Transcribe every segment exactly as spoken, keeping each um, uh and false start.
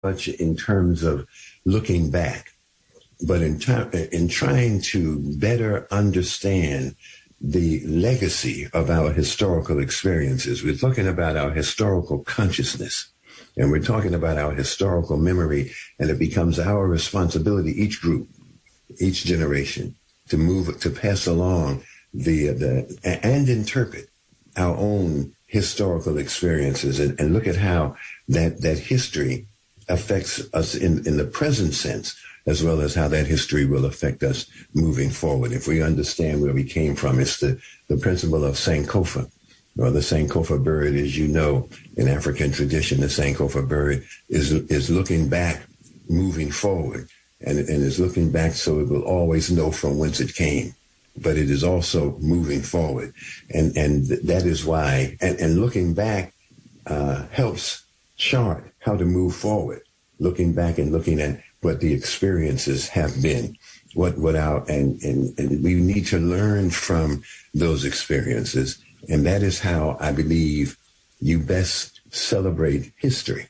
much in terms of looking back, but in, t- in trying to better understand the legacy of our historical experiences. We're talking about our historical consciousness, and we're talking about our historical memory, and it becomes our responsibility, each group, each generation, to move, to pass along the, the and interpret our own historical experiences, and, and look at how that, that history affects us in, in the present sense, as well as how that history will affect us moving forward. If we understand where we came from, it's the, the principle of Sankofa, or the Sankofa bird. As you know, in African tradition, the Sankofa bird is is looking back, moving forward, and, and is looking back so it will always know from whence it came. But it is also moving forward. And, and that is why, and, and looking back uh, helps chart how to move forward, looking back and looking at what the experiences have been, what, what our, and, and, and we need to learn from those experiences. And that is how I believe you best celebrate history,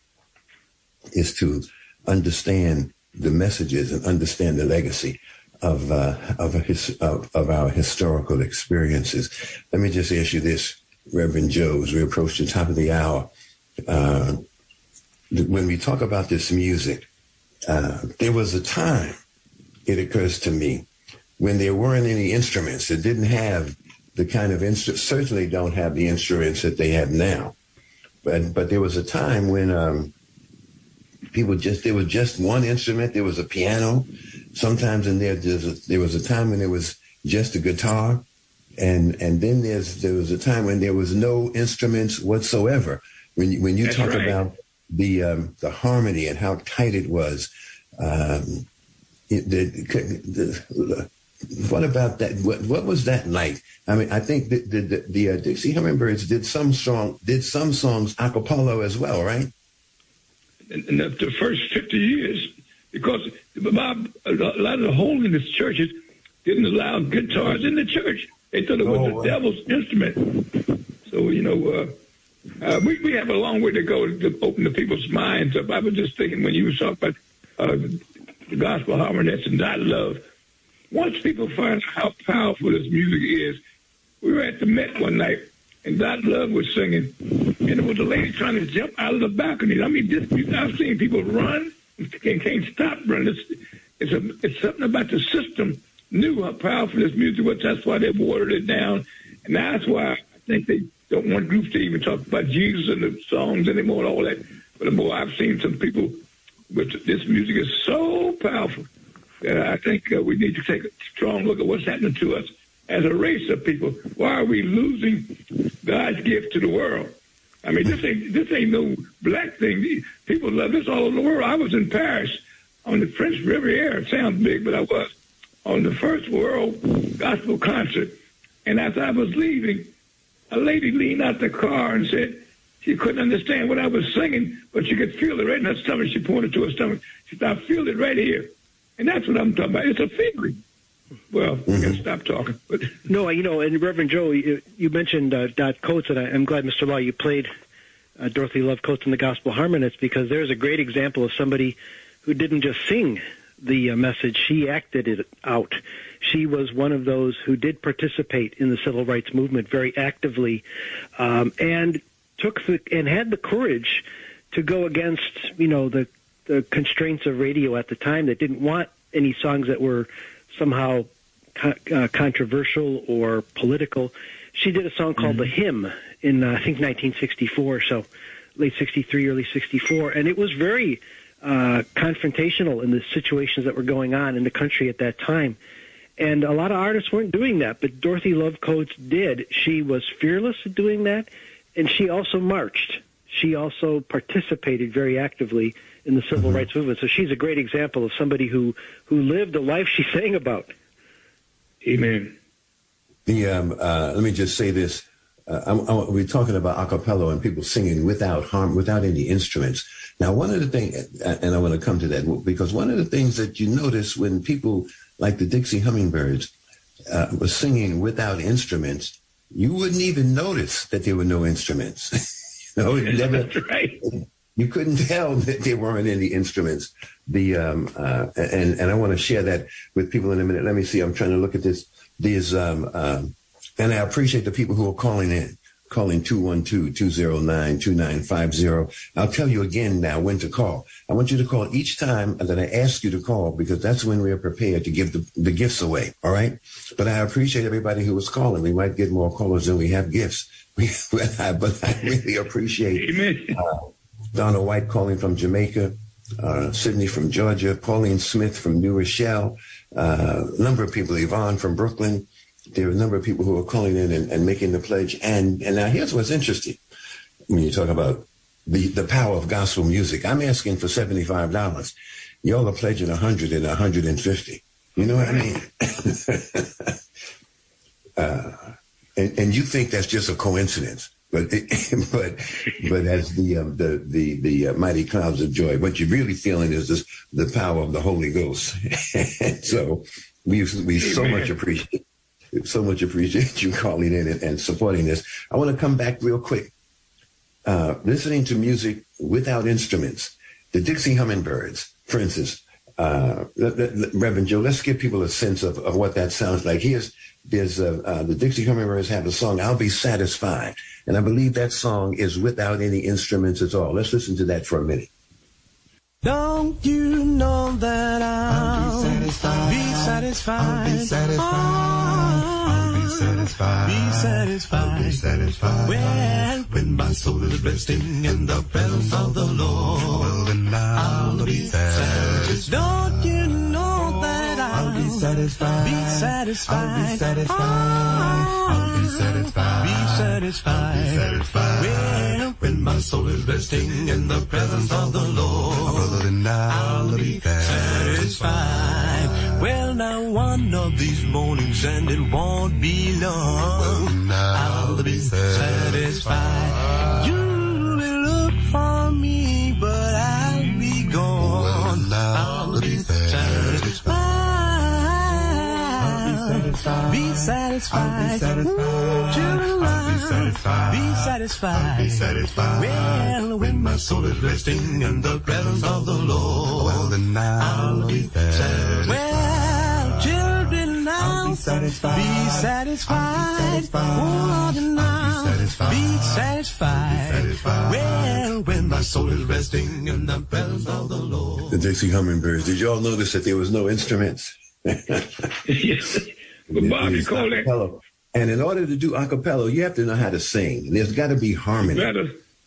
is to understand the messages and understand the legacy of uh, of, a his, of of our historical experiences. Let me just ask you this, Reverend Joe, as we approach the top of the hour. Uh, when we talk about this music, uh, there was a time, it occurs to me, when there weren't any instruments. It didn't have the kind of instruments, certainly don't have the instruments that they have now. But but there was a time when um, people just, there was just one instrument. There was a piano. Sometimes in there, there's a, there was a time when there was just a guitar, and and then there's there was a time when there was no instruments whatsoever. When you, when you That's talk right. about the um, the harmony and how tight it was, um, it, the, the, what about that? What what was that like? I mean, I think the the, the, the uh, Dixie Hummingbirds did some song did some songs a cappella as well, right? In, in the, the first fifty years. Because Bob, a lot of the holiness churches didn't allow guitars in the church. They thought it was oh, the wow. devil's instrument. So, you know, uh, uh, we, we have a long way to go to open the people's minds up. I was just thinking when you were talking about uh, the gospel harmonists and not love, once people find out how powerful this music is, we were at the Met one night, and Dot Love was singing, and there was a lady trying to jump out of the balcony. I mean, this, I've seen people run. Can't, can't stop running. It's, it's, a, it's something about the system knew how powerful this music was. That's why they watered it down. And that's why I think they don't want groups to even talk about Jesus and the songs anymore and all that. But boy, I've seen some people with this music is so powerful that I think uh, we need to take a strong look at what's happening to us as a race of people. Why are we losing God's gift to the world? I mean, this ain't this ain't no black thing. People love this all over the world. I was in Paris on the French Riviera. It sounds big, but I was on the first world gospel concert. And as I was leaving, a lady leaned out the car and said she couldn't understand what I was singing, but she could feel it right in her stomach. She pointed to her stomach. She said, I feel it right here. And that's what I'm talking about. It's a feeling. Well, we got to stop talking. But no, you know, and Reverend Joe, you, you mentioned uh, Dot Coates, and I, I'm glad, Mister Law, you played uh, Dorothy Love Coates and the Gospel Harmonists, because there's a great example of somebody who didn't just sing the uh, message, she acted it out. She was one of those who did participate in the civil rights movement very actively, um, and took the, and had the courage to go against, you know, the, the constraints of radio at the time that didn't want any songs that were somehow co- uh, controversial or political. She did a song called mm-hmm. The Hymn in, uh, I think, nineteen sixty-four, so late sixty-three, early sixty-four, and it was very uh, confrontational in the situations that were going on in the country at that time. And a lot of artists weren't doing that, but Dorothy Love Coates did. She was fearless at doing that, and she also marched. She also participated very actively in the civil mm-hmm. rights movement. So she's a great example of somebody who, who lived the life she sang about. Amen. The, um, uh, let me just say this. Uh, I'm, I'm, we're talking about a cappella and people singing without harm, without any instruments. Now, one of the things, and I want to come to that, because one of the things that you notice when people like the Dixie Hummingbirds uh, were singing without instruments, you wouldn't even notice that there were no instruments. you know, it never, That's right. you couldn't tell that there weren't any instruments. The um, uh, and and I want to share that with people in a minute. Let me see. I'm trying to look at this. These um, um, and I appreciate the people who are calling in, calling two one two, two zero nine, two nine five zero. I'll tell you again now when to call. I want you to call each time that I ask you to call, because that's when we are prepared to give the, the gifts away. All right. But I appreciate everybody who was calling. We might get more callers than we have gifts. We, but I really appreciate uh, Donna White calling from Jamaica, uh, Sydney from Georgia, Pauline Smith from New Rochelle, uh, a number of people, Yvonne from Brooklyn. There are a number of people who are calling in and, and making the pledge. And, and now here's what's interesting. When you talk about the, the power of gospel music, I'm asking for seventy-five dollars. Y'all are pledging one hundred and one hundred fifty. You know what I mean? uh, and, and you think that's just a coincidence. But but but as the um, the the the uh, mighty clouds of joy, what you're really feeling is this, the power of the Holy Ghost. So we we so much appreciate so much appreciate you calling in and, and supporting this. I want to come back real quick. Uh, listening to music without instruments, the Dixie Hummingbirds, for instance. Uh, let, let, Reverend Joe, let's give people a sense of, of what that sounds like. Here's there's uh, uh, the Dixie Hummingbirds have a song, "I'll Be Satisfied," and I believe that song is without any instruments at all. Let's listen to that for a minute. Don't you know that I'll, I'll be satisfied? Be satisfied. I'll be satisfied. Oh, I'll be satisfied. Be satisfied. I'll be satisfied. Well, when my soul is resting in the presence of the Lord, well, then I'll, I'll be satisfied. Don't you know that I'll, I'll be satisfied? Be satisfied. I'll be satisfied. Oh, I'll be satisfied. Be satisfied. I'll be satisfied. Well, when my soul is resting in the presence of the Lord, then I'll be satisfied. Well, now one of these mornings, and it won't be long, I'll be satisfied. You will look for me, but I'll be gone. I'll be satisfied. Satisfied. Be satisfied. Be satisfied. Ooh, children, I'll be satisfied. Be satisfied. I'll be satisfied. Well, when my soul is resting in the presence of the Lord, well, then I'll be satisfied. Well, children, I'll be satisfied. Be satisfied. Oh, Lord, and I'll be satisfied. Be satisfied. Well, when my soul is resting in the presence of the Lord. The Dixie Hummingbirds. Did you all notice that there was no instruments? Yes. But Bob, you call that. And in order to do a cappella, you have to know how to sing. There's got to be harmony. Better.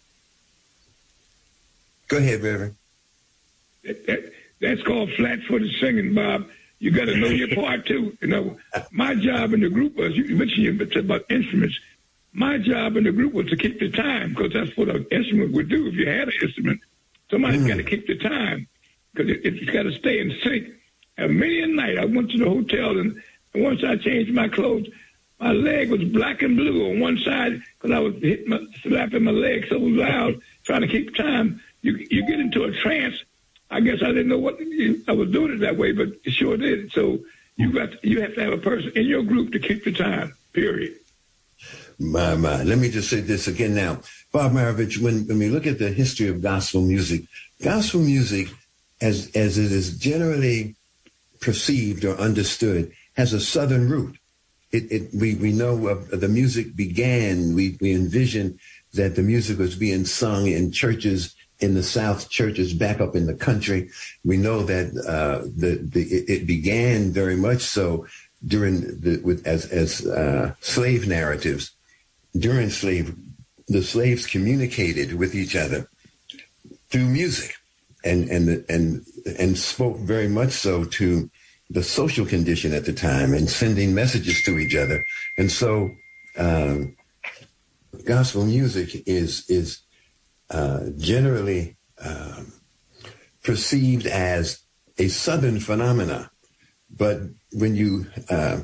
Go ahead, Reverend. That, that, that's called flat-footed singing, Bob. You got to know your part too. You know, my job in the group was, you mentioned about instruments. My job in the group was to keep the time, because that's what an instrument would do. If you had an instrument, somebody's mm. got to keep the time, because it, it's got to stay in sync. And many a night, I went to the hotel, and once I changed my clothes, my leg was black and blue on one side because I was hitting my, slapping my leg so loud, trying to keep time. You you get into a trance. I guess I didn't know what I was doing it that way, but it sure did. So you got to, you have to have a person in your group to keep the time. Period. My my. Let me just say this again now, Bob Maravich. When when we look at the history of gospel music, gospel music, as as it is generally perceived or understood, has a southern root. It, it, we, we know uh, the music began, we, we envision that the music was being sung in churches in the South, churches back up in the country. We know that uh, the, the, it, it began very much so during the, with, as, as uh, slave narratives. During slave, the slaves communicated with each other through music and, and, and, and spoke very much so to the social condition at the time and sending messages to each other. And so um, gospel music is is uh, generally um, perceived as a Southern phenomena. But when you, uh,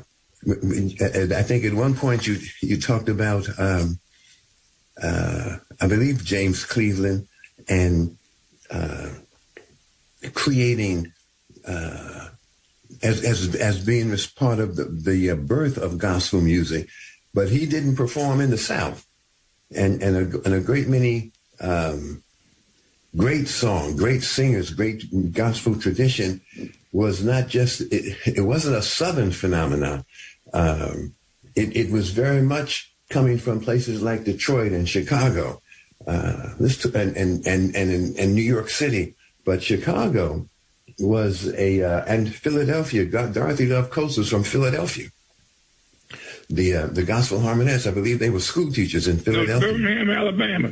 I think at one point you you talked about, um, uh, I believe, James Cleveland and uh, creating uh, as as as being as part of the, the birth of gospel music, but he didn't perform in the South, and and a, and a great many um, great song, great singers, great gospel tradition was not just, it, it wasn't a Southern phenomenon. Um, it, it was very much coming from places like Detroit and Chicago, uh, this and, and, and, and, in, and New York City. But Chicago was a, uh, and Philadelphia, Dorothy Love Coates was from Philadelphia. The uh, the Gospel Harmonettes, I believe they were school teachers in Philadelphia. Birmingham, Alabama.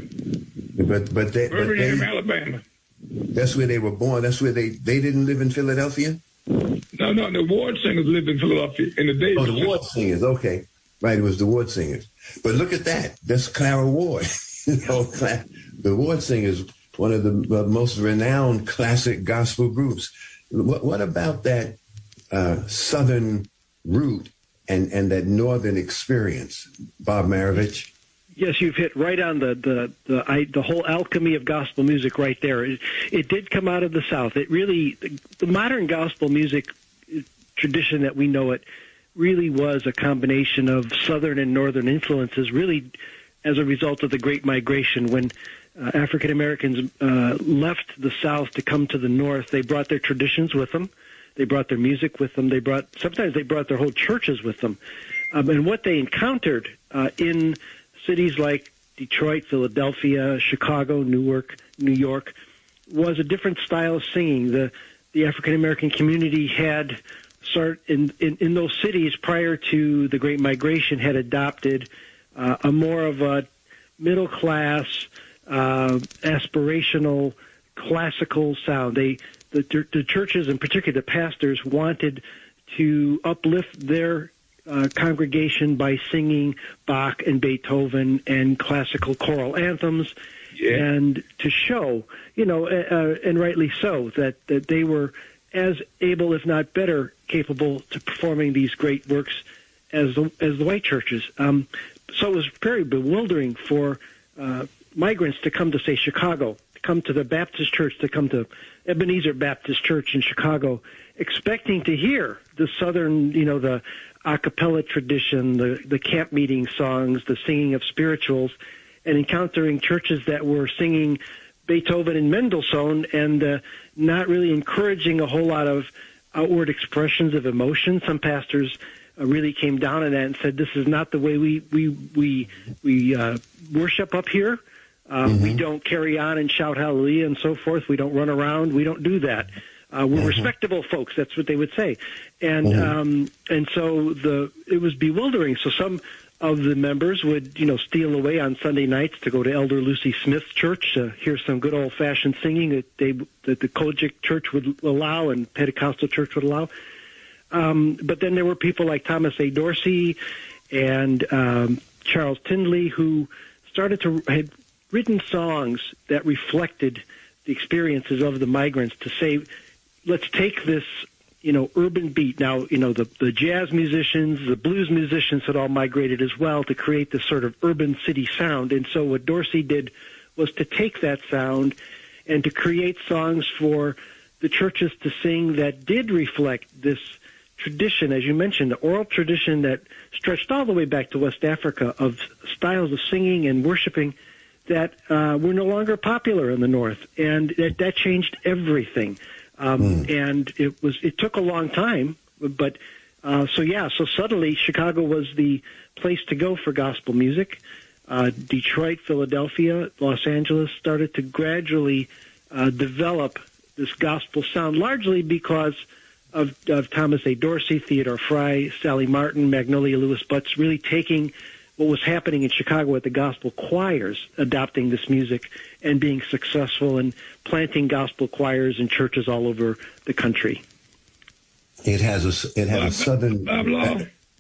But but they, Birmingham, but they, Alabama. That's where they were born. That's where they, they didn't live in Philadelphia? No, no, the Ward Singers lived in Philadelphia in the days. Oh, the Ward Singers, okay. Right, it was the Ward Singers. But look at that. That's Clara Ward. you know, the Ward Singers, one of the most renowned classic gospel groups. What, what about that uh, Southern root and, and that Northern experience, Bob Marovich? Yes, you've hit right on the the the, I, the whole alchemy of gospel music right there. It, it did come out of the South. It really, the, the modern gospel music tradition that we know it, really was a combination of Southern and Northern influences, really as a result of the Great Migration. When uh, African Americans uh, left the South to come to the North, they brought their traditions with them. They brought their music with them. They brought sometimes they brought their whole churches with them. Um, and what they encountered uh, in cities like Detroit, Philadelphia, Chicago, Newark, New York, was a different style of singing. The the African American community had start in, in in those cities prior to the Great Migration had adopted uh, a more of a middle class, uh, aspirational, classical sound. They the the churches, in particular the pastors, wanted to uplift their Uh, congregation by singing Bach and Beethoven and classical choral anthems, yeah. and to show, you know, uh, and rightly so, that, that they were as able, if not better, capable to performing these great works as the, as the white churches. Um, so it was very bewildering for uh, migrants to come to, say, Chicago, to come to the Baptist church, to come to Ebenezer Baptist Church in Chicago, expecting to hear the Southern, you know, the a cappella tradition, the, the camp meeting songs, the singing of spirituals, and encountering churches that were singing Beethoven and Mendelssohn and uh, not really encouraging a whole lot of outward expressions of emotion. Some pastors uh, really came down on that and said, this is not the way we, we, we, we uh, worship up here. Uh, mm-hmm. We don't carry on and shout hallelujah and so forth. We don't run around. We don't do that. Uh, we're mm-hmm. respectable folks. That's what they would say, and mm-hmm. um, and so the it was bewildering. So some of the members would, you know, steal away on Sunday nights to go to Elder Lucy Smith's church to hear some good old fashioned singing that they that the Kojic church would allow and Pentecostal church would allow. Um, but then there were people like Thomas A. Dorsey and um, Charles Tindley who started to had written songs that reflected the experiences of the migrants to say, let's take this, you know, urban beat. Now, you know, the, the jazz musicians, the blues musicians had all migrated as well to create this sort of urban city sound. And so what Dorsey did was to take that sound and to create songs for the churches to sing that did reflect this tradition, as you mentioned, the oral tradition that stretched all the way back to West Africa of styles of singing and worshiping that uh, were no longer popular in the North. And that, that changed everything. Um, mm. And it was it took a long time, but uh, so yeah, so suddenly Chicago was the place to go for gospel music. Uh, Detroit, Philadelphia, Los Angeles started to gradually uh, develop this gospel sound, largely because of, of Thomas A. Dorsey, Theodore Fry, Sally Martin, Magnolia Lewis Butts, really taking what was happening in Chicago at the gospel choirs, adopting this music and being successful in planting gospel choirs in churches all over the country. It has a, it has Bob, a southern... Bob Law,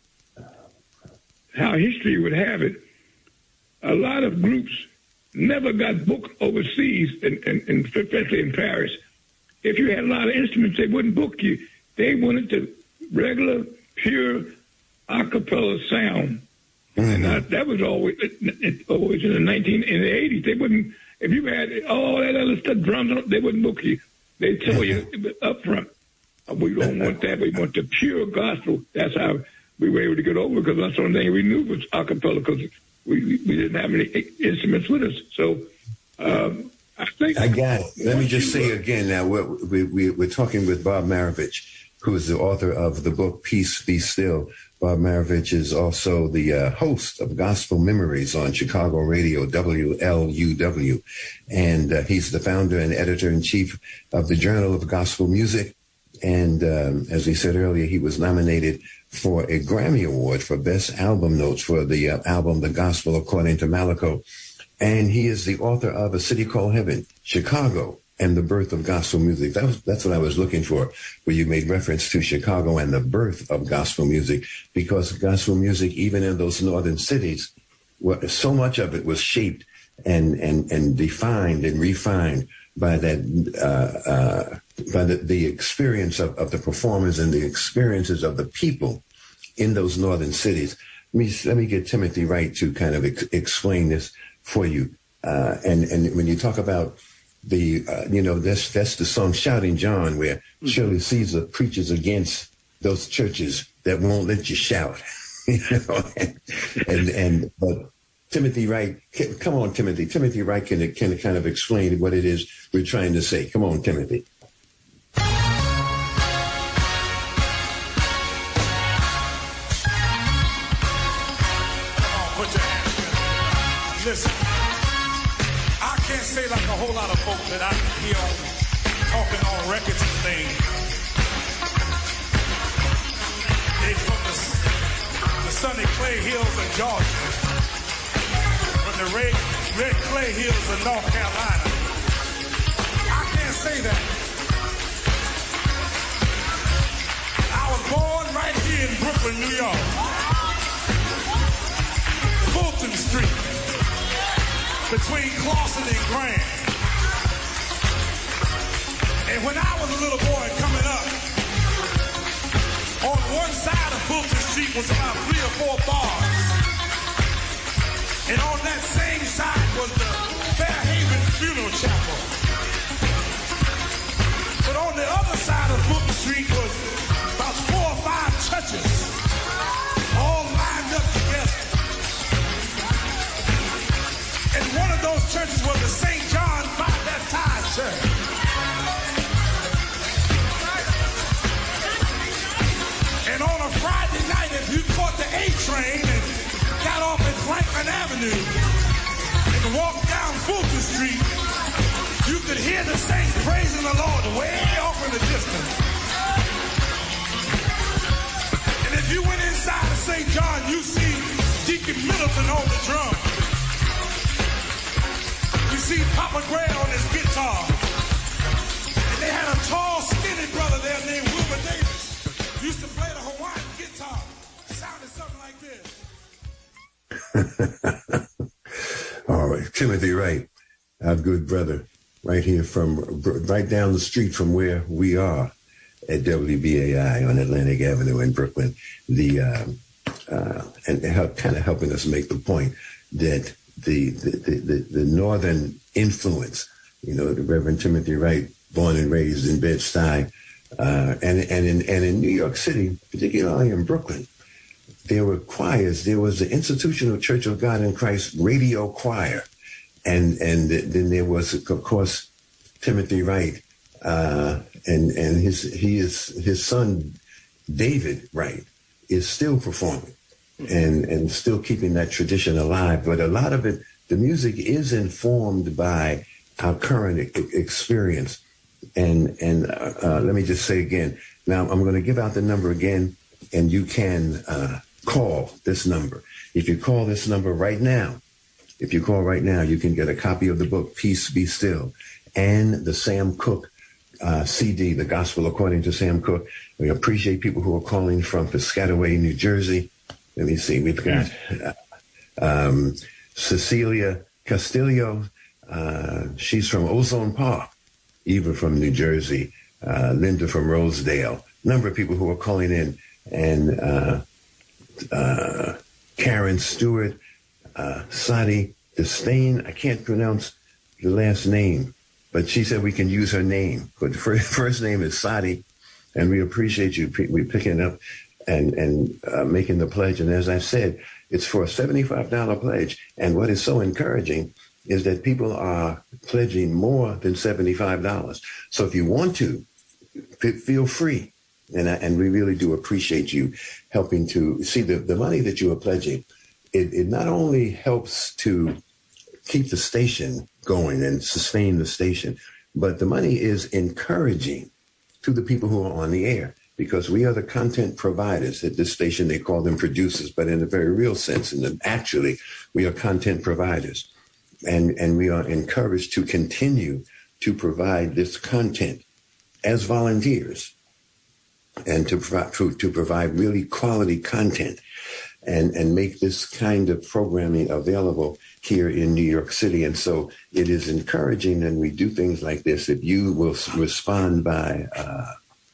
how history would have it, a lot of groups never got booked overseas, and, and, and especially in Paris. If you had a lot of instruments, they wouldn't book you. They wanted the regular, pure a cappella sound. Mm-hmm. And uh, that was always always in the nineteen in the eighties. They wouldn't, if you had all that other stuff drums, they wouldn't book you. They tell you up front, oh, we don't want that. We want the pure gospel. That's how we were able to get over, because that's the only thing we knew was a cappella, because we we didn't have any instruments with us. So um, I think I got it. Let me just say again now, we're, we, we, we're talking with Bob Marovich, who is the author of the book Peace Be Still. Bob Marovich is also the uh, host of Gospel Memories on Chicago radio, W L U W. And uh, he's the founder and editor-in-chief of the Journal of Gospel Music. And um, as we said earlier, he was nominated for a Grammy Award for Best Album Notes for the uh, album The Gospel According to Malachi. And he is the author of A City Called Heaven, Chicago, and the Birth of Gospel Music. That was, that's what I was looking for, where you made reference to Chicago and the birth of gospel music, because gospel music, even in those northern cities, what, so much of it was shaped and, and, and defined and refined by that, uh, uh, by the, the experience of, of the performers and the experiences of the people in those northern cities. Let me, let me get Timothy Wright to kind of ex- explain this for you. Uh, and, and when you talk about the, uh, you know, that's, that's the song Shouting John, where mm-hmm. Shirley Caesar preaches against those churches that won't let you shout, you know, and, and, and, but Timothy Wright, come on, Timothy, Timothy Wright can, can kind of explain what it is we're trying to say. Come on, Timothy. Listen, I can't say like a whole lot of folks that I hear talking on records and things. They from the, the sunny clay hills of Georgia, from the red, red clay hills of North Carolina. I can't say that. I was born right here in Brooklyn, New York. Fulton Street. Between Clawson and Grand. And when I was a little boy coming up, on one side of Fulton Street was about three or four bars. And on that same side was the Fairhaven Funeral Chapel. But on the other side of Fulton Street was about four or five churches, all lined up together. And one of those churches was the Saint John Baptist Church. And on a Friday night, if you caught the A train and got off at Franklin Avenue and walked down Fulton Street, you could hear the saints praising the Lord way off in the distance. And if you went inside of Saint John, you see Deacon Middleton on the drum. See Papa Gray on his guitar. And they had a tall, skinny brother there named Wilbur Davis. Used to play the Hawaiian guitar. Sounded something like this. All right. Timothy Wright, our good brother, right here from, right down the street from where we are at W B A I on Atlantic Avenue in Brooklyn. The, uh, uh, and help, kind of helping us make the point that The, the, the, the northern influence, you know, the Reverend Timothy Wright, born and raised in Bed-Stuy, uh, and, and, in, and in New York City, particularly in Brooklyn, there were choirs. There was the Institutional Church of God in Christ radio choir. And, and then there was, of course, Timothy Wright, uh, and, and his, he is, his son, David Wright, is still performing. And, and still keeping that tradition alive. But a lot of it, the music is informed by our current e- experience. And, and uh, uh, let me just say again, now I'm going to give out the number again, and you can uh, call this number. If you call this number right now, if you call right now, you can get a copy of the book, Peace Be Still, and the Sam Cooke uh, C D, The Gospel According to Sam Cooke. We appreciate people who are calling from Piscataway, New Jersey. Let me see. We've got uh, um, Cecilia Castillo. Uh, she's from Ozone Park. Eva from New Jersey. Uh, Linda from Rosedale. Number of people who are calling in. And uh, uh, Karen Stewart, uh, Sadi Disdain. I can't pronounce the last name, but she said we can use her name. But the first, first name is Sadi, and we appreciate you. We're picking up and, and uh, making the pledge. And as I said, it's for a seventy-five dollars pledge. And what is so encouraging is that people are pledging more than seventy-five dollars. So if you want to, f- feel free. And, I, and we really do appreciate you helping to see the, the money that you are pledging. It, it not only helps to keep the station going and sustain the station, but the money is encouraging to the people who are on the air, because we are the content providers at this station. They call them producers, but in a very real sense, and actually, we are content providers. And, and we are encouraged to continue to provide this content as volunteers, and to provide, to, to provide really quality content and, and make this kind of programming available here in New York City. And so it is encouraging, and we do things like this, that you will respond by uh,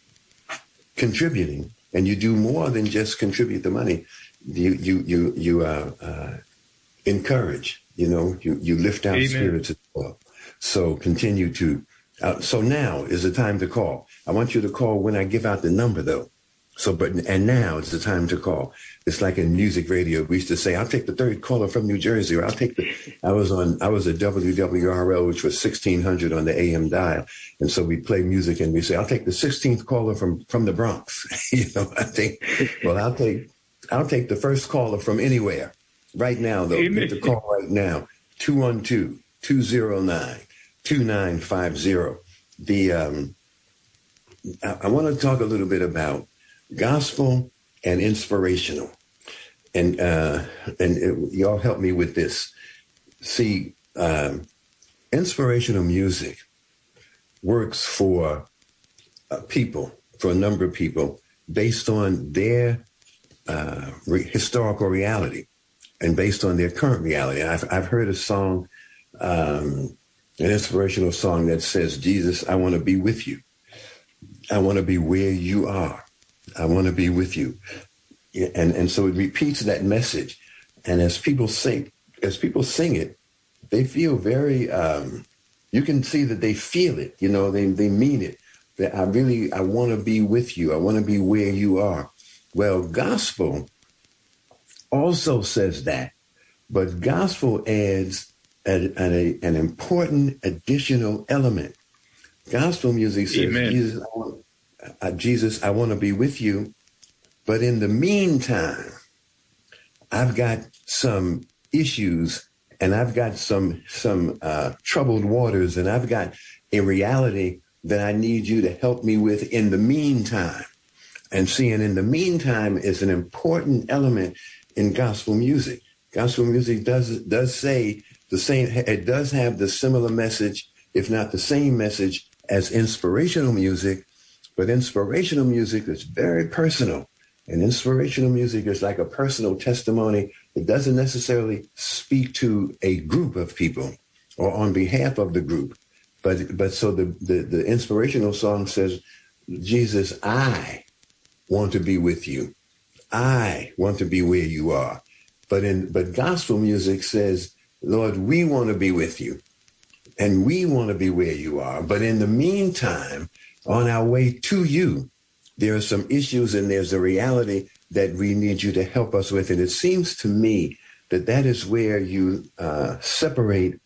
contributing, and you do more than just contribute the money. You you you you uh, uh, encourage, you know, you, you lift our spirits as well. So continue to. Uh, so now is the time to call. I want you to call when I give out the number, though. So, but, and now is the time to call. It's like in music radio. We used to say, I'll take the third caller from New Jersey, or I'll take the, I was on, I was at W W R L, which was sixteen hundred on the A M dial. And so we play music and we say, I'll take the sixteenth caller from, from the Bronx. You know, I think, well, I'll take, I'll take the first caller from anywhere right now, though. Get the call right now. two one two, two zero nine, two nine five zero. The, um, I, I want to talk a little bit about gospel and inspirational, and uh, and it, y'all help me with this. See, um, inspirational music works for uh, people, for a number of people, based on their uh, re- historical reality and based on their current reality. I've I've heard a song, um, an inspirational song that says, "Jesus, I want to be with you. I want to be where you are. I want to be with you." And and so it repeats that message. And as people sing, as people sing it, they feel very, um, you can see that they feel it, you know, they, they mean it. That I really, I want to be with you. I want to be where you are. Well, gospel also says that, but gospel adds a, a, an important additional element. Gospel music says, Amen. Jesus, I want, uh, Jesus, I want to be with you. But in the meantime, I've got some issues, and I've got some some uh, troubled waters, and I've got a reality that I need you to help me with in the meantime. And seeing in the meantime is an important element in gospel music. Gospel music does does say the same. It does have the similar message, if not the same message, as inspirational music. But inspirational music is very personal. And inspirational music is like a personal testimony. It doesn't necessarily speak to a group of people or on behalf of the group. But but so the, the, the inspirational song says, Jesus, I want to be with you. I want to be where you are. But in but gospel music says, Lord, we want to be with you. And we want to be where you are. But in the meantime, on our way to you, there are some issues and there's a reality that we need you to help us with. And it seems to me that that is where you uh, separate.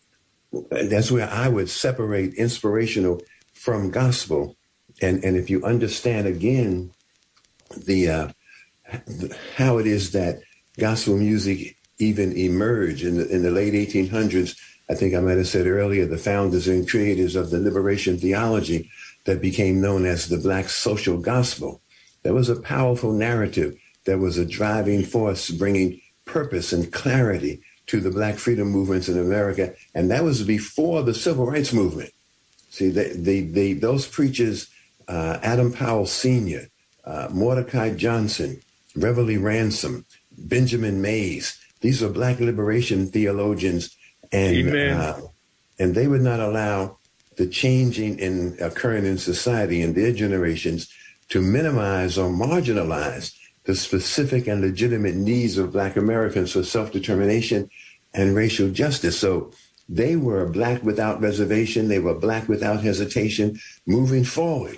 That's where I would separate inspirational from gospel. And, and if you understand, again, the, uh, the how it is that gospel music even emerged in the, in the late eighteen hundreds, I think I might have said earlier, the founders and creators of the liberation theology that became known as the Black social gospel. There was a powerful narrative that was a driving force, bringing purpose and clarity to the Black freedom movements in America. And that was before the civil rights movement. See, they, they, they, those preachers, uh, Adam Powell Senior, uh, Mordecai Johnson, Reverly Ransom, Benjamin Mays, these are Black liberation theologians. And, uh, and they would not allow the changing in occurring in society in their generations to minimize or marginalize the specific and legitimate needs of Black Americans for self-determination and racial justice. So they were Black without reservation. They were Black without hesitation. Moving forward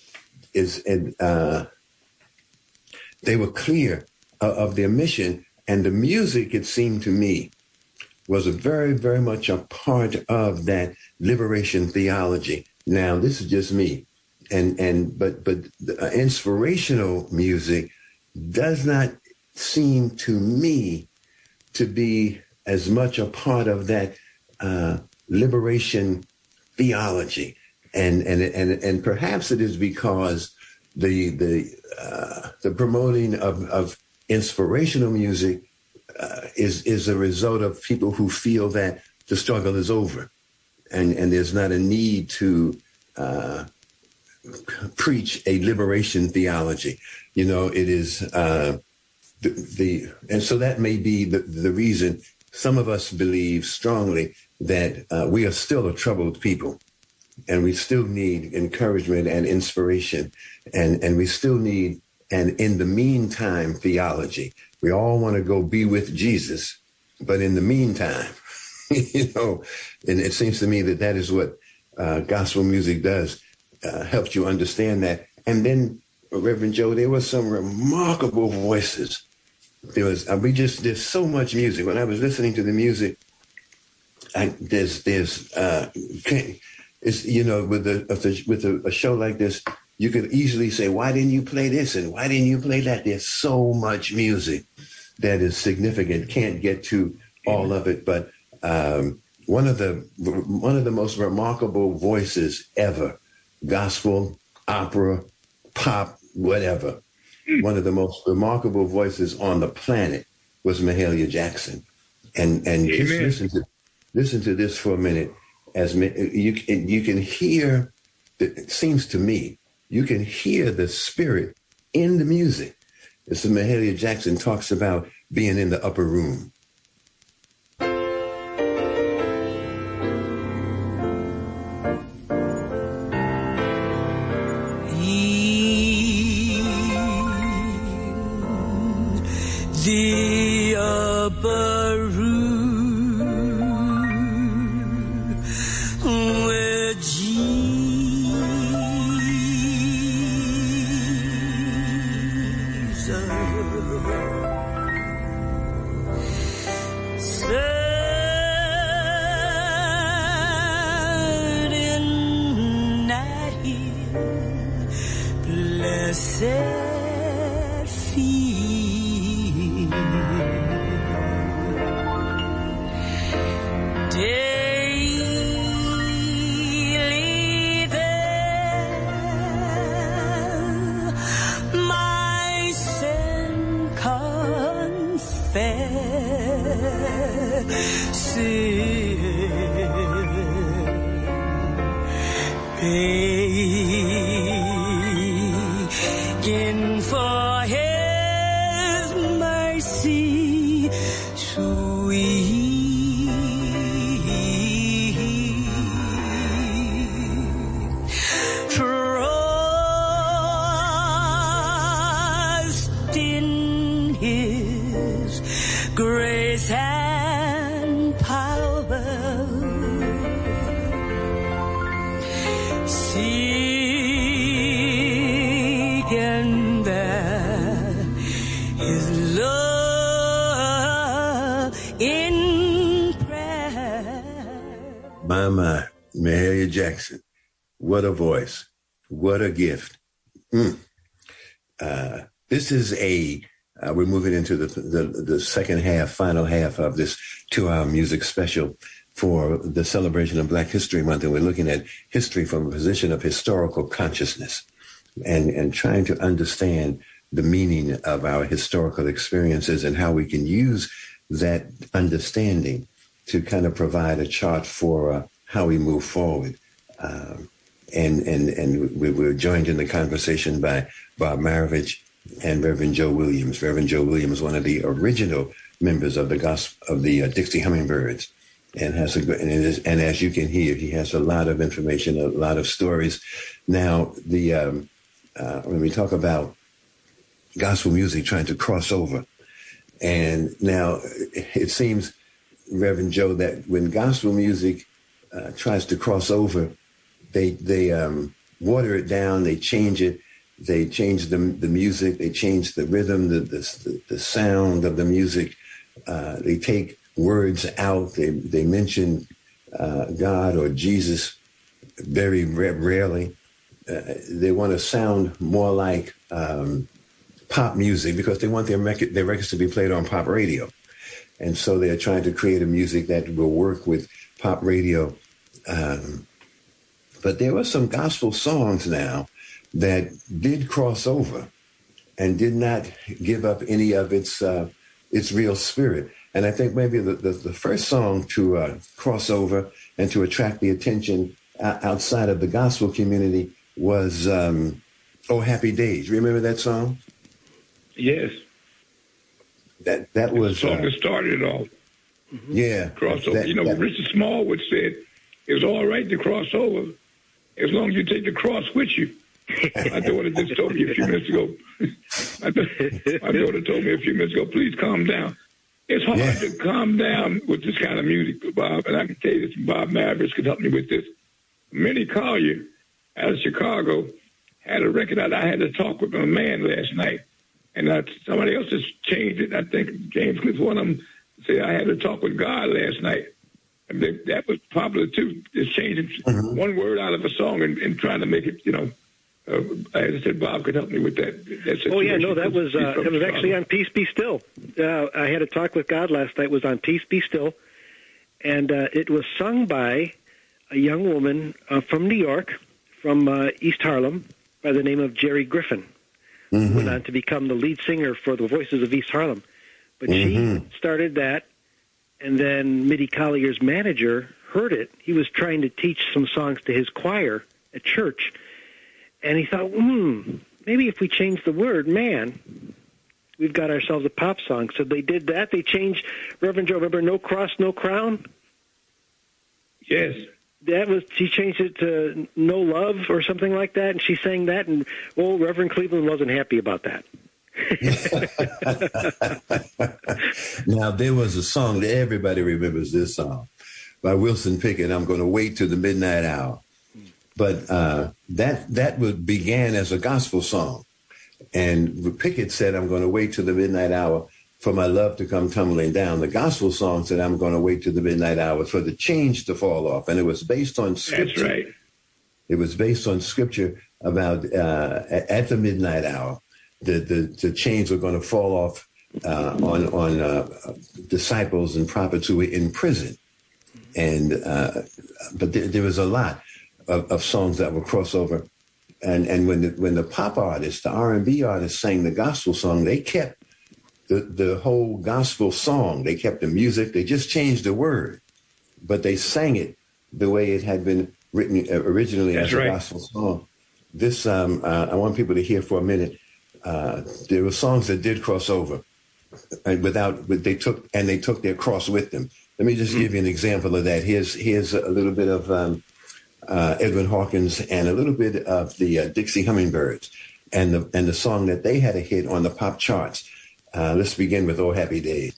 is, and uh, they were clear of, of their mission. And the music, it seemed to me, was a very, very much a part of that liberation theology. Now, this is just me, and and but but uh, inspirational music does not seem to me to be as much a part of that uh, liberation theology, and and and and perhaps it is because the the uh, the promoting of of inspirational music uh, is is a result of people who feel that the struggle is over, and and there's not a need to uh, preach a liberation theology. You know, it is uh, the, the and so that may be the the reason some of us believe strongly that uh, we are still a troubled people, and we still need encouragement and inspiration, and and we still need an in the meantime theology. We all want to go be with Jesus, but in the meantime, you know, and it seems to me that that is what uh, gospel music does, uh, helps you understand that. And then, Reverend Joe, there were some remarkable voices. There was, uh, we just, there's so much music. When I was listening to the music, I, there's, there's, uh, it's, you know, with a, with a, a show like this, you could easily say, why didn't you play this? And why didn't you play that? There's so much music that is significant. Can't get to all of it. But um, one of the one of the most remarkable voices ever, gospel, opera, pop, whatever. One of the most remarkable voices on the planet was Mahalia Jackson. And and Amen. Just listen to listen to this for a minute. As you you can hear, it seems to me, you can hear the spirit in the music. As Mahalia Jackson talks about being in the upper room. The upper room where Jesus sat in at his blessed begging for his mercy sweet, trust in his grace and power. Seek and bear his love in prayer. My, my, Mahalia Jackson. What a voice. What a gift. Mm. Uh, this is a, uh, we're moving into the, the, the second half, final half of this two-hour music special for the celebration of Black History Month, and we're looking at history from a position of historical consciousness and, and trying to understand the meaning of our historical experiences and how we can use that understanding to kind of provide a chart for uh, how we move forward. Um, and and and we were joined in the conversation by Bob Maravich and Reverend Joe Williams. Reverend Joe Williams, one of the original members of the gospel of the uh, Dixie Hummingbirds. And has a and, it is, and as you can hear, he has a lot of information, a lot of stories. Now, the um, uh, when we talk about gospel music trying to cross over, and now it seems, Reverend Joe, that when gospel music uh, tries to cross over, they they um, water it down, they change it, they change the the music, they change the rhythm, the the, the sound of the music. Uh, they take words out. They they mention uh, God or Jesus very ra- rarely. Uh, they want to sound more like um, pop music because they want their, rec- their records to be played on pop radio. And so they're trying to create a music that will work with pop radio. Um, but there were some gospel songs now that did cross over and did not give up any of its uh, its real spirit. And I think maybe the, the, the first song to uh, cross over and to attract the attention uh, outside of the gospel community was um, Oh Happy Days. Remember that song? Yes. That that was the song uh, that started it all. Mm-hmm. Yeah. Crossover. That, you know, that, Richard Smallwood said it was all right to cross over as long as you take the cross with you. My daughter just told me a few minutes ago. my, my daughter told me a few minutes ago, please calm down. It's hard yeah. to calm down with this kind of music, Bob. And I can tell you this, Bob Mavericks could help me with this. Minnie Collier out of Chicago had a record out. I had to talk with a man last night. And uh, somebody else has changed it. I think James Cliff, one of them, said I had to talk with God last night. And they, that was popular, too, just changing mm-hmm. one word out of a song and, and trying to make it, you know, uh, as I said, Bob could help me with that. that oh, yeah, no, that was, uh, it was actually on Peace Be Still. Uh, I had a talk with God last night. It was on Peace Be Still. And uh, it was sung by a young woman uh, from New York, from uh, East Harlem, by the name of Jerry Griffin. Mm-hmm. Who went on to become the lead singer for the Voices of East Harlem. But mm-hmm. she started that, and then Mitty Collier's manager heard it. He was trying to teach some songs to his choir at church, and he thought, hmm, maybe if we change the word, man, we've got ourselves a pop song. So they did that. They changed, Reverend Joe, remember No Cross, No Crown? Yes. That was, she changed it to No Love or something like that, and she sang that, and, well, Reverend Cleveland wasn't happy about that. Now, there was a song that everybody remembers this song by Wilson Pickett, I'm Going to Wait Till the Midnight Hour. But uh, that that would, began as a gospel song. And Pickett said, I'm going to wait till the midnight hour for my love to come tumbling down. The gospel song said, I'm going to wait till the midnight hour for the change to fall off. And it was based on scripture. That's right. It was based on scripture about uh, at the midnight hour, the, the, the chains were going to fall off uh, on, on uh, disciples and prophets who were in prison. And uh, but there, there was a lot of, of songs that were crossover. And and when the, when the pop artists, the R and B artists sang the gospel song, they kept the, the whole gospel song. They kept the music. They just changed the word. But they sang it the way it had been written originally That's as a right. gospel song. This, um, uh, I want people to hear for a minute. Uh, there were songs that did cross over, and without, but they took and they took their cross with them. Let me just mm-hmm. give you an example of that. Here's here's a little bit of um, uh, Edwin Hawkins and a little bit of the uh, Dixie Hummingbirds, and the and the song that they had a hit on the pop charts. Uh, let's begin with "Oh Happy Days."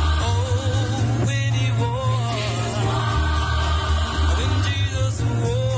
Whoa.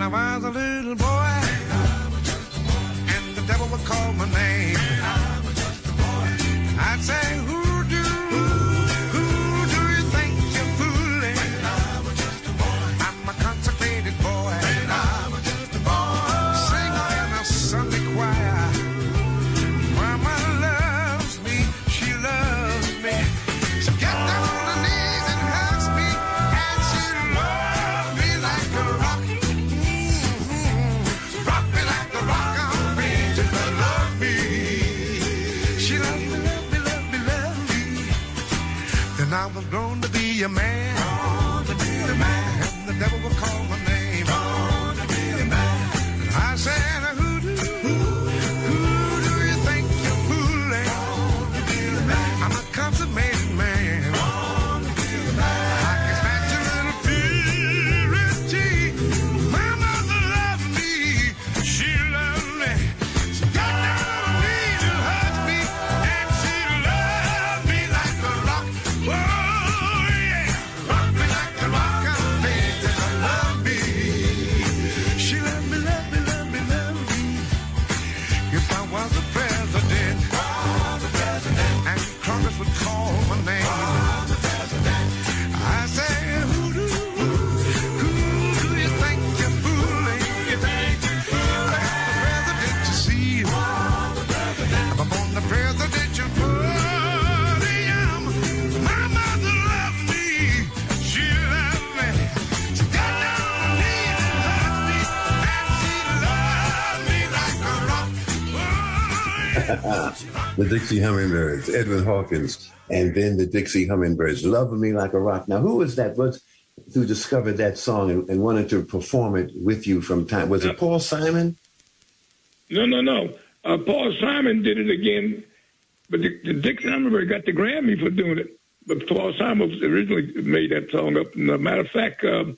I was a little boy, and the devil would call my name, I'd say, who do, who do you think you're fooling? I'm a consecrated boy, singer in a Sunday choir. Mama loves me, she loves me. She gets down on her knees and hugs me, and she loves me like a rock. Mm-hmm. Rock me like a rock, I'm made to love me. She loves me, love me, love me, love me. Then I was grown to be a man, born to be a man, and the devil would call my name, born to be a man. I said, who do, who, who do you think you're fooling? I'm a consummated man. I can snatch a little purity. My mother loved me, she loved me. She got down on her knees and hugged me, and she loved me like a rock. Oh yeah, rock me like a rock, I'm made to love me. She loved me, loved me, loved me, loved me. If I was the president, and Congress would call my name, I say, who do, who do you think you're fooling? I am the president, you see. I'm on the presidential podium. My mother loved me, she loved me. She got down on her knees and hugged me, and she loved me like a rock. Oh, yeah. The Dixie Hummingbirds, Edwin Hawkins, and then the Dixie Hummingbirds, Love Me Like a Rock. Now, who was that? Was who discovered that song and, and wanted to perform it with you from time? Was it Paul Simon? No, no, no. Uh, Paul Simon did it again, but the, the Dixie Hummingbird got the Grammy for doing it. But Paul Simon originally made that song up. And, as a matter of fact, um,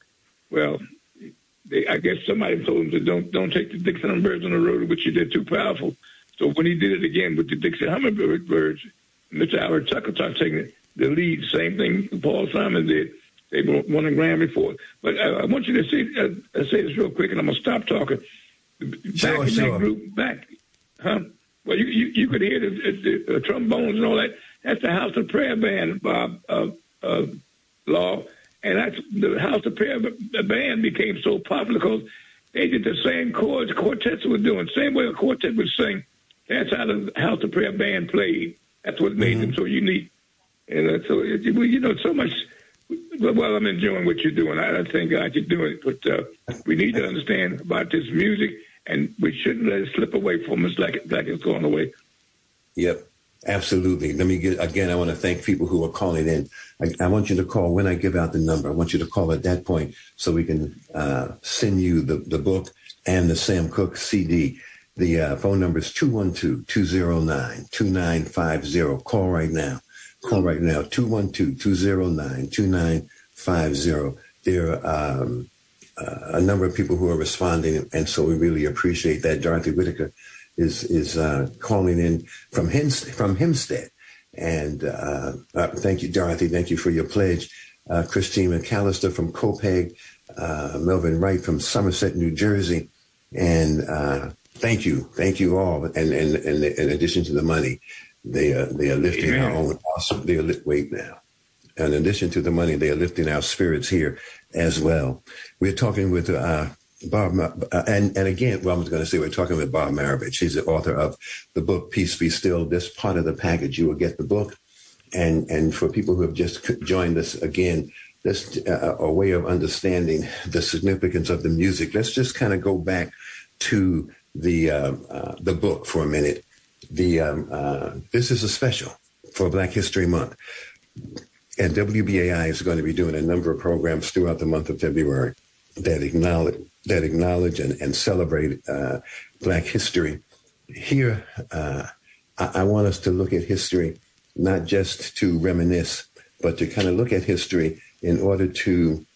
well, they, I guess somebody told him to don't don't take the Dixie Hummingbirds on the road, which you did too powerful. So when he did it again with the Dixie Hummingbirds, Mister Albert Tucker started taking the lead. Same thing Paul Simon did. They won a Grammy for it. But I, I want you to see, uh, say this real quick, and I'm going to stop talking. Back Sure, in sure. that group, back, huh? Well, you, you, you could hear the, the, the trombones and all that. That's the House of Prayer Band, Bob uh, uh, Law. And that's the House of Prayer Band became so popular because they did the same chords quartets were doing. Same way a quartet would sing. That's how the House of Prayer Band played. That's what made mm-hmm. them so unique. And uh, so, it, you know, so much. Well, I'm enjoying what you're doing. I, I thank God you're doing it. But uh, we need to understand about this music, and we shouldn't let it slip away from us like, like it's going away. Yep, absolutely. Let me get, again, I want to thank people who are calling in. I, I want you to call when I give out the number. I want you to call at that point so we can uh, send you the, the book and the Sam Cooke C D. The uh, phone number is two one two, two zero nine, two nine five zero. Call right now. Call right now, two one two, two zero nine, two nine five zero. There are um, uh, a number of people who are responding, and so we really appreciate that. Dorothy Whitaker is is uh, calling in from Hins- from Hempstead. And uh, uh, thank you, Dorothy. Thank you for your pledge. Uh, Christine McAllister from Copiague, uh, Melvin Wright from Somerset, New Jersey. And uh, thank you. Thank you all. And, and, and in addition to the money, they, uh, they are lifting Amen. our own, awesome, they are li- wait now. In addition to the money, they are lifting our spirits here as well. We're talking with uh, Bob, uh, and, and again, well, I was going to say we're talking with Bob Marovich. He's the author of the book, Peace Be Still. This part of the package, you will get the book. And, and for people who have just joined us again, that's uh, a way of understanding the significance of the music. Let's just kind of go back to the uh, uh, the book for a minute. The um, uh, this is a special for Black History Month. And W B A I is going to be doing a number of programs throughout the month of February that acknowledge that acknowledge and, and celebrate uh, Black history. Here, uh, I, I want us to look at history, not just to reminisce, but to kind of look at history in order to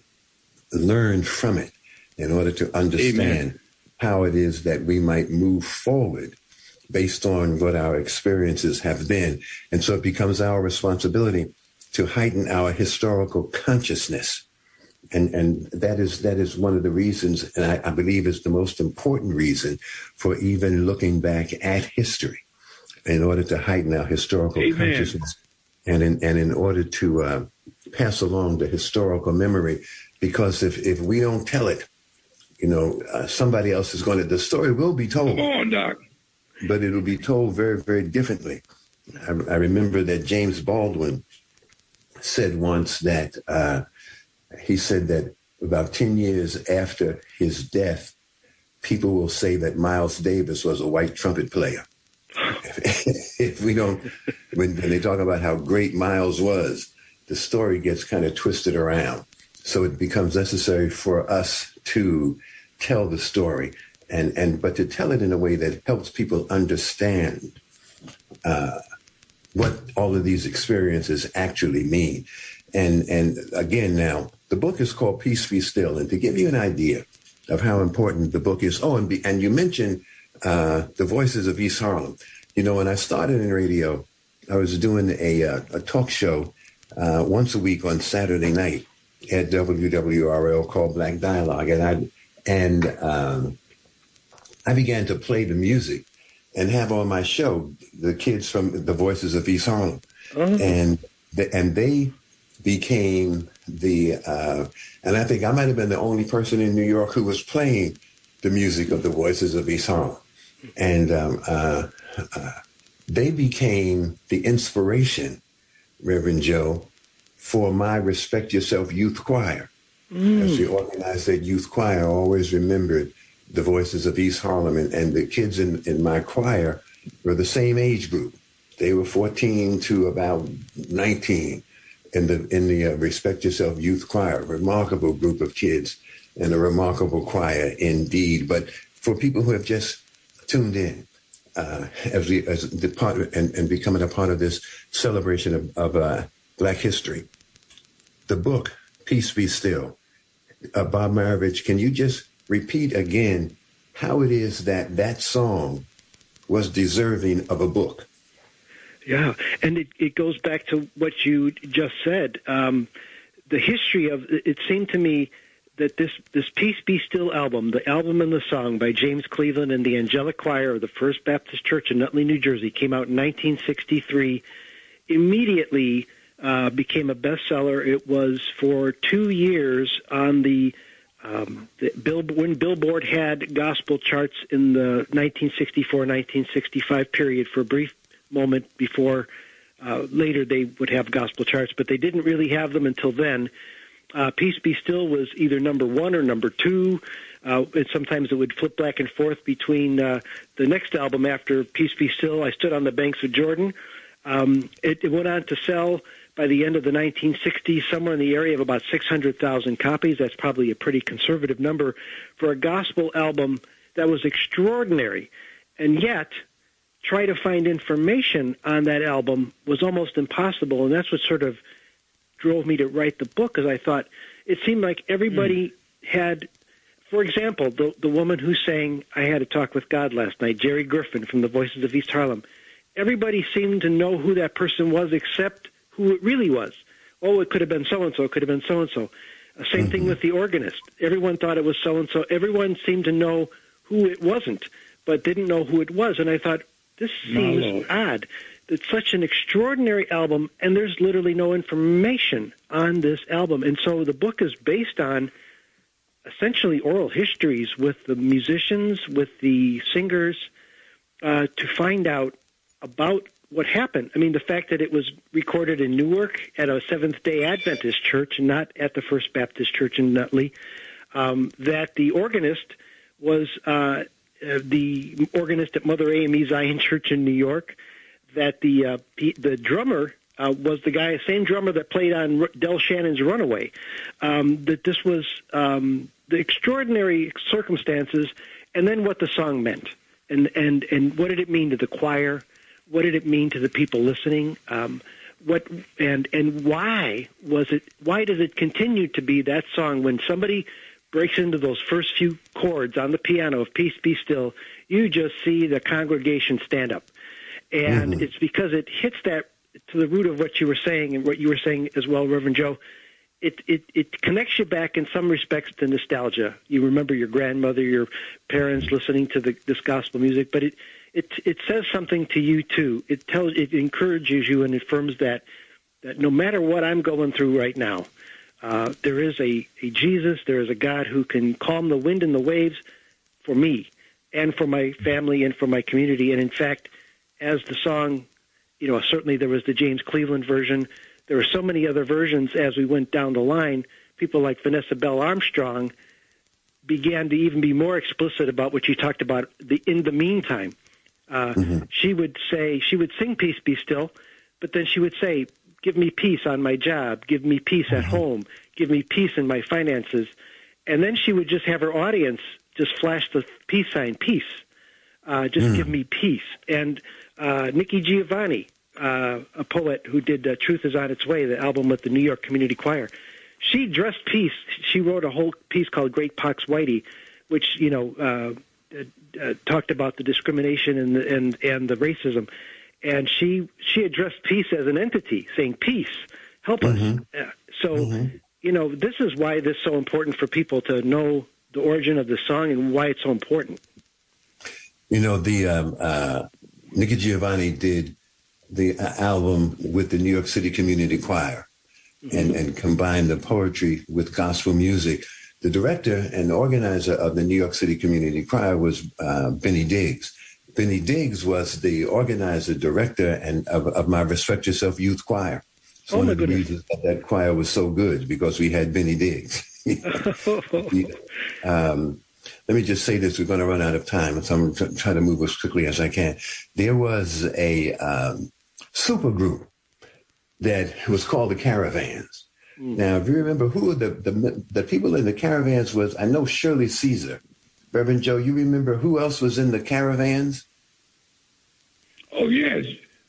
learn from it, in order to understand Amen. how it is that we might move forward based on what our experiences have been. And so it becomes our responsibility to heighten our historical consciousness And and that is that is one of the reasons, and I, I believe is the most important reason for even looking back at history, in order to heighten our historical Amen. consciousness, and in and in order to uh, pass along the historical memory. Because if if we don't tell it, you know, uh, somebody else is going to. The story will be told. Come on, Doc. But it'll be told very, very differently. I, I remember that James Baldwin said once that uh, he said that about ten years after his death, people will say that Miles Davis was a white trumpet player. if, if we don't, when, when they talk about how great Miles was, the story gets kind of twisted around. So it becomes necessary for us to tell the story. And, and but to tell it in a way that helps people understand uh, what all of these experiences actually mean. And and again, now, the book is called Peace Be Still. And to give you an idea of how important the book is, oh, and, be, and you mentioned uh, the Voices of East Harlem. You know, when I started in radio, I was doing a, uh, a talk show uh, once a week on Saturday night at W W R L called Black Dialogue. And I, and um, I began to play the music and have on my show the kids from the Voices of East Harlem. Oh. And, the, and they became the, uh, and I think I might have been the only person in New York who was playing the music of the Voices of East Harlem. And um, uh, uh, they became the inspiration, Reverend Joe, for my Respect Yourself Youth Choir. Mm. As we organized that youth choir, I always remembered the Voices of East Harlem, and, and the kids in, in my choir were the same age group. They were fourteen to about nineteen in the in the uh, Respect Yourself Youth Choir. Remarkable group of kids and a remarkable choir indeed. But for people who have just tuned in, uh, as we as the part and, and becoming a part of this celebration of, of uh, Black history, the book Peace Be Still. Uh, Bob Marovich, can you just repeat again how it is that that song was deserving of a book? Yeah, and it, it goes back to what you just said. Um, the history of it seemed to me that this, this Peace Be Still album, the album and the song by James Cleveland and the Angelic Choir of the First Baptist Church in Nutley, New Jersey, came out in nineteen sixty-three, immediately uh, became a bestseller. It was for two years on the Um, the Bill, when Billboard had gospel charts in the nineteen sixty-four nineteen sixty-five period for a brief moment before uh, later they would have gospel charts, but they didn't really have them until then. Uh, Peace Be Still was either number one or number two, uh, and sometimes it would flip back and forth between uh, the next album after Peace Be Still, I Stood on the Banks of Jordan. Um, it, it went on to sell by the end of the nineteen sixties, somewhere in the area of about six hundred thousand copies. That's probably a pretty conservative number for a gospel album that was extraordinary. And yet, try to find information on that album was almost impossible. And that's what sort of drove me to write the book, because I thought it seemed like everybody mm. had, for example, the, the woman who sang I Had a Talk with God last night, Jerry Griffin from the Voices of East Harlem. Everybody seemed to know who that person was except who it really was. Oh, it could have been so-and-so, it could have been so-and-so. Uh, same mm-hmm. thing with the organist. Everyone thought it was so-and-so. Everyone seemed to know who it wasn't, but didn't know who it was. And I thought, this seems no, no. odd. It's such an extraordinary album, and there's literally no information on this album. And so the book is based on essentially oral histories with the musicians, with the singers, uh, to find out about what happened. I mean, the fact that it was recorded in Newark at a Seventh-day Adventist church and not at the First Baptist Church in Nutley, um, that the organist was uh, uh, the organist at Mother A M E Zion Church in New York, that the uh, the, the drummer uh, was the guy, same drummer that played on Del Shannon's Runaway, um, that this was um, the extraordinary circumstances, and then what the song meant, and, and, and what did it mean to the choir. What did it mean to the people listening? Um, what and and why was it? Why does it continue to be that song when somebody breaks into those first few chords on the piano of Peace Be Still? You just see the congregation stand up, and mm-hmm. it's because it hits that to the root of what you were saying and what you were saying as well, Reverend Joe. it, it, it connects you back in some respects to nostalgia. You remember your grandmother, your parents listening to the, this gospel music, but it, it it says something to you too. It tells, it encourages you and affirms that that no matter what I'm going through right now, uh, there is a, a Jesus, there is a God who can calm the wind and the waves for me and for my family and for my community. And in fact, as the song, you know, certainly there was the James Cleveland version. There were so many other versions as we went down the line. People like Vanessa Bell Armstrong began to even be more explicit about what you talked about the in the meantime. Uh, mm-hmm. She would say, she would sing Peace Be Still, but then she would say, give me peace on my job, give me peace at mm-hmm. home, give me peace in my finances. And then she would just have her audience just flash the peace sign, peace. Uh, just mm. give me peace. And uh, Nikki Giovanni, uh, a poet who did uh, Truth Is On Its Way, the album with the New York Community Choir, she dressed peace. She wrote a whole piece called Great Pox Whitey, which, you know, uh, uh, uh, talked about the discrimination and the, and, and the racism. And she she addressed peace as an entity, saying, peace, help mm-hmm. us. Uh, so, mm-hmm. you know, this is why this is so important for people to know the origin of the song and why it's so important. You know, the um, uh, Nikki Giovanni did the uh, album with the New York City Community Choir mm-hmm. and, and combined the poetry with gospel music. The director and organizer of the New York City Community Choir was uh, Benny Diggs. Benny Diggs was the organizer, director, and of, of my Respect Yourself Youth Choir. It's oh one my of the goodness. reasons that that choir was so good, because we had Benny Diggs. um, let me just say this. We're going to run out of time, so I'm going to try to move as quickly as I can. There was a um, super group that was called the Caravans. Mm. Now, if you remember who the, the, the people in the Caravans was, I know Shirley Caesar. Reverend Joe, you remember who else was in the Caravans? Oh, yes.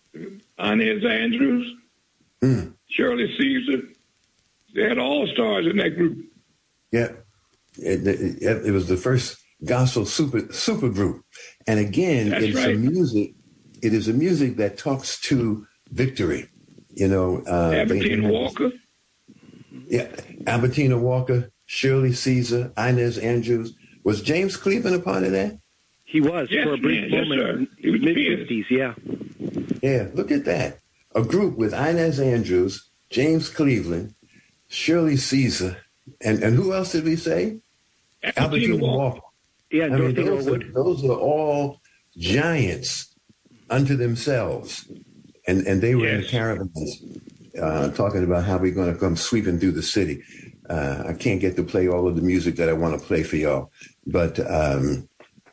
Inez Andrews, mm. Shirley Caesar. They had all-stars in that group. Yeah. It, it, it was the first gospel super super group. And again, That's it's right. a music, it is a music that talks to victory. You know, uh, Albertina Walker. Yeah, Albertina Walker, Shirley Caesar, Inez Andrews. Was James Cleveland a part of that? He was yes, for a brief man. moment Yes, in the mid fifties, yeah. Yeah, look at that. A group with Inez Andrews, James Cleveland, Shirley Caesar, and, and who else did we say? Albertina, Albertina Walker. Walker. Yeah, I mean, Dorothy those, are, Norwood. those are all giants unto themselves. And and they were yes. in the Caravans uh, talking about how we're going to come sweeping through the city. Uh, I can't get to play all of the music that I want to play for y'all. But um,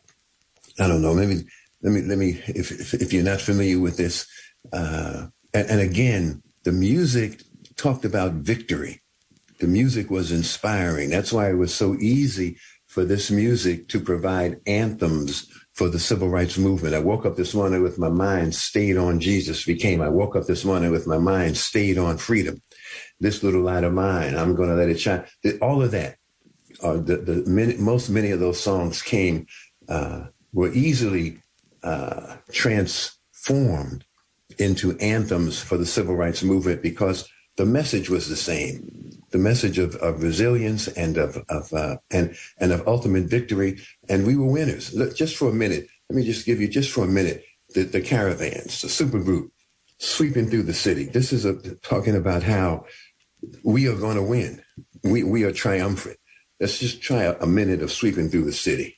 I don't know. Maybe let me let me if if, if you're not familiar with this, uh, and, and again, the music talked about victory. The music was inspiring. That's why it was so easy for this music to provide anthems for the civil rights movement. I woke up this morning with my mind stayed on Jesus became. I woke up this morning with my mind stayed on freedom. This little light of mine, I'm going to let it shine. All of that, uh, the, the many, most many of those songs came, uh, were easily uh, transformed into anthems for the civil rights movement because the message was the same. The message of, of resilience and of, of uh, and and of ultimate victory, and we were winners. Look, just for a minute, let me just give you just for a minute the, the Caravans, the supergroup, sweeping through the city. This is a, talking about how we are going to win. We we are triumphant. Let's just try a, a minute of sweeping through the city.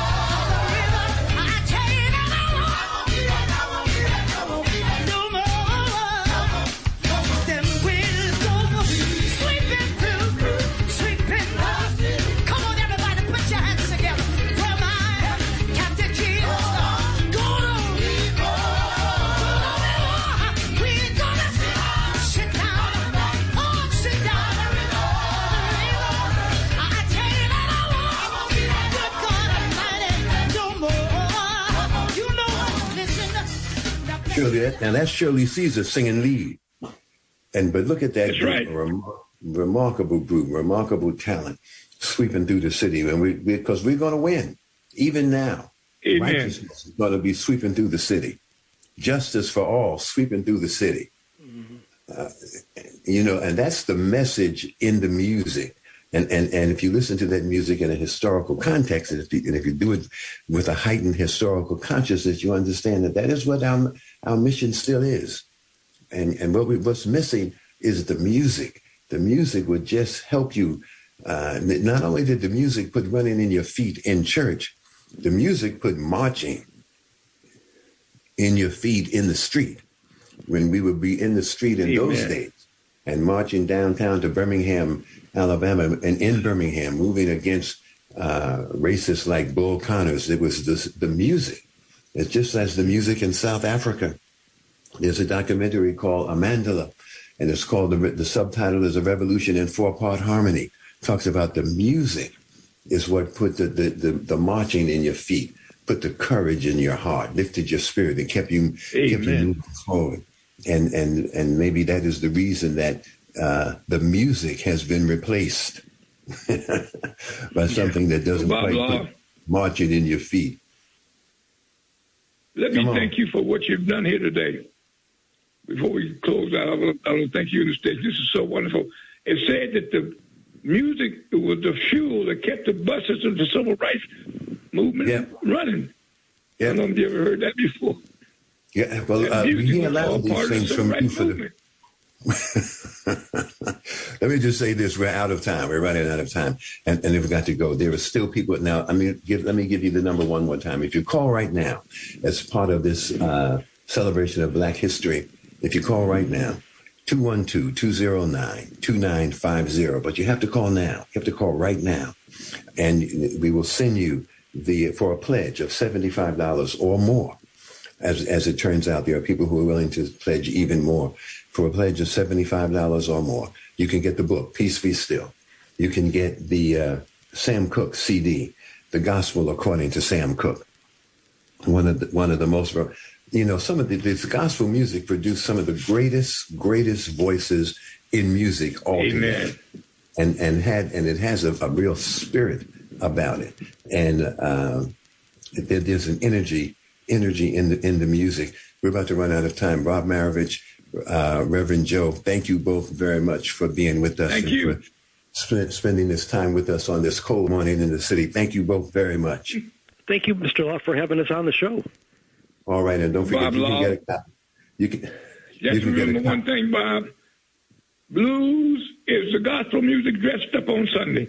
No more. Shirley, that, now that's Shirley Caesar singing lead. And but look at that That's group, right. a rem- remarkable group, remarkable talent sweeping through the city, and we because we, we're going to win. Even now, Amen. righteousness is going to be sweeping through the city. Justice for all sweeping through the city. Mm-hmm. Uh, you know, and that's the message in the music. And, and and if you listen to that music in a historical context, and if, you, and if you do it with a heightened historical consciousness, you understand that that is what our our mission still is. And and what we, what's missing is the music. The music would just help you. Uh, not only did the music put running in your feet in church, the music put marching in your feet in the street. When we would be in the street in Amen. those days and marching downtown to Birmingham, Alabama, and in Birmingham, moving against uh, racists like Bull Connors, it was the, the music. It's just as the music in South Africa. There's a documentary called Amandla, and it's called, the, the subtitle is A Revolution in Four-Part Harmony. It talks about the music is what put the, the, the, the marching in your feet, put the courage in your heart, lifted your spirit, and kept you, kept you moving forward. And, and, and maybe that is the reason that uh, the music has been replaced by something that doesn't Bob quite Law, put marching in your feet. Let me Come on. thank you for what you've done here today. Before we close out, I want to thank you on the stage. This is so wonderful. It said that the music was the fuel that kept the buses of the civil rights movement Yeah. running. Yeah. I don't know if you ever heard that before. Yeah, well, That uh, we music hear a was lot all of these part things the from civil you rights for the. movement. Let me just say this: we're out of time. We're running out of time, and and we've got to go. There are still people now. I mean, give, let me give you the number one more time. If you call right now, as part of this uh, celebration of Black History, if you call right now, two one two, two zero nine, two nine five zero. But you have to call now. You have to call right now, and we will send you the for a pledge of seventy-five dollars or more. As as it turns out, there are people who are willing to pledge even more. For a pledge of seventy-five dollars or more, you can get the book, Peace Be Still. You can get the uh, Sam Cooke C D, The Gospel According to Sam Cooke. One of the, one of the most, you know, some of the, this gospel music produced some of the greatest, greatest voices in music altogether. Amen. And, and had, and it has a, a real spirit about it. And uh, there, there's an energy, energy in the, in the music. We're about to run out of time. Bob Maravich, Uh, Reverend Joe, thank you both very much for being with us. Thank and you. for sp- spending this time with us on this cold morning in the city. Thank you both very much. Thank you, Mister Law, for having us on the show. All right, and don't forget, Bob you can Law. get a copy. You can, Just you can get a remember one copy. thing, Bob. Blues is the gospel music dressed up on Sunday.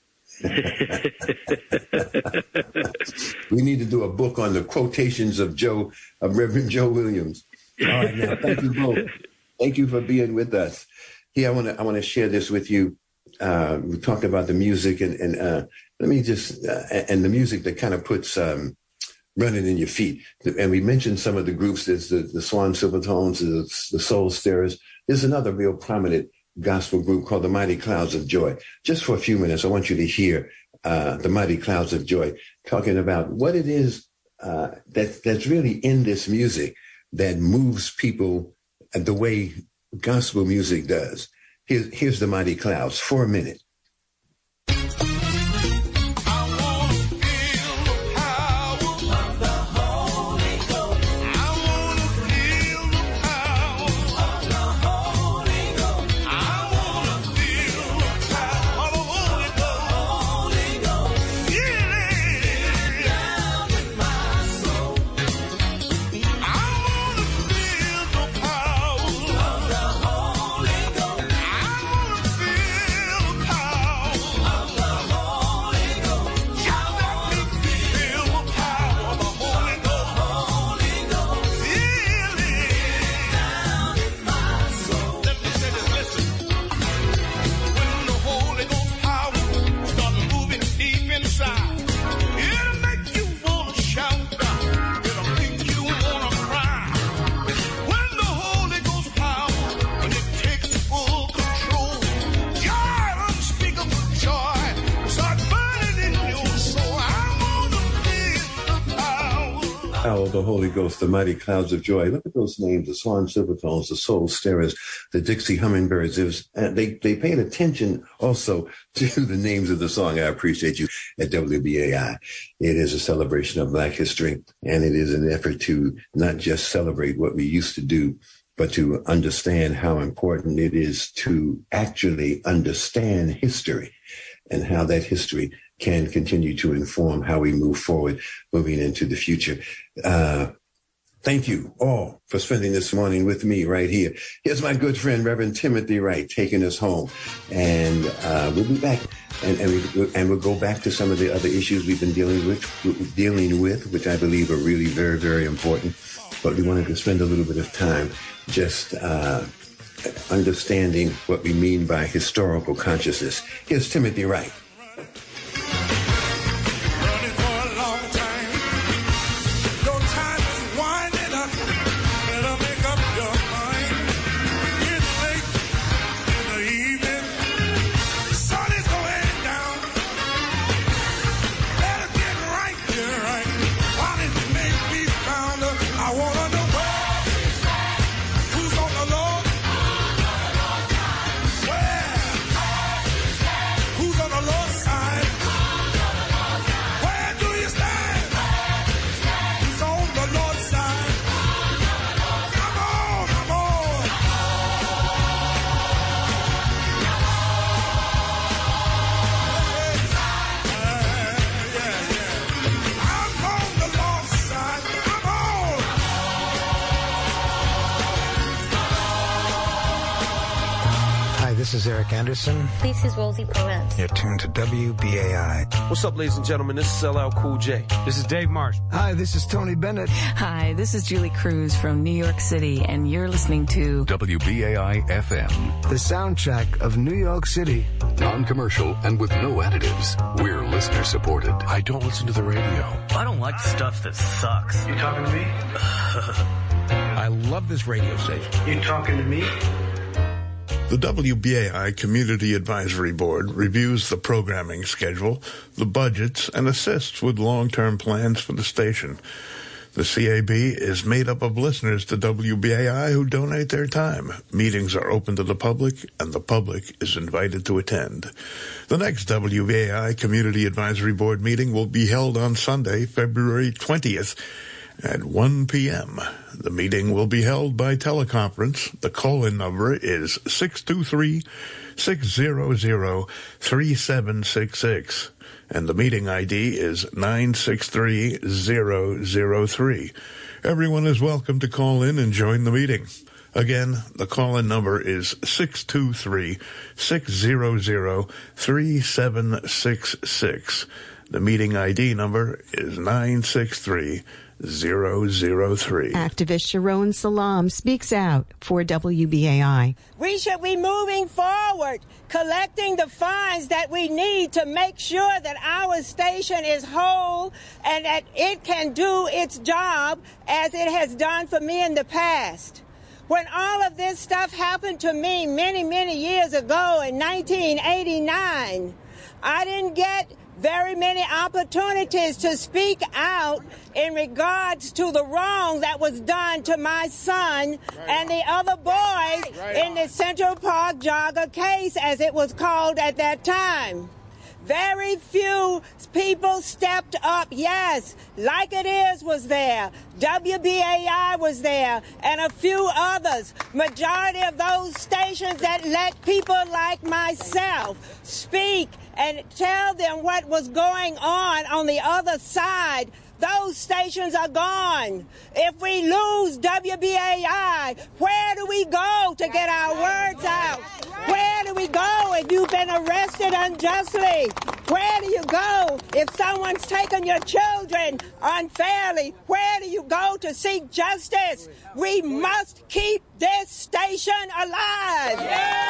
We need to do a book on the quotations of Joe, of Reverend Joe Williams. All right, now, thank you both. Thank you for being with us. Here, I want to I want to share this with you. Uh, we talked about the music, and, and uh, let me just, uh, and the music that kind of puts um, running in your feet. And we mentioned some of the groups. There's the, the Swan Silvertones, the, the Soul Stirrers. There's another real prominent gospel group called the Mighty Clouds of Joy. Just for a few minutes, I want you to hear uh, the Mighty Clouds of Joy talking about what it is uh, that that's really in this music that moves people the way gospel music does. Here's, here's the Mighty Clouds for a minute. Power power of the Holy Ghost, the mighty clouds of joy. Look at those names, the Swan Silvertones, the Soul Stirrers, the Dixie Hummingbirds. It was, uh, they, they paid attention also to the names of the song. I appreciate you at W B A I. It is a celebration of Black history, and it is an effort to not just celebrate what we used to do, but to understand how important it is to actually understand history and how that history can continue to inform how we move forward, moving into the future. Uh, thank you all for spending this morning with me right here. Here's my good friend, Reverend Timothy Wright, taking us home. And uh, we'll be back, and, and, we, and we'll go back to some of the other issues we've been dealing with, dealing with, which I believe are really very, very important. But we wanted to spend a little bit of time just uh, understanding what we mean by historical consciousness. Here's Timothy Wright. This is Eric Anderson. This is Rosie Perez. You're tuned to W B A I. What's up, ladies and gentlemen? This is L L Cool J. This is Dave Marsh. Hi, this is Tony Bennett. Hi, this is Julie Cruz from New York City, and you're listening to W B A I F M. The soundtrack of New York City. Non-commercial and with no additives. We're listener supported. I don't listen to the radio. I don't like stuff that sucks. You talking to me? I love this radio station. You talking to me? The W B A I Community Advisory Board reviews the programming schedule, the budgets, and assists with long-term plans for the station. The C A B is made up of listeners to W B A I who donate their time. Meetings are open to the public, and the public is invited to attend. The next W B A I Community Advisory Board meeting will be held on Sunday, February twentieth, at one p.m. The meeting will be held by teleconference. The call-in number is six two three, six zero zero, three seven six six, and the meeting I D is nine six three zero zero three. Everyone is welcome to call in and join the meeting. Again, the call-in number is six two three, six zero zero, three seven six six. The meeting I D number is nine six three zero zero three. Activist Sharon Salam speaks out for W B A I. We should be moving forward, collecting the funds that we need to make sure that our station is whole and that it can do its job as it has done for me in the past. When all of this stuff happened to me many, many years ago in nineteen eighty-nine, I didn't get very many opportunities to speak out in regards to the wrong that was done to my son right and the other boys right, right in the Central Park jogger case, as it was called at that time. Very few people stepped up. Yes, Like It Is was there, W B A I was there, and a few others. Majority of those stations that let people like myself speak and tell them what was going on on the other side, those stations are gone. If we lose W B A I, where do we go to get our words out? Where do we go if you've been arrested unjustly? Where do you go if someone's taken your children unfairly? Where do you go to seek justice? We must keep this station alive.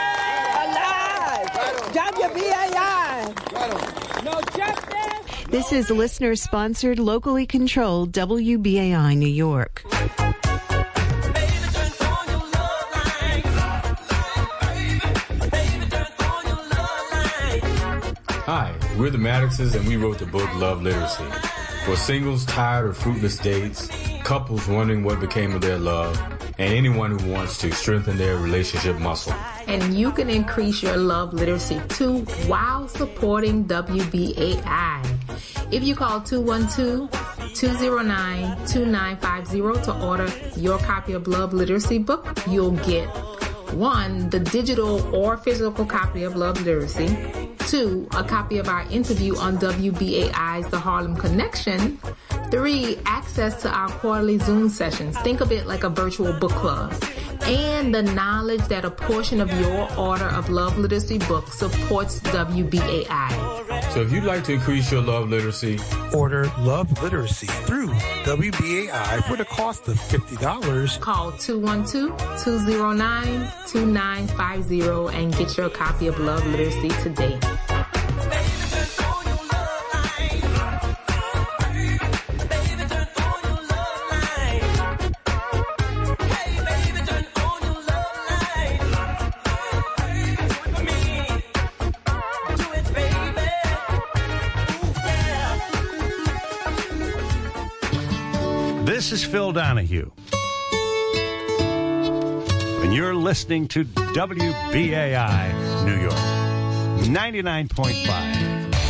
Alive. W B A I. No justice. This is listener-sponsored, locally controlled W B A I New York. Hi, we're the Maddoxes, and we wrote the book Love Literacy. For singles tired of fruitless dates, couples wondering what became of their love, and anyone who wants to strengthen their relationship muscle. And you can increase your love literacy too while supporting W B A I. If you call two one two, two zero nine, two nine five zero to order your copy of Love Literacy book, you'll get one, the digital or physical copy of Love Literacy. Two, a copy of our interview on W B A I's The Harlem Connection. Three, access to our quarterly Zoom sessions. Think of it like a virtual book club. And the knowledge that a portion of your order of Love Literacy book supports W B A I. So if you'd like to increase your love literacy, order Love Literacy through W B A I for the cost of fifty dollars. Call two one two, two zero nine, two nine five zero and get your copy of Love Literacy today. This is Phil Donahue, and you're listening to W B A I New York, ninety-nine point five.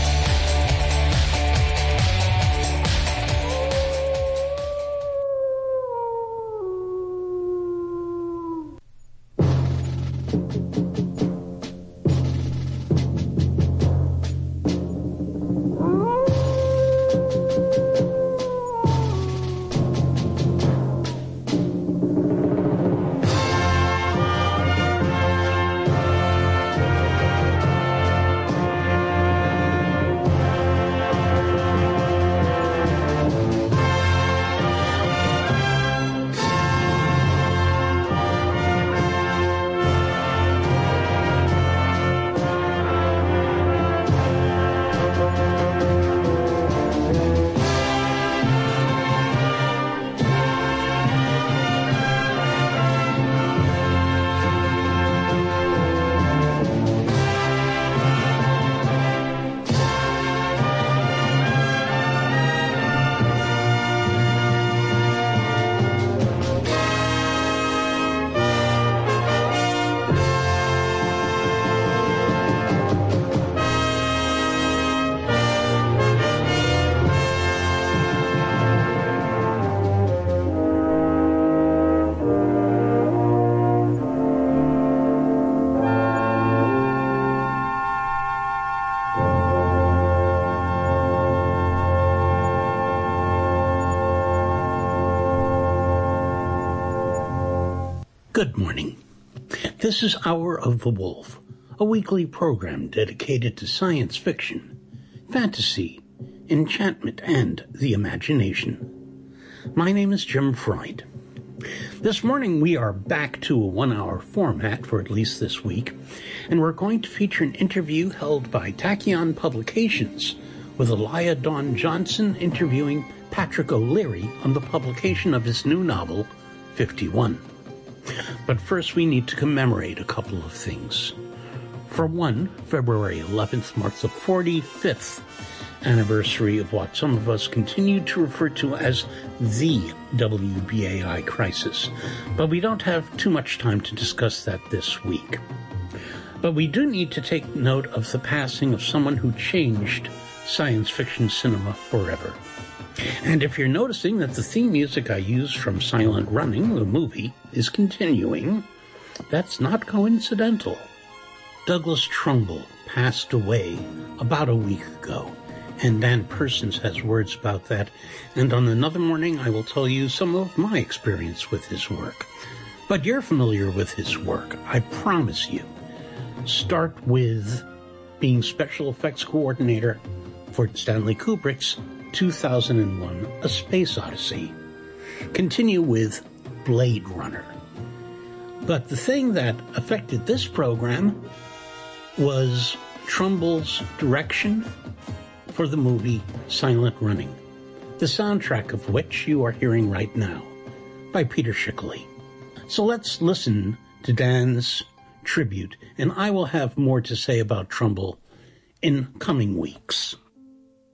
Good morning. This is Hour of the Wolf, a weekly program dedicated to science fiction, fantasy, enchantment, and the imagination. My name is Jim Fried. This morning we are back to a one-hour format for at least this week, and we're going to feature an interview held by Tachyon Publications with Elia Dawn Johnson interviewing Patrick O'Leary on the publication of his new novel, fifty-one. But first we need to commemorate a couple of things. For one, February eleventh marks the forty-fifth anniversary of what some of us continue to refer to as the W B A I crisis. But we don't have too much time to discuss that this week. But we do need to take note of the passing of someone who changed science fiction cinema forever. And if you're noticing that the theme music I used from Silent Running, the movie, is continuing, that's not coincidental. Douglas Trumbull passed away about a week ago, and Dan Persons has words about that, and on another morning I will tell you some of my experience with his work. But you're familiar with his work, I promise you. Start with being special effects coordinator for Stanley Kubrick's two thousand one A Space Odyssey. Continue with Blade Runner. But the thing that affected this program was Trumbull's direction for the movie Silent Running, the soundtrack of which you are hearing right now by Peter Schickele. So let's listen to Dan's tribute, and I will have more to say about Trumbull in coming weeks.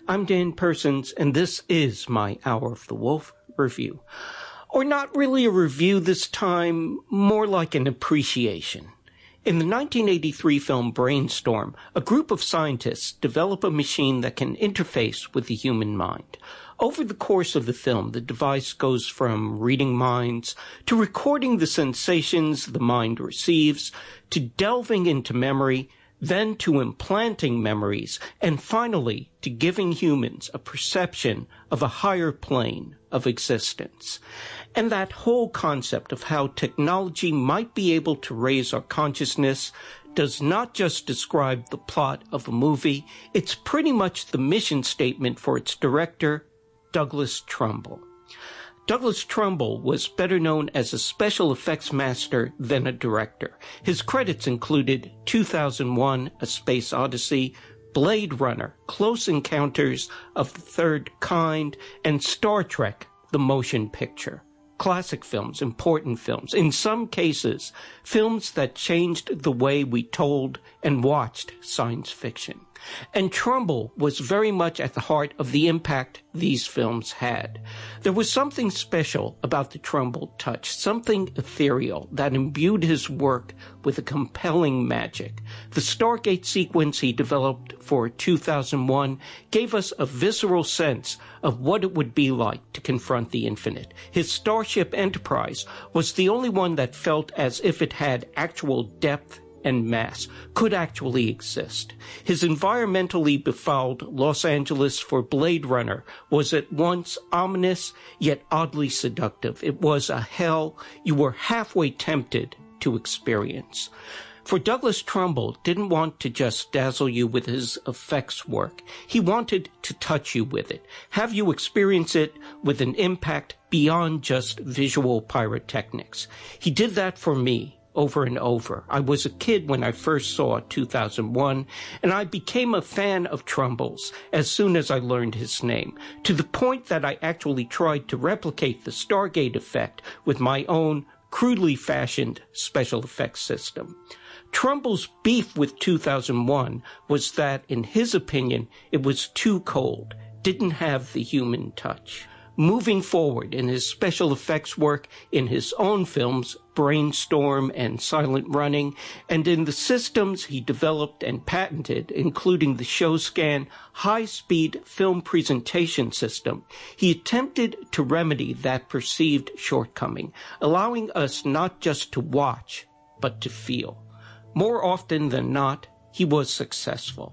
I'm Dan Persons, and this is my Hour of the Wolf review. Or not really a review this time, more like an appreciation. In the nineteen eighty-three film Brainstorm, a group of scientists develop a machine that can interface with the human mind. Over the course of the film, the device goes from reading minds to recording the sensations the mind receives, to delving into memory, then to implanting memories, and finally to giving humans a perception of a higher plane of existence. And that whole concept of how technology might be able to raise our consciousness does not just describe the plot of a movie, it's pretty much the mission statement for its director, Douglas Trumbull. Douglas Trumbull was better known as a special effects master than a director. His credits included two thousand one, A Space Odyssey, Blade Runner, Close Encounters of the Third Kind, and Star Trek, the motion picture. Classic films, important films, in some cases, films that changed the way we told and watched science fiction. And Trumbull was very much at the heart of the impact these films had. There was something special about the Trumbull touch, something ethereal that imbued his work with a compelling magic. The Stargate sequence he developed for two thousand one gave us a visceral sense of what it would be like to confront the infinite. His Starship Enterprise was the only one that felt as if it had actual depth and mass, could actually exist. His environmentally befouled Los Angeles for Blade Runner was at once ominous, yet oddly seductive. It was a hell you were halfway tempted to experience. For Douglas Trumbull didn't want to just dazzle you with his effects work. He wanted to touch you with it, have you experience it with an impact beyond just visual pyrotechnics. He did that for me over and over. I was a kid when I first saw two thousand one, and I became a fan of Trumbull's as soon as I learned his name, to the point that I actually tried to replicate the Stargate effect with my own crudely fashioned special effects system. Trumbull's beef with two thousand one was that, in his opinion, it was too cold, didn't have the human touch. Moving forward in his special effects work in his own films, Brainstorm and Silent Running, and in the systems he developed and patented, including the ShowScan high-speed film presentation system, he attempted to remedy that perceived shortcoming, allowing us not just to watch, but to feel. More often than not, he was successful.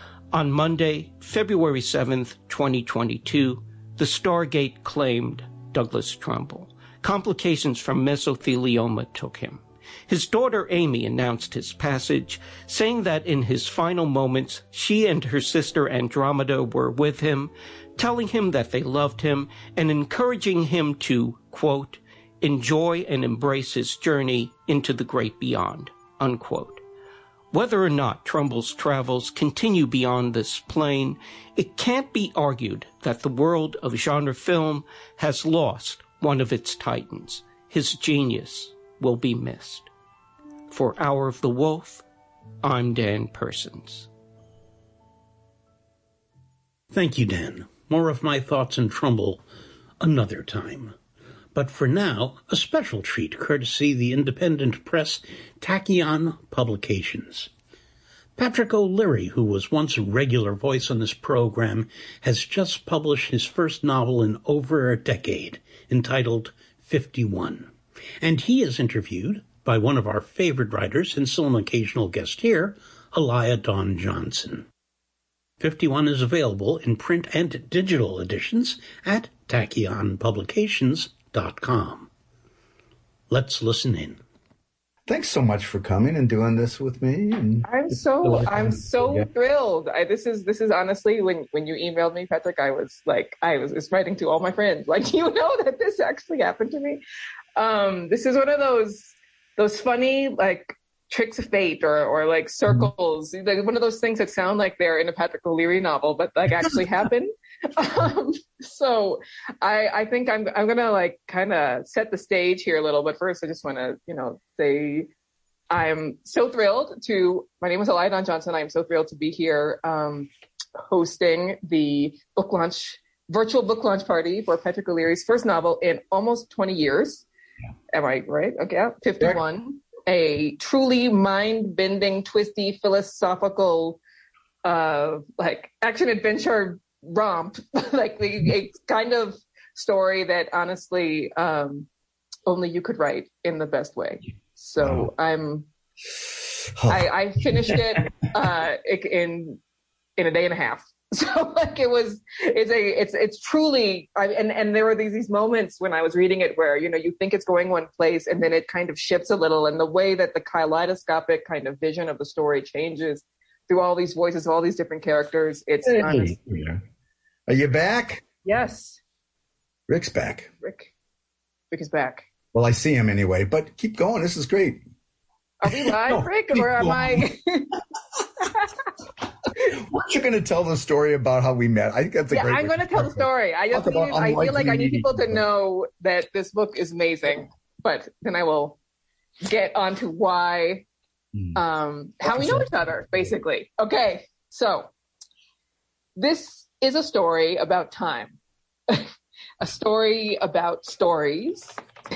On Monday, February seventh, twenty twenty-two, the Stargate claimed Douglas Trumbull. Complications from mesothelioma took him. His daughter Amy announced his passage, saying that in his final moments, she and her sister Andromeda were with him, telling him that they loved him and encouraging him to, quote, enjoy and embrace his journey into the great beyond, unquote. Whether or not Trumbull's travels continue beyond this plane, it can't be argued that the world of genre film has lost one of its titans. His genius will be missed. For Hour of the Wolf, I'm Dan Persons. Thank you, Dan. More of my thoughts on Trumbull another time. But for now, a special treat courtesy the independent press Tachyon Publications. Patrick O'Leary, who was once a regular voice on this program, has just published his first novel in over a decade, entitled fifty-one. And he is interviewed by one of our favorite writers and still an occasional guest here, Elia Dawn Johnson. fifty-one is available in print and digital editions at tachyon publications dot com. Let's listen in. Thanks so much for coming and doing this with me. And I'm so I'm so thrilled. I, this is this is honestly when when you emailed me, Patrick, I was like I was, was writing to all my friends, like, you know that this actually happened to me. Um, this is one of those those funny like tricks of fate or or like circles, mm-hmm. like one of those things that sound like they're in a Patrick O'Leary novel, but like actually happen. Um, so I, I think I'm, I'm going to like kind of set the stage here a little, but first I just want to, you know, say I'm so thrilled to, my name is Elia Dawn Johnson. I'm so thrilled to be here, um, hosting the book launch, virtual book launch party for Patrick O'Leary's first novel in almost twenty years. Yeah. Am I right? Okay, yeah. fifty-one. Right. A truly mind-bending, twisty, philosophical, uh, like action-adventure romp, like the a kind of story that honestly um, only you could write in the best way. So wow. I'm, I, I finished it uh, in in a day and a half. So like it was, it's a, it's, it's truly, I, and, and there were these, these moments when I was reading it where, you know, you think it's going one place and then it kind of shifts a little, and the way that the kaleidoscopic kind of vision of the story changes through all these voices, all these different characters. It's hey, honest. Yeah. Are you back? Yes. Rick's back. Rick. Rick is back. Well, I see him anyway, but keep going. This is great. Are we live, no, Rick, or am I? Weren't you going to tell the story about how we met? I think that's a yeah, great. Yeah, I'm going to tell the story. I just need, I feel like I need people to know that this book is amazing, but then I will get onto why, um, how we know each other, basically. Okay, so this is a story about time, a story about stories,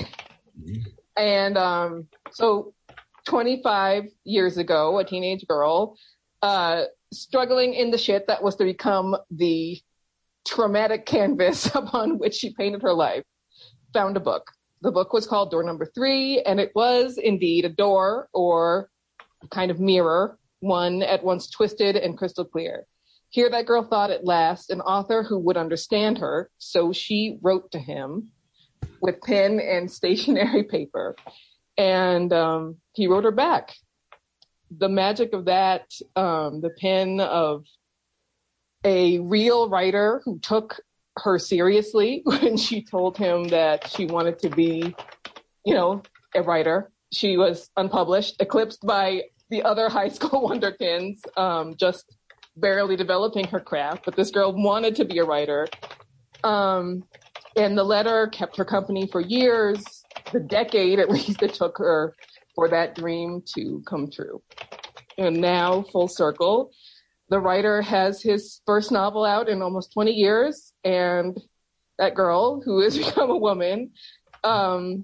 and um, so twenty-five years ago, a teenage girl. Uh, struggling in the shit that was to become the traumatic canvas upon which she painted her life, found a book. The book was called Door Number Three, and it was indeed a door or a kind of mirror, one at once twisted and crystal clear. Here that girl thought at last an author who would understand her, so she wrote to him with pen and stationery paper, and um, he wrote her back. The magic of that, um, the pen of a real writer who took her seriously when she told him that she wanted to be, you know, a writer. She was unpublished, eclipsed by the other high school wonderkins, um, just barely developing her craft. But this girl wanted to be a writer. Um, and the letter kept her company for years, the decade at least it took her for that dream to come true. And now, full circle, the writer has his first novel out in almost twenty years, and that girl, who has become a woman, um,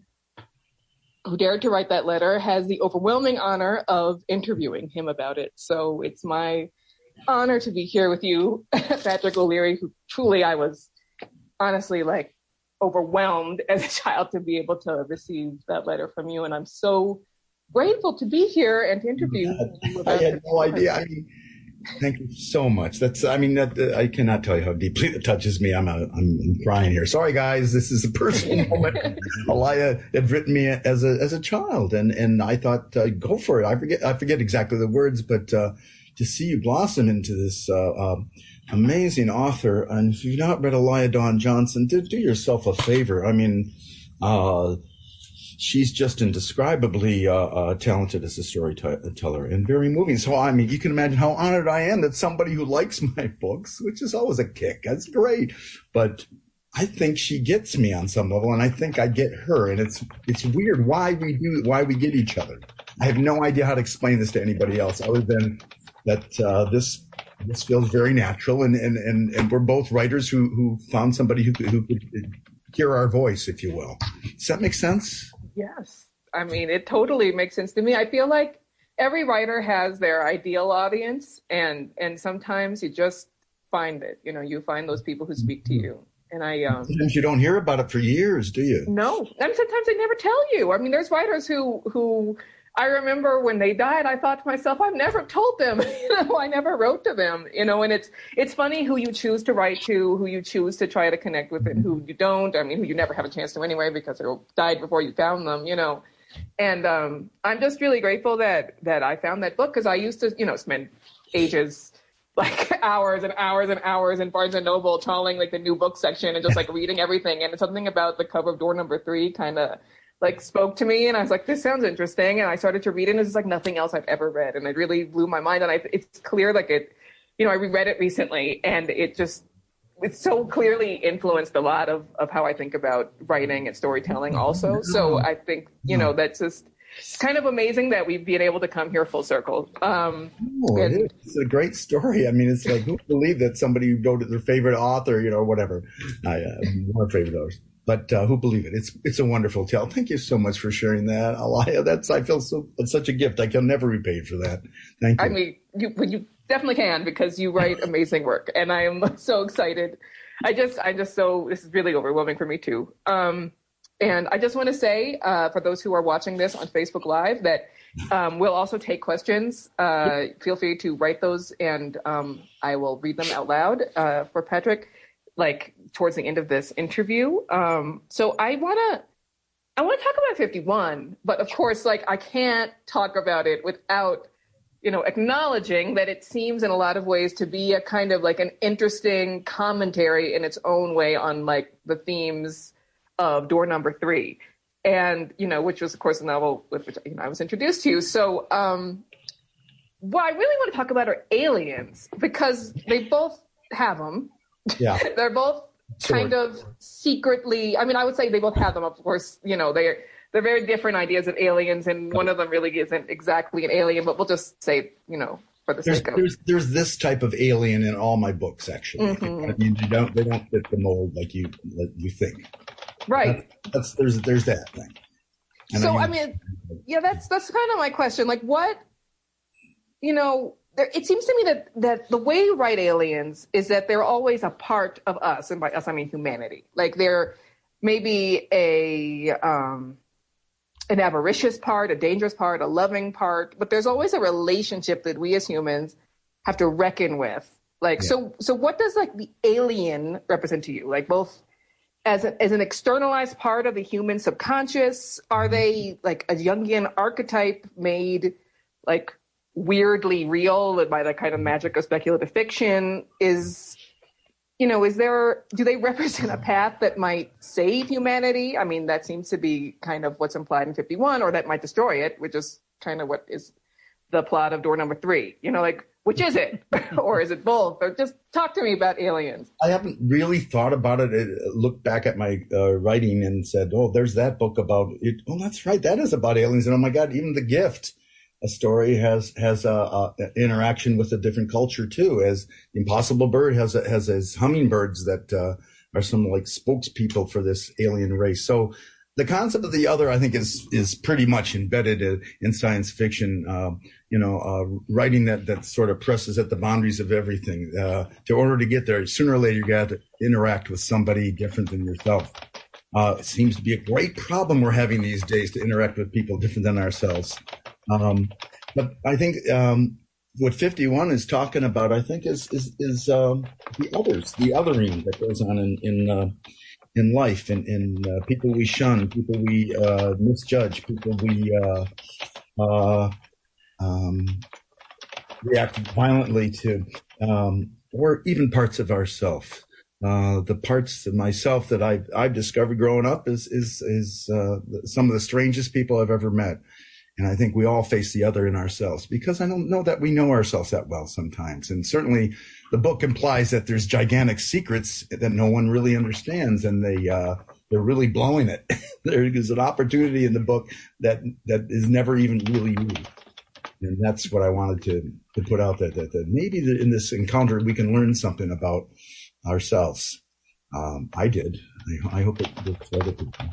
who dared to write that letter, has the overwhelming honor of interviewing him about it. So it's my honor to be here with you, Patrick O'Leary, who truly I was honestly like overwhelmed as a child to be able to receive that letter from you. And I'm so grateful to be here and to interview you about I had no idea. I mean, thank you so much. That's, I mean, that, uh, I cannot tell you how deeply it touches me. I'm, a, I'm, I'm crying here. Sorry, guys. This is a personal moment. Aliyah had written me as a, as a child, and, and I thought, uh, go for it. I forget, I forget exactly the words, but, uh, to see you blossom into this, uh, uh, amazing author. And if you've not read Aliyah Dawn Johnson, do, do yourself a favor. I mean, uh, she's just indescribably uh, uh, talented as a storyteller and very moving. So, I mean, you can imagine how honored I am that somebody who likes my books, which is always a kick. That's great. But I think she gets me on some level, and I think I get her. And it's it's weird why we do why we get each other. I have no idea how to explain this to anybody else other than that uh, this this feels very natural, and and and, and we're both writers who who found somebody who who could hear our voice, if you will. Does that make sense? Yes. I mean, it totally makes sense to me. I feel like every writer has their ideal audience, and and sometimes you just find it. You know, you find those people who speak to you. And I um sometimes you don't hear about it for years, do you? No. And sometimes they never tell you. I mean, there's writers who who I remember when they died, I thought to myself, I've never told them, you know, I never wrote to them, you know, and it's, it's funny who you choose to write to, who you choose to try to connect with, and who you don't. I mean, who you never have a chance to anyway, because they died before you found them, you know. And um, I'm just really grateful that, that I found that book, because I used to, you know, spend ages, like hours and hours and hours in Barnes and Noble trawling like the new book section and just like reading everything. And something about the cover of Door Number Three kind of like spoke to me, and I was like, this sounds interesting. And I started to read it, and it's like nothing else I've ever read. And it really blew my mind. And I, it's clear, like it, you know, I reread it recently, and it just, it so clearly influenced a lot of, of how I think about writing and storytelling also. So I think, you know, that's just, it's kind of amazing that we've been able to come here full circle. Um, oh, and, it it's a great story. I mean, it's like, who would believe that somebody would go to their favorite author, you know, whatever. I, uh, one of my favorite authors. But uh, who believe it? It's it's a wonderful tale. Thank you so much for sharing that, Alaya. That's I feel so it's such a gift. I can never repay you for that. Thank you. I mean, you, you definitely can, because you write amazing work, and I am so excited. I just I just so this is really overwhelming for me too. Um, and I just want to say uh, for those who are watching this on Facebook Live that um, we'll also take questions. Uh, feel free to write those, and um, I will read them out loud uh, for Patrick, like towards the end of this interview. Um, so I want to, I want to talk about fifty-one, but of course, like I can't talk about it without, you know, acknowledging that it seems in a lot of ways to be a kind of like an interesting commentary in its own way on like the themes of Door Number Three. And, you know, which was of course a novel with which you know, I was introduced to. So um, what I really want to talk about are aliens, because they both have them. Yeah. They're both kind of secretly, I mean, I would say they both have them, of course, you know, they're, they're very different ideas of aliens, and one of them really isn't exactly an alien, but we'll just say, you know, for the there's, sake of... There's, there's this type of alien in all my books, actually. Mm-hmm. I mean, you don't, they don't fit the mold like you, like you think. Right. That's, that's there's, there's that thing. And so, I mean, I mean, yeah, that's, that's kind of my question. Like what, you know, There, it seems to me that, that the way you write aliens is that they're always a part of us, and by us I mean humanity. Like they're maybe a um, an avaricious part, a dangerous part, a loving part, but there's always a relationship that we as humans have to reckon with. Like, yeah. so so what does like the alien represent to you? Like both as a, as an externalized part of the human subconscious, are they like a Jungian archetype made like weirdly real by the kind of magic of speculative fiction? Is, you know, is there, do they represent a path that might save humanity? I mean, that seems to be kind of what's implied in fifty-one, or that might destroy it, which is kind of what is the plot of Door Number Three. You know, like, which is it? Or is it both? Or just talk to me about aliens. I haven't really thought about it. I looked back at my uh, writing and said, oh, there's that book about it. Oh, that's right. That is about aliens. And oh my God, even The Gift, a story has has a, a interaction with a different culture too. As Impossible Bird has a, has his hummingbirds that uh, are some like spokespeople for this alien race. So the concept of the other, I think, is is pretty much embedded in, in science fiction. Uh, you know, uh, writing that that sort of presses at the boundaries of everything. Uh, to order to get there, sooner or later you got to interact with somebody different than yourself. Uh, it seems to be a great problem we're having these days, to interact with people different than ourselves. Um, but I think um, what fifty-one is talking about, I think, is is, is um, the others, the othering that goes on in in, uh, in life, and in, in uh, people we shun, people we uh, misjudge, people we uh, uh, um, react violently to, um, or even parts of ourself. Uh, the parts of myself that I've I've discovered growing up is is is uh, some of the strangest people I've ever met. And I think we all face the other in ourselves, because I don't know that we know ourselves that well sometimes. And certainly the book implies that there's gigantic secrets that no one really understands, and they, uh, they're really blowing it. There is an opportunity in the book that, that is never even really used. And that's what I wanted to, to put out there, that, that maybe in this encounter we can learn something about ourselves. Um, I did. I, I hope it works for other people.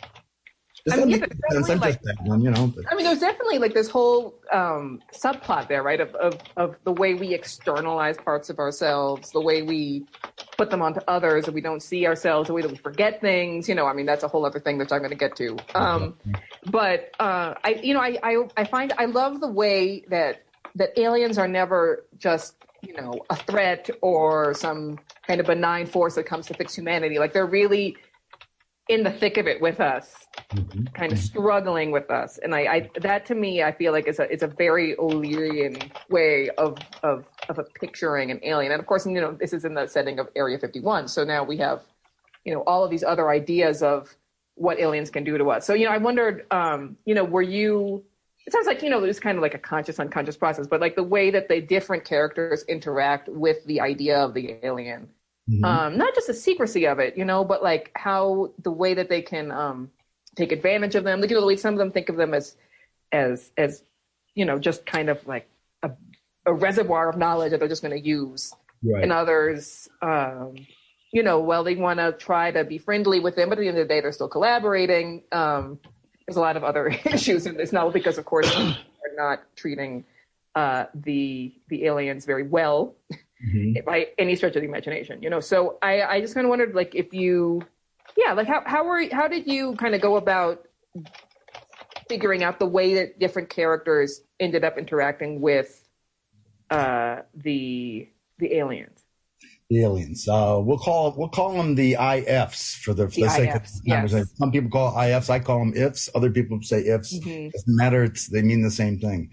Does I mean, that make sense? I'm like, just that one, you know. But. I mean, there's definitely like this whole um, subplot there, right? Of, of of the way we externalize parts of ourselves, the way we put them onto others, and we don't see ourselves, the way that we forget things. You know, I mean, that's a whole other thing that I'm going to get to. Um, but uh, I, you know, I, I I find I love the way that that aliens are never just, you know, a threat or some kind of benign force that comes to fix humanity. Like they're really in the thick of it with us, mm-hmm. kind of struggling with us. And I, I, that to me, I feel like it's a, it's a very O'Learyan way of, of, of a picturing an alien. And of course, you know, this is in the setting of Area fifty-one. So now we have, you know, all of these other ideas of what aliens can do to us. So, you know, I wondered, um, you know, were you, it sounds like, you know, it was kind of like a conscious, unconscious process, but like the way that the different characters interact with the idea of the alien. Mm-hmm. Um, not just the secrecy of it, you know, but like how the way that they can um, take advantage of them. Like, you know, the way some of them think of them as as as you know, just kind of like a, a reservoir of knowledge that they're just going to use. Right. And others, um, you know, well, they want to try to be friendly with them, but at the end of the day, they're still collaborating. Um, there's a lot of other issues in this novel because, of course, they're not treating uh, the the aliens very well mm-hmm. by any stretch of the imagination. You know, so I, I just kind of wondered, like, if you, yeah, like how how were how did you kind of go about figuring out the way that different characters ended up interacting with uh, the the aliens? The aliens. Uh, we'll call we'll call them the I Fs for the, for the, the sake of the conversation. Yes. Some people call it I Fs. I call them ifs. Other people say ifs. Mm-hmm. Doesn't matter. It's they mean the same thing.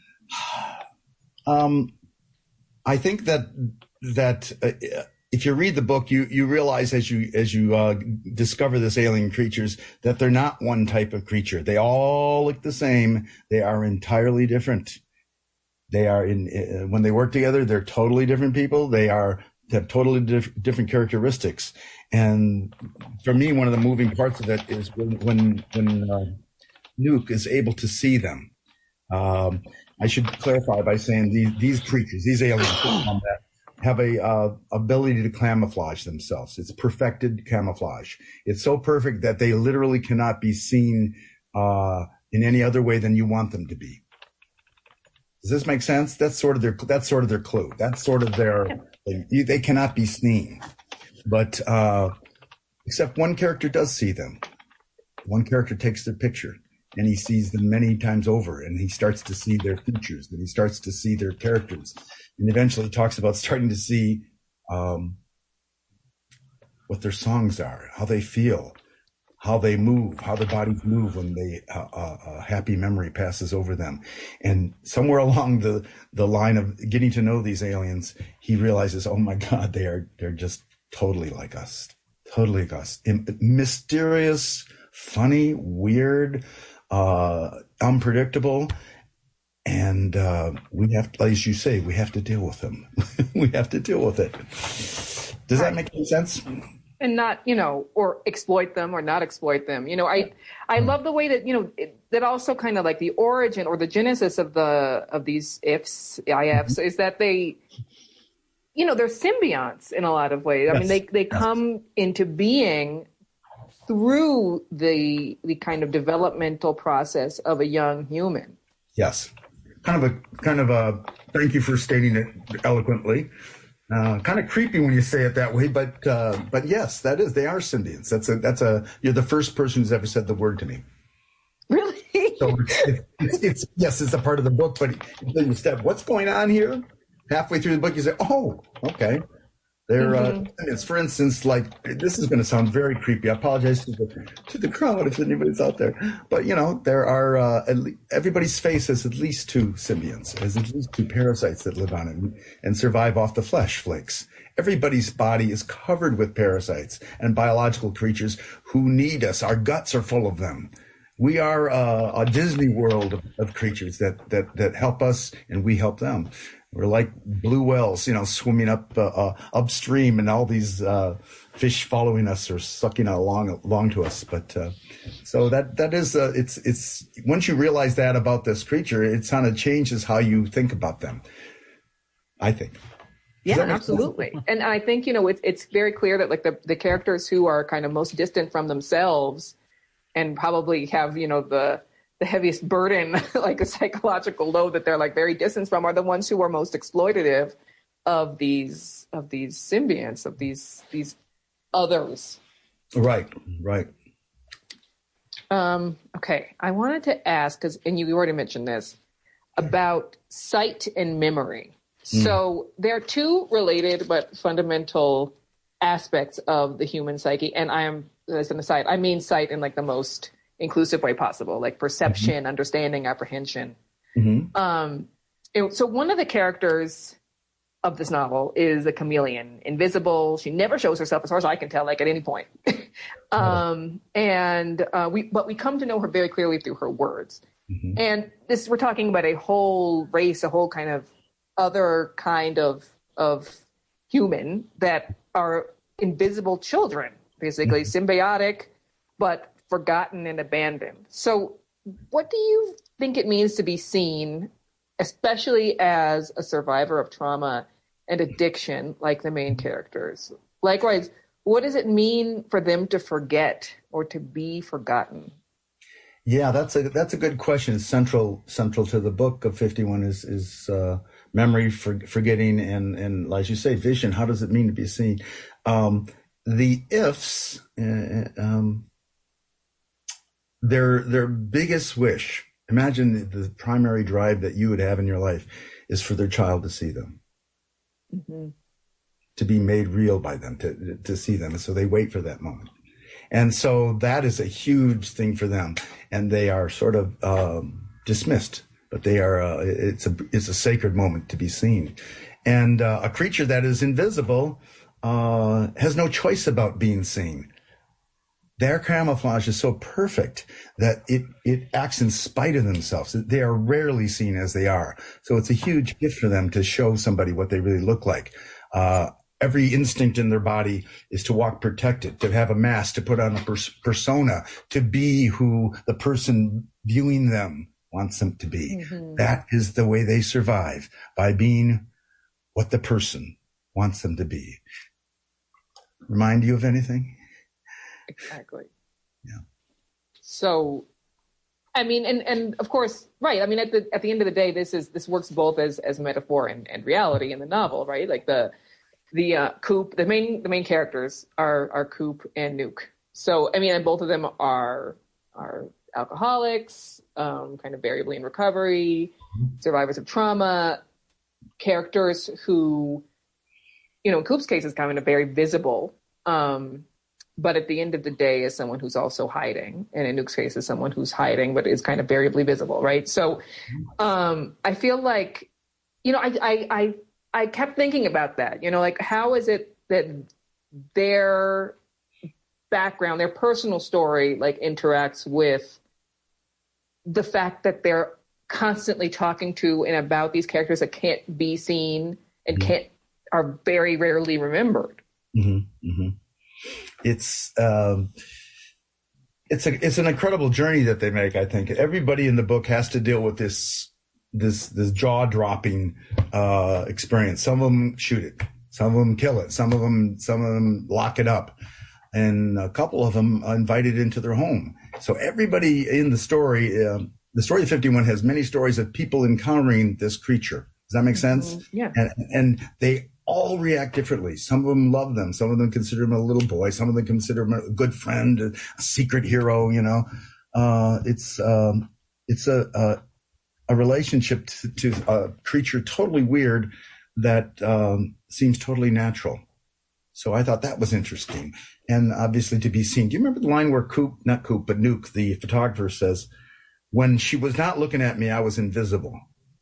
Um, I think that that uh, if you read the book, you you realize as you as you uh, discover this alien creatures that they're not one type of creature. They all look the same. They are entirely different. They are in uh, when they work together, they're totally different people. They are have totally diff- different characteristics. And for me, one of the moving parts of it is when when, when uh, Nuke is able to see them. Um, I should clarify by saying these these creatures, these aliens, have a uh, ability to camouflage themselves. It's perfected camouflage. It's so perfect that they literally cannot be seen uh, in any other way than you want them to be. Does this make sense? That's sort of their that's sort of their clue. That's sort of their they, they cannot be seen. But uh, except one character does see them. One character takes their picture and he sees them many times over, and he starts to see their features, and he starts to see their characters, and eventually talks about starting to see um, what their songs are, how they feel, how they move, how their bodies move when they uh, uh, a happy memory passes over them. And somewhere along the, the line of getting to know these aliens, he realizes, oh my God, they are they're just totally like us, totally like us. Mysterious, funny, weird, uh, unpredictable. And uh, we have, to, as you say, we have to deal with them. We have to deal with it. Does that make any sense? And not, you know, or exploit them or not exploit them. You know, I I love the way that, you know, it, that also kind of like the origin or the genesis of the of these ifs, I Fs, mm-hmm. is that they, you know, they're symbionts in a lot of ways. I yes. mean, they they yes. come into being through the the kind of developmental process of a young human. Yes, kind of a kind of a. Thank you for stating it eloquently. Uh, kind of creepy when you say it that way, but uh, but yes, that is. They are symbionts. That's a that's a. You're the first person who's ever said the word to me. Really? So it's, it's, it's yes, it's a part of the book, but then you step. What's going on here? Halfway through the book, you say, "Oh, okay." They're mm-hmm. uh, it's for instance, like this is going to sound very creepy. I apologize to the to the crowd if anybody's out there, but you know there are uh, at le- everybody's face has at least two symbionts, has at least two parasites that live on it and, and survive off the flesh flakes. Everybody's body is covered with parasites and biological creatures who need us. Our guts are full of them. We are uh, a Disney world of, of creatures that that that help us and we help them. We're like blue whales, you know, swimming up uh, uh, upstream, and all these uh, fish following us or sucking along along to us. But uh, so that that is uh, it's it's once you realize that about this creature, it kind of changes how you think about them. I think. Does yeah, absolutely. Sense? And I think you know it's it's very clear that like the the characters who are kind of most distant from themselves, and probably have you know the. the heaviest burden, like a psychological load that they're like very distant from, are the ones who are most exploitative of these of these symbionts, of these these others. Right, right. Um, okay, I wanted to ask, because and you already mentioned this, about sight and memory. Mm. So there are two related but fundamental aspects of the human psyche, and I am, as an aside, I mean sight in like the most inclusive way possible, like perception, mm-hmm. understanding, apprehension. Mm-hmm. Um, it, so one of the characters of this novel is a chameleon, invisible. She never shows herself, as far as I can tell, like at any point. um, and uh, we, but we come to know her very clearly through her words. Mm-hmm. And this, we're talking about a whole race, a whole kind of other kind of of human that are invisible children, basically mm-hmm. symbiotic, but forgotten and abandoned. So what do you think it means to be seen, especially as a survivor of trauma and addiction, like the main characters. Likewise, what does it mean for them to forget or to be forgotten? Yeah, that's a that's a good question. Central central to the book of fifty-one is is uh, memory, for, forgetting, and and as you say, vision. How does it mean to be seen? Um, the ifs, uh, um, their their biggest wish. Imagine the, the primary drive that you would have in your life is for their child to see them, mm-hmm. to be made real by them, to to see them, and so they wait for that moment. And so that is a huge thing for them, and they are sort of um, dismissed. But they are uh, it's a it's a sacred moment to be seen, and uh, a creature that is invisible uh, has no choice about being seen. Their camouflage is so perfect that it it acts in spite of themselves. They are rarely seen as they are, so it's a huge gift for them to show somebody what they really look like. Uh, Every instinct in their body is to walk protected, to have a mask, to put on a pers- persona, to be who the person viewing them wants them to be. Mm-hmm. That is the way they survive, by being what the person wants them to be. Remind you of anything? Exactly. Yeah. So, I mean, and, and of course, right. I mean, at the at the end of the day, this is this works both as as metaphor and, and reality in the novel, right? Like the The uh, Coop, the main the main characters are are Coop and Nuke. So I mean, and both of them are are alcoholics, um, kind of variably in recovery, survivors of trauma, characters who, you know, in Coop's case is kind of very visible, um, but at the end of the day is someone who's also hiding, and in Nuke's case is someone who's hiding but is kind of variably visible, right? So um, I feel like, you know, I I. I I kept thinking about that, you know, like how is it that their background, their personal story, like interacts with the fact that they're constantly talking to and about these characters that can't be seen and mm-hmm. can't, are very rarely remembered. Mm-hmm. Mm-hmm. It's, um, it's a, it's an incredible journey that they make. I think everybody in the book has to deal with this this this jaw-dropping uh experience. Some of them shoot it, some of them kill it, some of them some of them lock it up, and a couple of them are invited into their home. So everybody in the story, uh, the story of fifty-one has many stories of people encountering this creature. Does that make sense? Mm-hmm. Yeah. And, and they all react differently. Some of them love them, some of them consider him a little boy, some of them consider him a good friend, a secret hero, you know. Uh it's um it's a, a a relationship to, to a creature totally weird that um, seems totally natural. So I thought that was interesting. And obviously to be seen. Do you remember the line where Coop, not Coop, but Nuke, the photographer, says, when she was not looking at me, I was invisible.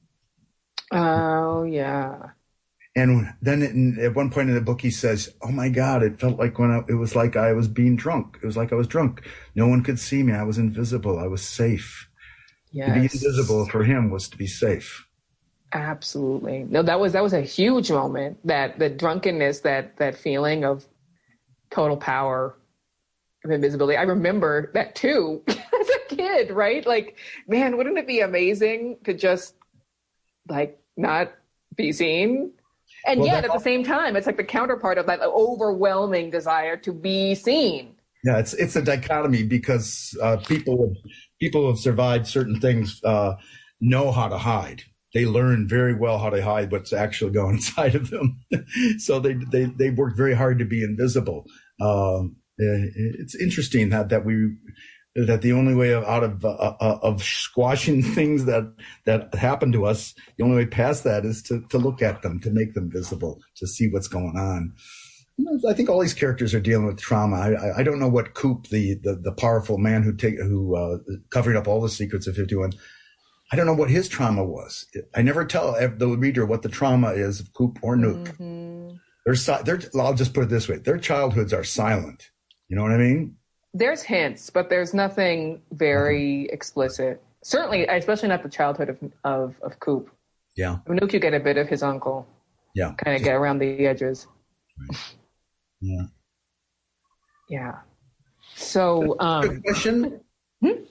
Oh, yeah. And then it, at one point in the book, he says, oh, my God, it felt like when I, it was like I was being drunk. It was like I was drunk. No one could see me. I was invisible. I was safe. Yes. To be invisible for him was to be safe. Absolutely. No, that was that was a huge moment. That the drunkenness, that that feeling of total power, of invisibility. I remember that too as a kid, right? Like, man, wouldn't it be amazing to just like not be seen? And well, yet at the same time, it's like the counterpart of that overwhelming desire to be seen. Yeah, it's it's a dichotomy because uh, people people who have survived certain things uh, know how to hide. They learn very well how to hide what's actually going inside of them. So they they they work very hard to be invisible. Um, it's interesting that that we that the only way of, out of uh, of squashing things that that happen to us, the only way past that is to to look at them, to make them visible, to see what's going on. I think all these characters are dealing with trauma. I, I don't know what Coop, the, the, the powerful man who take, who uh, covered up all the secrets of fifty-one, I don't know what his trauma was. I never tell the reader what the trauma is of Coop or Nuke. Mm-hmm. They're, they're, I'll just put it this way. Their childhoods are silent. You know what I mean? There's hints, but there's nothing very mm-hmm. explicit. Certainly, especially not the childhood of, of, of Coop. Yeah. Nuke, you get a bit of his uncle. Yeah. Kind of get around the edges. Right. Yeah. Yeah. So, um, Good question. Hmm?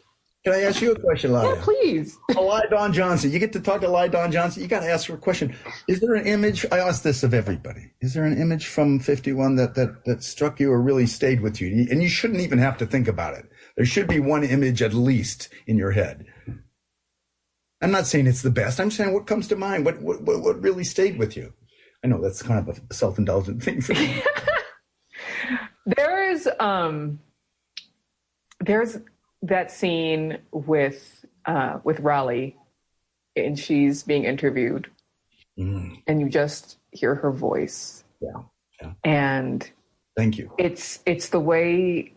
Can I ask you a question, Lyle? Yeah, please. Eli Don Johnson. You get to talk to Eli Don Johnson. You got to ask her a question. Is there an image? I ask this of everybody. Is there an image from fifty-one that, that, that struck you or really stayed with you? And you shouldn't even have to think about it. There should be one image at least in your head. I'm not saying it's the best. I'm saying what comes to mind. What, what, what really stayed with you? I know that's kind of a self-indulgent thing for me. There is, um, there's that scene with uh, with Raleigh, and she's being interviewed, mm. and you just hear her voice. Yeah, yeah. And thank you. It's it's the way.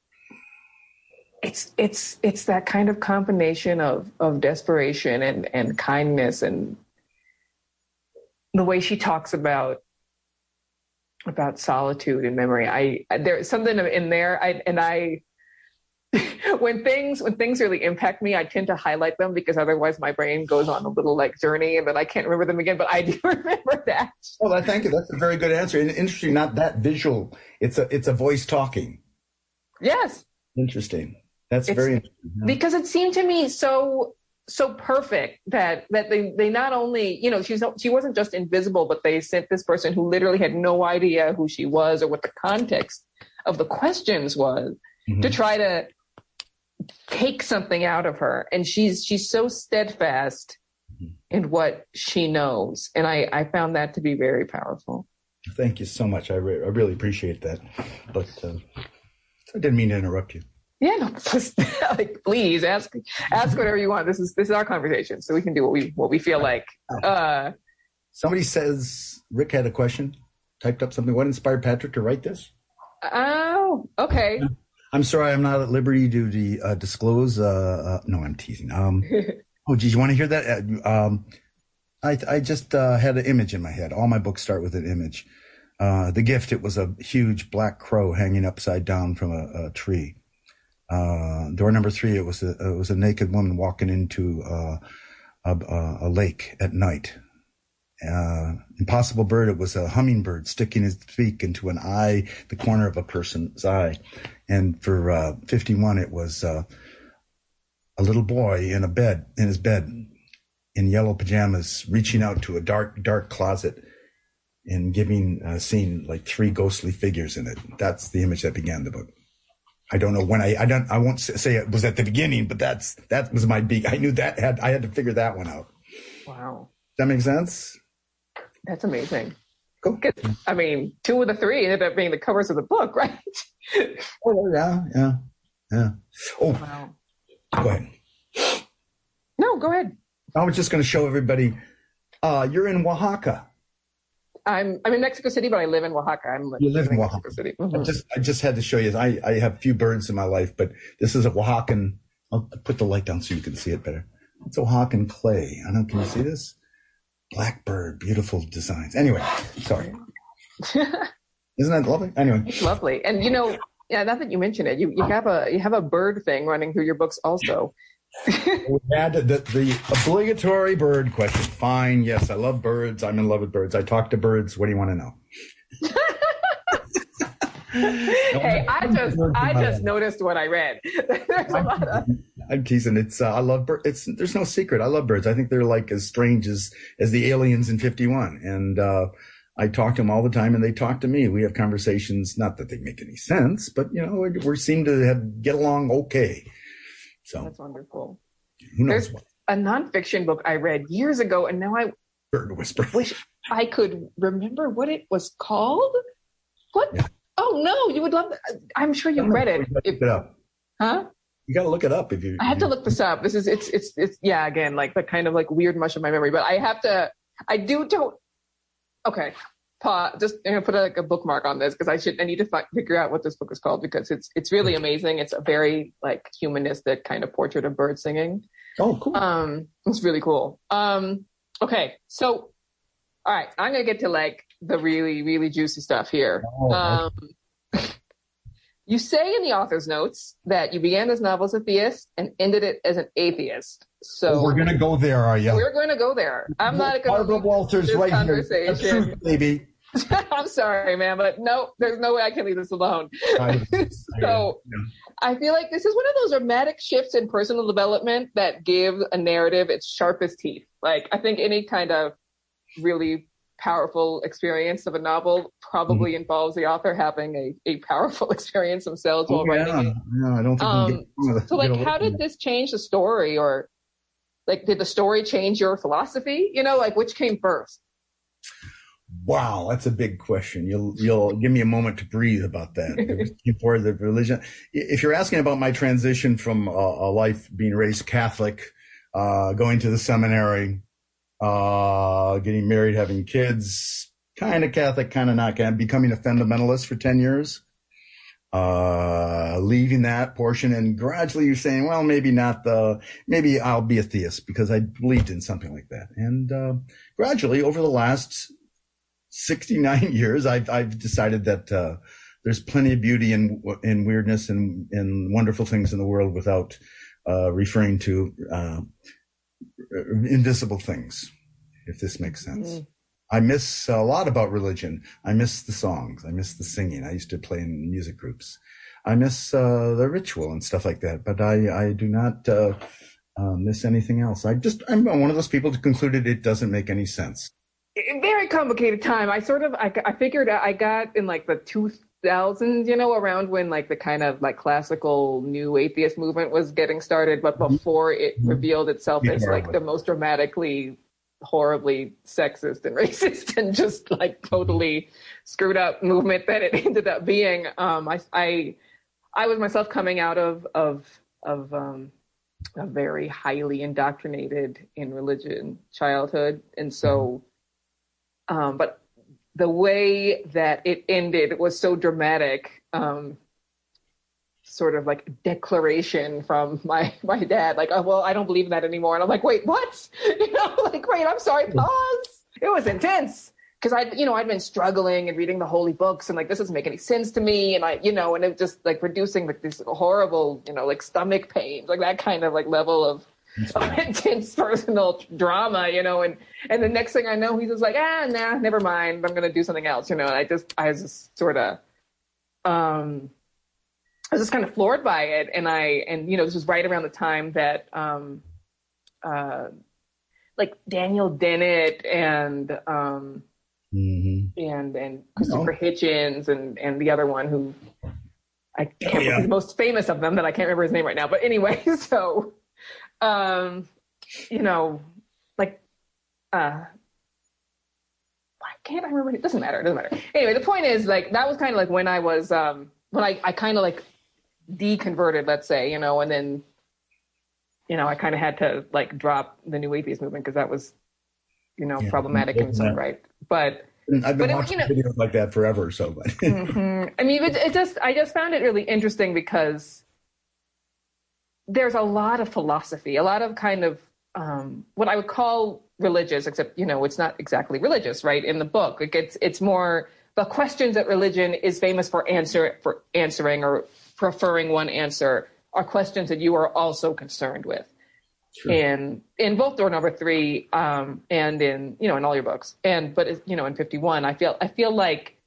It's it's it's that kind of combination of of desperation and and kindness, and the way she talks about about solitude and memory. I there's something in there. I and I. when things when things really impact me, I tend to highlight them because otherwise my brain goes on a little like journey and then I can't remember them again. But I do remember that. Well, I thank you. That's a very good answer. And interesting, not that visual. It's a it's a voice talking. Yes. Interesting. That's it's, very interesting. Yeah. Because it seemed to me so so perfect that that they they not only, you know, she's she wasn't just invisible, but they sent this person who literally had no idea who she was or what the context of the questions was mm-hmm. to try to take something out of her. And she's she's so steadfast in what she knows. And I, I found that to be very powerful. Thank you so much. I, re- I really appreciate that. But uh, I didn't mean to interrupt you. Yeah, no, just, like, please ask ask whatever you want. This is this is our conversation, so we can do what we what we feel like. Uh, Somebody says Rick had a question, typed up something. What inspired Patrick to write this? Oh, okay. I'm sorry, I'm not at liberty to de- uh, disclose. Uh, uh, no, I'm teasing. Um, oh, geez, you want to hear that? Uh, um, I, I just uh, had an image in my head. All my books start with an image. Uh, The Gift, it was a huge black crow hanging upside down from a, a tree. Uh, door number three, it was a, it was a naked woman walking into uh, a, a lake at night. Uh, Impossible Bird, it was a hummingbird sticking his beak into an eye, the corner of a person's eye. And for uh, fifty-one, it was uh, a little boy in a bed, in his bed, in yellow pajamas, reaching out to a dark, dark closet and giving, uh, seeing like three ghostly figures in it. That's the image that began the book. I don't know when I, I don't, I won't say it was at the beginning, but that's, that was my beak. I knew that had, I had to figure that one out. Wow. Does that make sense? That's amazing. Cool. I mean, two of the three ended up being the covers of the book, right? Oh, yeah, yeah, yeah. Oh, wow. Go ahead. No, go ahead. I was just going to show everybody, uh, you're in Oaxaca. I'm I'm in Mexico City, but I live in Oaxaca. I'm you live in Oaxaca. Mexico City. Mm-hmm. I just I just had to show you. I, I have few birds in my life, but this is a Oaxacan. I'll put the light down so you can see it better. It's Oaxacan clay. I don't. Can you see this? Blackbird, beautiful designs. Anyway, sorry. Isn't that lovely? Anyway, it's lovely. And you know, yeah, now that you mention it, you, you have a you have a bird thing running through your books also. We had the, the obligatory bird question. Fine, yes, I love birds. I'm in love with birds. I talk to birds. What do you want to know? Hey, I just I just noticed what I read. There's a lot of. I'm teasing. It's uh, I love birds. It's there's no secret. I love birds. I think they're like as strange as as the aliens in fifty-one. And uh, I talk to them all the time, and they talk to me. We have conversations. Not that they make any sense, but you know, we, we seem to have, get along okay. So that's wonderful. Who knows There's what? a nonfiction book I read years ago, and now I Bird Whisperer. wish I could remember what it was called. What? Yeah. Oh no, you would love that. I'm sure you read it. Look it up. Huh? You got to look it up if you. I have to look this up. This is it's it's it's yeah. Again, like the kind of like weird mush of my memory, but I have to. I do don't. Okay. Pa, just I'm gonna put a, like a bookmark on this because I should I need to fi- figure out what this book is called because it's it's really amazing. It's a very like humanistic kind of portrait of bird singing. Oh, cool. Um, it's really cool. Um, okay, so all right, I'm gonna get to like the really really juicy stuff here. Oh, um, you say in the author's notes that you began this novel as a theist and ended it as an atheist. So oh, we're going to go there, are you? We're going to go there. I'm not going to Barbara Walters this right conversation. here. The truth, baby. I'm sorry, man, but no, there's no way I can leave this alone. I, so I, I feel like this is one of those dramatic shifts in personal development that give a narrative its sharpest teeth. Like, I think any kind of really powerful experience of a novel probably mm-hmm. involves the author having a, a powerful experience themselves while oh, yeah. writing it. No, I don't think um, we can get, so, like, how did this change the story? Or, like, did the story change your philosophy? You know, like, which came first? Wow, that's a big question. You'll you'll give me a moment to breathe about that. Before the religion, if you're asking about my transition from a, a life being raised Catholic, uh, going to the seminary, uh, getting married, having kids, kind of Catholic, kind of not, becoming a fundamentalist for ten years, uh, leaving that portion, and gradually you're saying, well, maybe not the, maybe I'll be a theist because I believed in something like that, and uh, gradually over the last sixty-nine years, I've, I've decided that uh, there's plenty of beauty in, in weirdness and, and wonderful things in the world without uh, referring to uh, invisible things, if this makes sense. Mm. I miss a lot about religion. I miss the songs. I miss the singing. I used to play in music groups. I miss uh, the ritual and stuff like that, but I, I do not uh, uh, miss anything else. I just, I'm one of those people who concluded it doesn't make any sense. Very complicated time. I sort of, I, I figured I got in like the two thousands, you know, around when like the kind of like classical new atheist movement was getting started, but before it revealed itself yeah, as like the most dramatically, horribly sexist and racist and just like totally screwed up movement that it ended up being. Um, I, I, I was myself coming out of, of, of, um, a very highly indoctrinated in religion childhood. And so, Um, but the way that it ended was so dramatic, um, sort of like a declaration from my, my dad, like, oh, well, I don't believe in that anymore. And I'm like, wait, what? You know, like, wait, I'm sorry, pause. It was intense because I, you know, I'd been struggling and reading the holy books and like, this doesn't make any sense to me. And I, you know, and it was just like producing like this horrible, you know, like stomach pains, like that kind of like level of, of intense personal drama, you know, and, and the next thing I know, he's just like, ah, nah, never mind. I'm going to do something else, you know, and I just, I was just sort of, um, I was just kind of floored by it. And I, and, you know, this was right around the time that, um, uh, like Daniel Dennett and, um, mm-hmm. and, and Christopher oh. Hitchens and, and the other one who I can't oh, yeah. remember the most famous of them that I can't remember his name right now. But anyway, so, Um, you know, like, uh, why can't I remember? It doesn't matter. It doesn't matter. Anyway, the point is, like, that was kind of like when I was, um, when I, I kind of like deconverted, let's say, you know, and then, you know, I kind of had to like drop the new atheist movement because that was, you know, yeah, problematic in its own right. But I've been but watching it, you know, videos like that forever. So, but mm-hmm. I mean, it, it just, I just found it really interesting because there's a lot of philosophy, a lot of kind of um, what I would call religious, except, you know, it's not exactly religious, right? In the book, like it's it's more the questions that religion is famous for answer for answering or preferring one answer are questions that you are also concerned with. Sure. In in both Door Number Three um, and in, you know, in all your books, and but you know, in fifty-one, I feel I feel like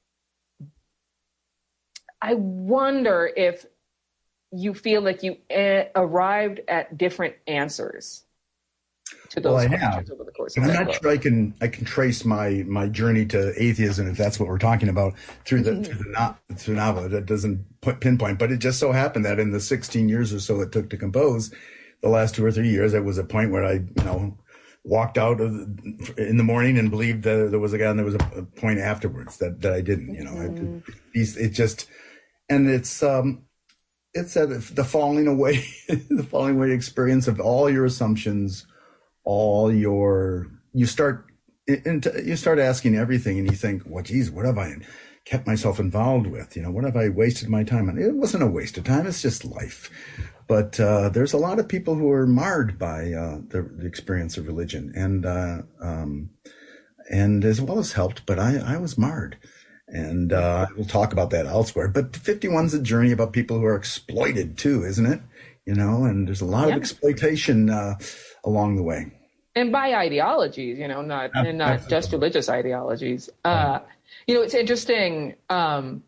I wonder if you feel like you a- arrived at different answers to those well, I questions have. over the course of I'm not book. sure I can I can trace my my journey to atheism, if that's what we're talking about, through the, mm-hmm. through the no, through novel. That doesn't put, pinpoint, but it just so happened that in the sixteen years or so it took to compose, the last two or three years, there was a point where I, you know, walked out of the, in the morning and believed that there was a guy, and there was a, a point afterwards that, that I didn't. You know, mm-hmm. it, it just, and it's um. It's a, the falling away, the falling away experience of all your assumptions, all your, you start, into, you start asking everything and you think, well, geez, what have I kept myself involved with? You know, what have I wasted my time on? It wasn't a waste of time. It's just life. But uh, there's a lot of people who are marred by uh, the, the experience of religion and, uh, um, and as well as helped, but I, I was marred. And uh, we'll talk about that elsewhere. But fifty-one's a journey about people who are exploited too, isn't it? You know, and there's a lot yep. of exploitation uh, along the way. And by ideologies, you know, not and not just religious ideologies. Uh, You know, it's interesting um,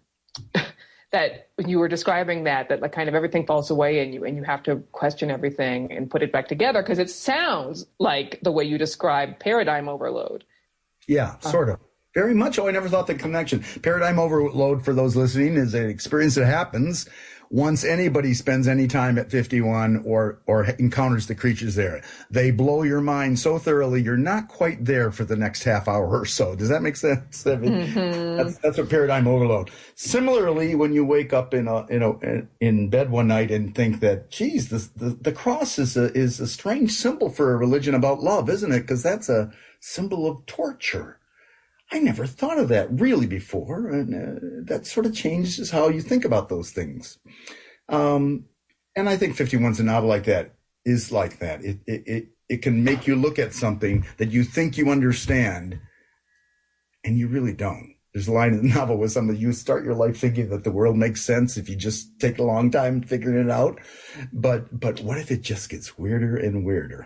that when you were describing that, that like kind of everything falls away and you and you have to question everything and put it back together, because it sounds like the way you describe paradigm overload. Yeah, sort of. Very much. Oh, I never thought the connection. Paradigm overload, for those listening, is an experience that happens once anybody spends any time at fifty-one or or encounters the creatures there. They blow your mind so thoroughly you're not quite there for the next half hour or so. Does that make sense? I mean, mm-hmm. that's that's a paradigm overload. Similarly, when you wake up in a you know in bed one night and think that, geez, the the, the cross is a is a strange symbol for a religion about love, isn't it? Because that's a symbol of torture. I never thought of that really before, and uh, that sort of changes how you think about those things. Um, and I think fifty-one's a novel like that is like that. It, it it it can make you look at something that you think you understand, and you really don't. There's a line in the novel where somebody, you start your life thinking that the world makes sense if you just take a long time figuring it out. But but what if it just gets weirder and weirder?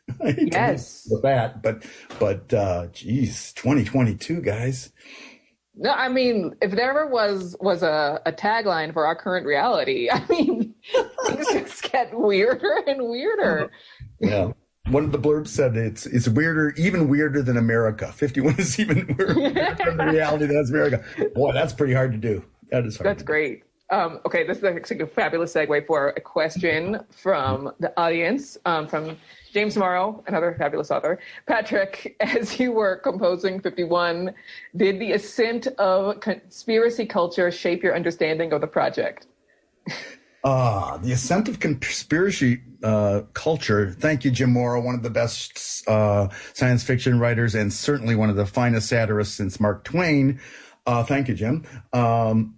Yes. With that, but but uh, geez, twenty twenty-two, guys. No, I mean, if there ever was was a, a tagline for our current reality, I mean, things just get weirder and weirder. Yeah. One of the blurbs said it's it's weirder, even weirder than America. fifty-one is even weirder than the reality that's America. Boy, that's pretty hard to do. That is hard. That's great. Um, okay, this is actually a fabulous segue for a question from the audience, um, from James Morrow, another fabulous author. Patrick, as you were composing fifty-one, did the ascent of conspiracy culture shape your understanding of the project? Ah, uh, the ascent of conspiracy uh, culture. Thank you, Jim Morrow, one of the best uh, science fiction writers and certainly one of the finest satirists since Mark Twain. Uh, thank you, Jim. Um,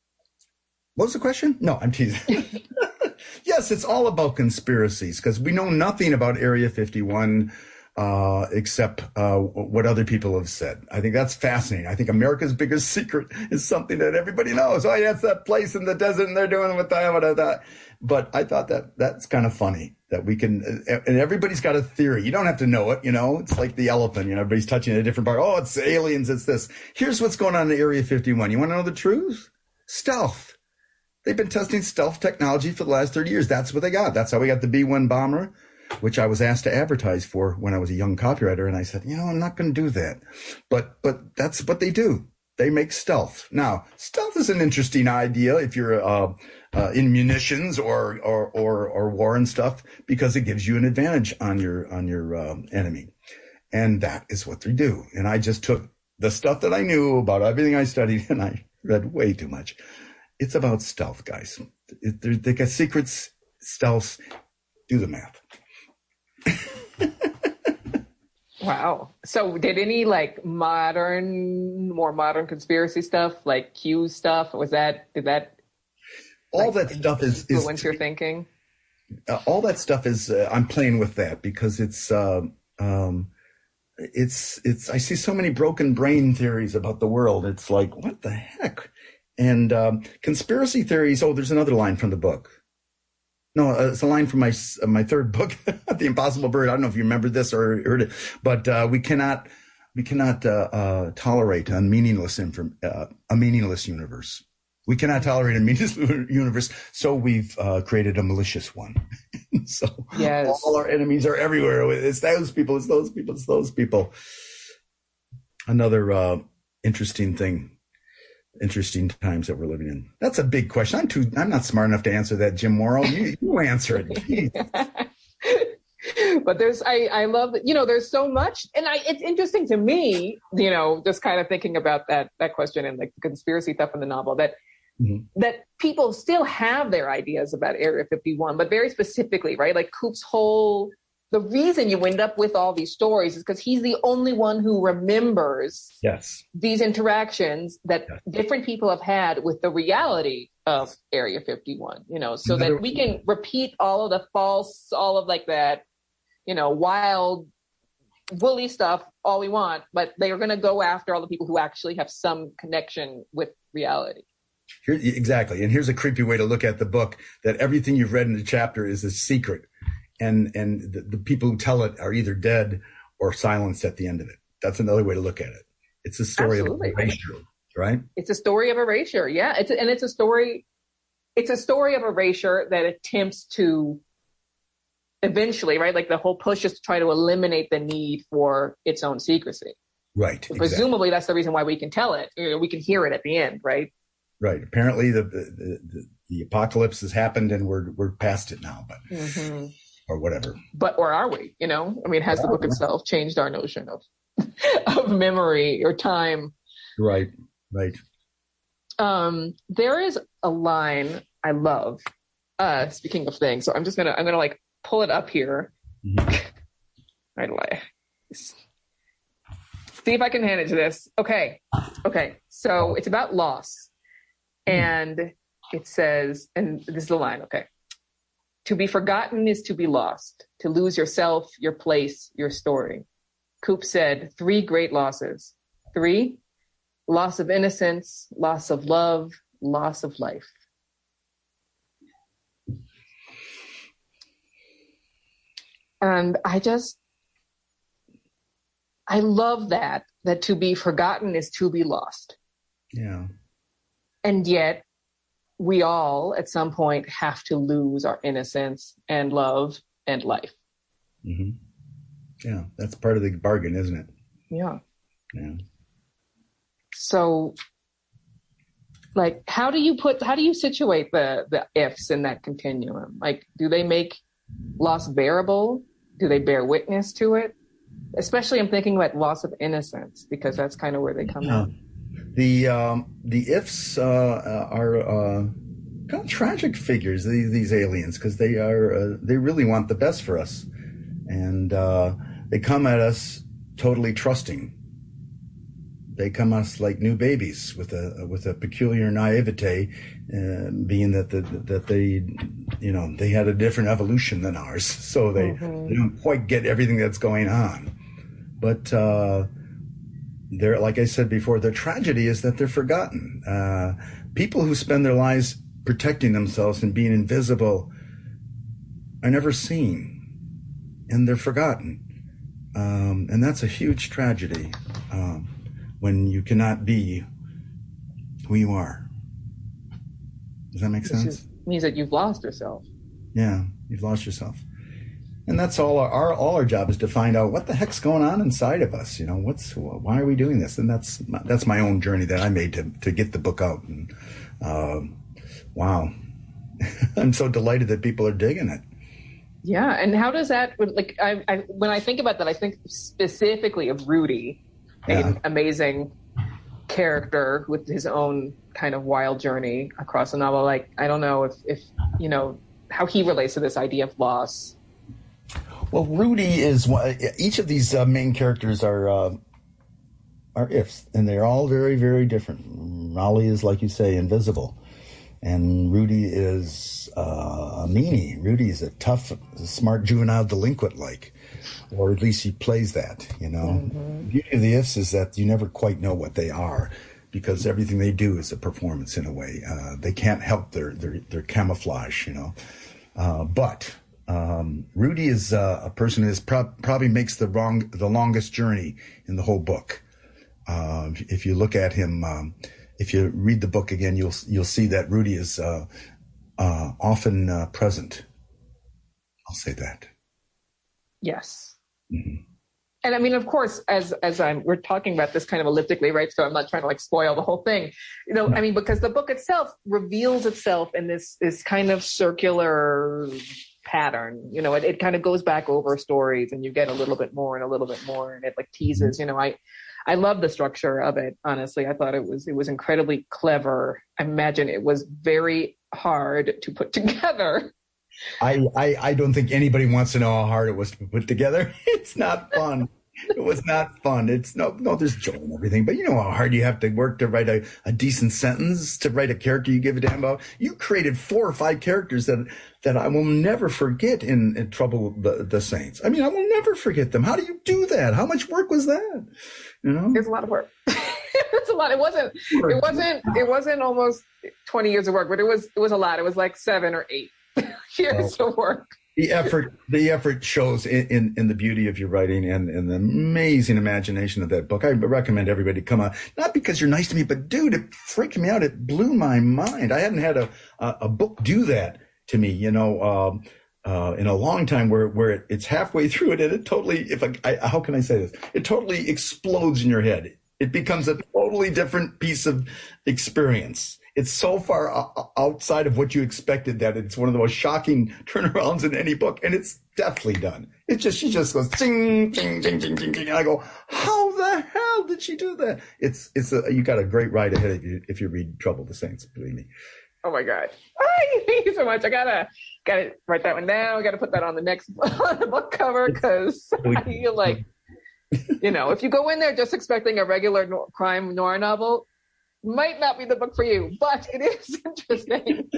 what was the question? No, I'm teasing. Yes, it's all about conspiracies because we know nothing about Area fifty-one uh, except uh, what other people have said. I think that's fascinating. I think America's biggest secret is something that everybody knows. Oh, yeah, it's that place in the desert and they're doing with that. But I thought that that's kind of funny that we can, and everybody's got a theory. You don't have to know it, you know. It's like the elephant, you know, everybody's touching a different part. Oh, it's aliens, it's this. Here's what's going on in Area fifty-one. You want to know the truth? Stealth. They've been testing stealth technology for the last thirty years. That's what they got. That's how we got the B one bomber, which I was asked to advertise for when I was a young copywriter. And I said, you know, I'm not going to do that. But but that's what they do. They make stealth. Now, stealth is an interesting idea if you're uh, uh, in munitions or, or or or war and stuff, because it gives you an advantage on your on your uh, enemy. And that is what they do. And I just took the stuff that I knew about everything I studied, and I read way too much. It's about stealth, guys. It, they got secrets, stealth. Do the math. Wow. So did any like modern, more modern conspiracy stuff, like Q stuff, was that, did that? All like, that stuff is, influence is your thinking? Uh, all that stuff is, uh, I'm playing with that because it's, uh, um, it's, it's, I see so many broken brain theories about the world. It's like, what the heck? And um, conspiracy theories. Oh, there's another line from the book. No, uh, it's a line from my uh, my third book, The Impossible Bird. I don't know if you remember this or heard it, but uh, we cannot we cannot uh, uh, tolerate a meaningless inform- uh, a meaningless universe. We cannot tolerate a meaningless universe, so we've uh, created a malicious one. So yes. All our enemies are everywhere. It's those people. It's those people. It's those people. Another uh, interesting thing. Interesting times that we're living in. That's a big question. I'm too. I'm not smart enough to answer that, Jim Morrow. You, you answer it. But there's, I, I love that. You know, there's so much, and I. It's interesting to me. You know, just kind of thinking about that that question and like the conspiracy stuff in the novel that mm-hmm. that people still have their ideas about Area fifty-one, but very specifically, right? Like Coop's whole. The reason you end up with all these stories is because he's the only one who remembers yes. these interactions that yes. different people have had with the reality of Area fifty-one, you know, so that we can repeat all of the false, all of like that, you know, wild, woolly stuff all we want, but they are going to go after all the people who actually have some connection with reality. Here, exactly. And here's a creepy way to look at the book, that everything you've read in the chapter is a secret. And and the, the people who tell it are either dead or silenced at the end of it. That's another way to look at it. It's a story Absolutely. of erasure, right? It's a story of erasure. Yeah. It's a, and it's a story, it's a story of erasure that attempts to eventually, right? Like the whole push is to try to eliminate the need for its own secrecy. Right. So presumably exactly. That's the reason why we can tell it. You know, we can hear it at the end, right? Right. Apparently the, the, the, the apocalypse has happened and we're, we're past it now, but, mm-hmm. or whatever. But, or are we, you know, I mean, has the book itself changed our notion of, of memory or time? Right. Right. Um, there is a line I love, uh, speaking of things. So I'm just going to, I'm going to like pull it up here. Mm-hmm. Right away. See if I can manage this. Okay. Okay. So it's about loss. And it says, and this is the line, okay. To be forgotten is to be lost, to lose yourself, your place, your story. Coop said, three great losses. Three, loss of innocence, loss of love, loss of life. And I just, I love that, that to be forgotten is to be lost. Yeah. And yet we all at some point have to lose our innocence and love and life. Mm-hmm. Yeah. That's part of the bargain, isn't it? Yeah. Yeah. So like, how do you put, how do you situate the, the ifs in that continuum? Like, do they make loss bearable? Do they bear witness to it? Especially I'm thinking about loss of innocence, because that's kind of where they come yeah. in. The um, the ifs uh, are uh, kind of tragic figures, these, these aliens, because they are uh, they really want the best for us, and uh, they come at us totally trusting. They come at us like new babies with a with a peculiar naivete, uh, being that the, that they, you know, they had a different evolution than ours, so they, mm-hmm. they don't quite get everything that's going on, but. Uh, They're, like I said before, their tragedy is that they're forgotten. Uh, people who spend their lives protecting themselves and being invisible are never seen, and they're forgotten. Um, and that's a huge tragedy um, when you cannot be who you are. Does that make sense? Which is, means that you've lost yourself. Yeah, you've lost yourself. And that's all our, our all our job is to find out what the heck's going on inside of us. You know, what's why are we doing this? And that's my, that's my own journey that I made to to get the book out. And uh, wow, I'm so delighted that people are digging it. Yeah, and how does that like? I, I when I think about that, I think specifically of Rudy, yeah. An amazing character with his own kind of wild journey across the novel. Like, I don't know if if you know how he relates to this idea of loss. Well, Rudy is one, each of these uh, main characters are uh, are ifs, and they're all very, very different. Raleigh is, like you say, invisible, and Rudy is uh, a meanie. Rudy is a tough, smart juvenile delinquent, like, or at least he plays that. You know, mm-hmm. The beauty of the ifs is that you never quite know what they are, because everything they do is a performance in a way. Uh, they can't help their their, their camouflage, you know, uh, but. Um, Rudy is uh, a person who is pro- probably makes the wrong, the longest journey in the whole book. Uh, if you look at him, um, if you read the book again, you'll you'll see that Rudy is uh, uh, often uh, present. I'll say that. Yes. Mm-hmm. And I mean, of course, as as I'm we're talking about this kind of elliptically, right? So I'm not trying to like spoil the whole thing, you know. I mean, because the book itself reveals itself in this this kind of circular pattern, you know, it, it kind of goes back over stories and you get a little bit more and a little bit more, and it like teases, you know, I, I love the structure of it. Honestly, I thought it was, it was incredibly clever. I imagine it was very hard to put together. I, I, I don't think anybody wants to know how hard it was to put together. It's not fun. It was not fun. It's no, no, there's joy and everything, but you know how hard you have to work to write a, a decent sentence, to write a character you give a damn about. You created four or five characters that, that I will never forget in, in Trouble with the, the Saints. I mean, I will never forget them. How do you do that? How much work was that? You know, it's a lot of work. It's a lot. It wasn't, it wasn't, it wasn't almost twenty years of work, but it was, it was a lot. It was like seven or eight years oh. of work. the effort, the effort shows in, in, in the beauty of your writing and, and the amazing imagination of that book. I recommend everybody come out, not because you're nice to me, but dude, it freaked me out. It blew my mind. I hadn't had a, a, a book do that to me, you know, um, uh, in a long time where, where it, it's halfway through it and it totally, if I, I, how can I say this? It totally explodes in your head. It becomes a totally different piece of experience. It's so far outside of what you expected that it's one of the most shocking turnarounds in any book, and it's deftly done. It's just, she just goes, ding, ding, ding, ding, ding, ding. And I go, how the hell did she do that? It's, it's a, you got a great ride ahead of you if you read Trouble with the Saints, believe me. Oh my God. Oh, thank you so much. I gotta, gotta write that one down. I gotta put that on the next on the book cover because I feel like, you know, if you go in there just expecting a regular no- crime noir novel, might not be the book for you, but it is interesting.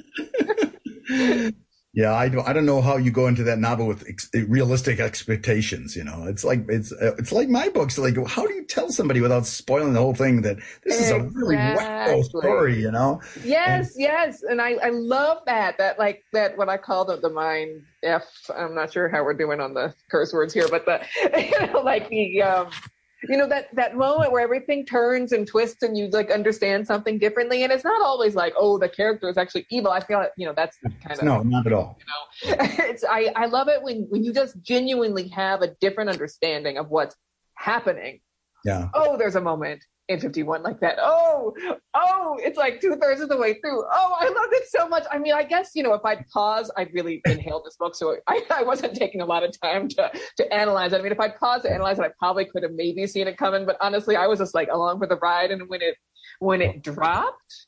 Yeah, I don't. I don't know how you go into that novel with ex- realistic expectations. You know, it's like it's uh, it's like my books. Like, how do you tell somebody without spoiling the whole thing that this exactly. is a really wacko story? You know? Yes, and, yes, and I, I love that. That like that what I call the the mind F. I'm not sure how we're doing on the curse words here, but the you know like the. Um, You know, that, that moment where everything turns and twists and you like understand something differently. And it's not always like, oh, the character is actually evil. I feel like, you know, that's kind of. No, not at all. You know, it's, I, I love it when, when you just genuinely have a different understanding of what's happening. Yeah. Oh, there's a moment in fifty-one like that. Oh, oh, it's like two thirds of the way through. Oh, I loved it so much. I mean, I guess, you know, if I'd pause, I'd really inhaled this book. So I, I wasn't taking a lot of time to, to analyze it. I mean, if I'd paused to analyze it, I probably could have maybe seen it coming. But honestly, I was just like along for the ride. And when it, when it dropped,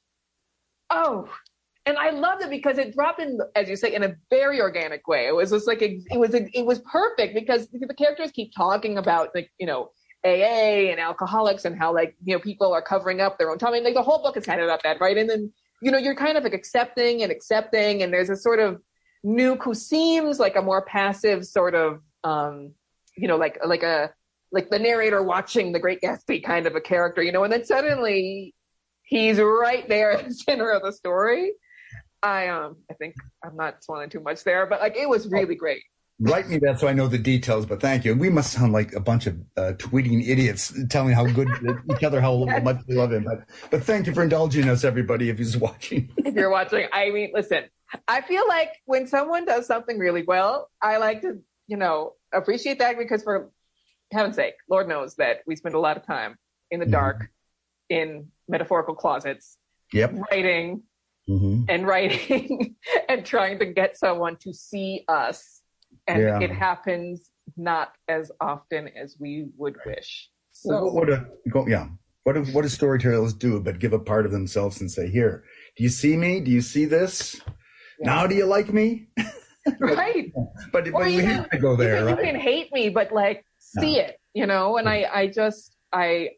oh, and I loved it because it dropped in, as you say, in a very organic way. It was just like, it, it was, it was perfect because the characters keep talking about like, you know, A A and alcoholics and how like, you know, people are covering up their own tummy. Like the whole book is kind of about that, right? And then, you know, you're kind of like accepting and accepting and there's a sort of Nuke who seems like a more passive sort of, um, you know, like, like a, like the narrator watching The Great Gatsby kind of a character, you know, and then suddenly he's right there at the center of the story. I, um, I think I'm not swallowing too much there, but like, it was really great. Write me that so I know the details, but thank you. We must sound like a bunch of uh, tweeting idiots telling how good each other, how much we love him. But, but thank you for indulging us, everybody, if you're watching. If you're watching, I mean, listen, I feel like when someone does something really well, I like to, you know, appreciate that because for heaven's sake, Lord knows that we spend a lot of time in the mm-hmm. dark, in metaphorical closets, yep. writing mm-hmm. and writing and trying to get someone to see us. And yeah. it happens not as often as we would wish. So, well, what a, yeah. What do, what do storytellers do but give a part of themselves and say, here, do you see me? Do you see this? Yeah. Now do you like me? Right. but but, but we have to go there, you right? You can hate me, but like see no. it, you know? And I, I just, I,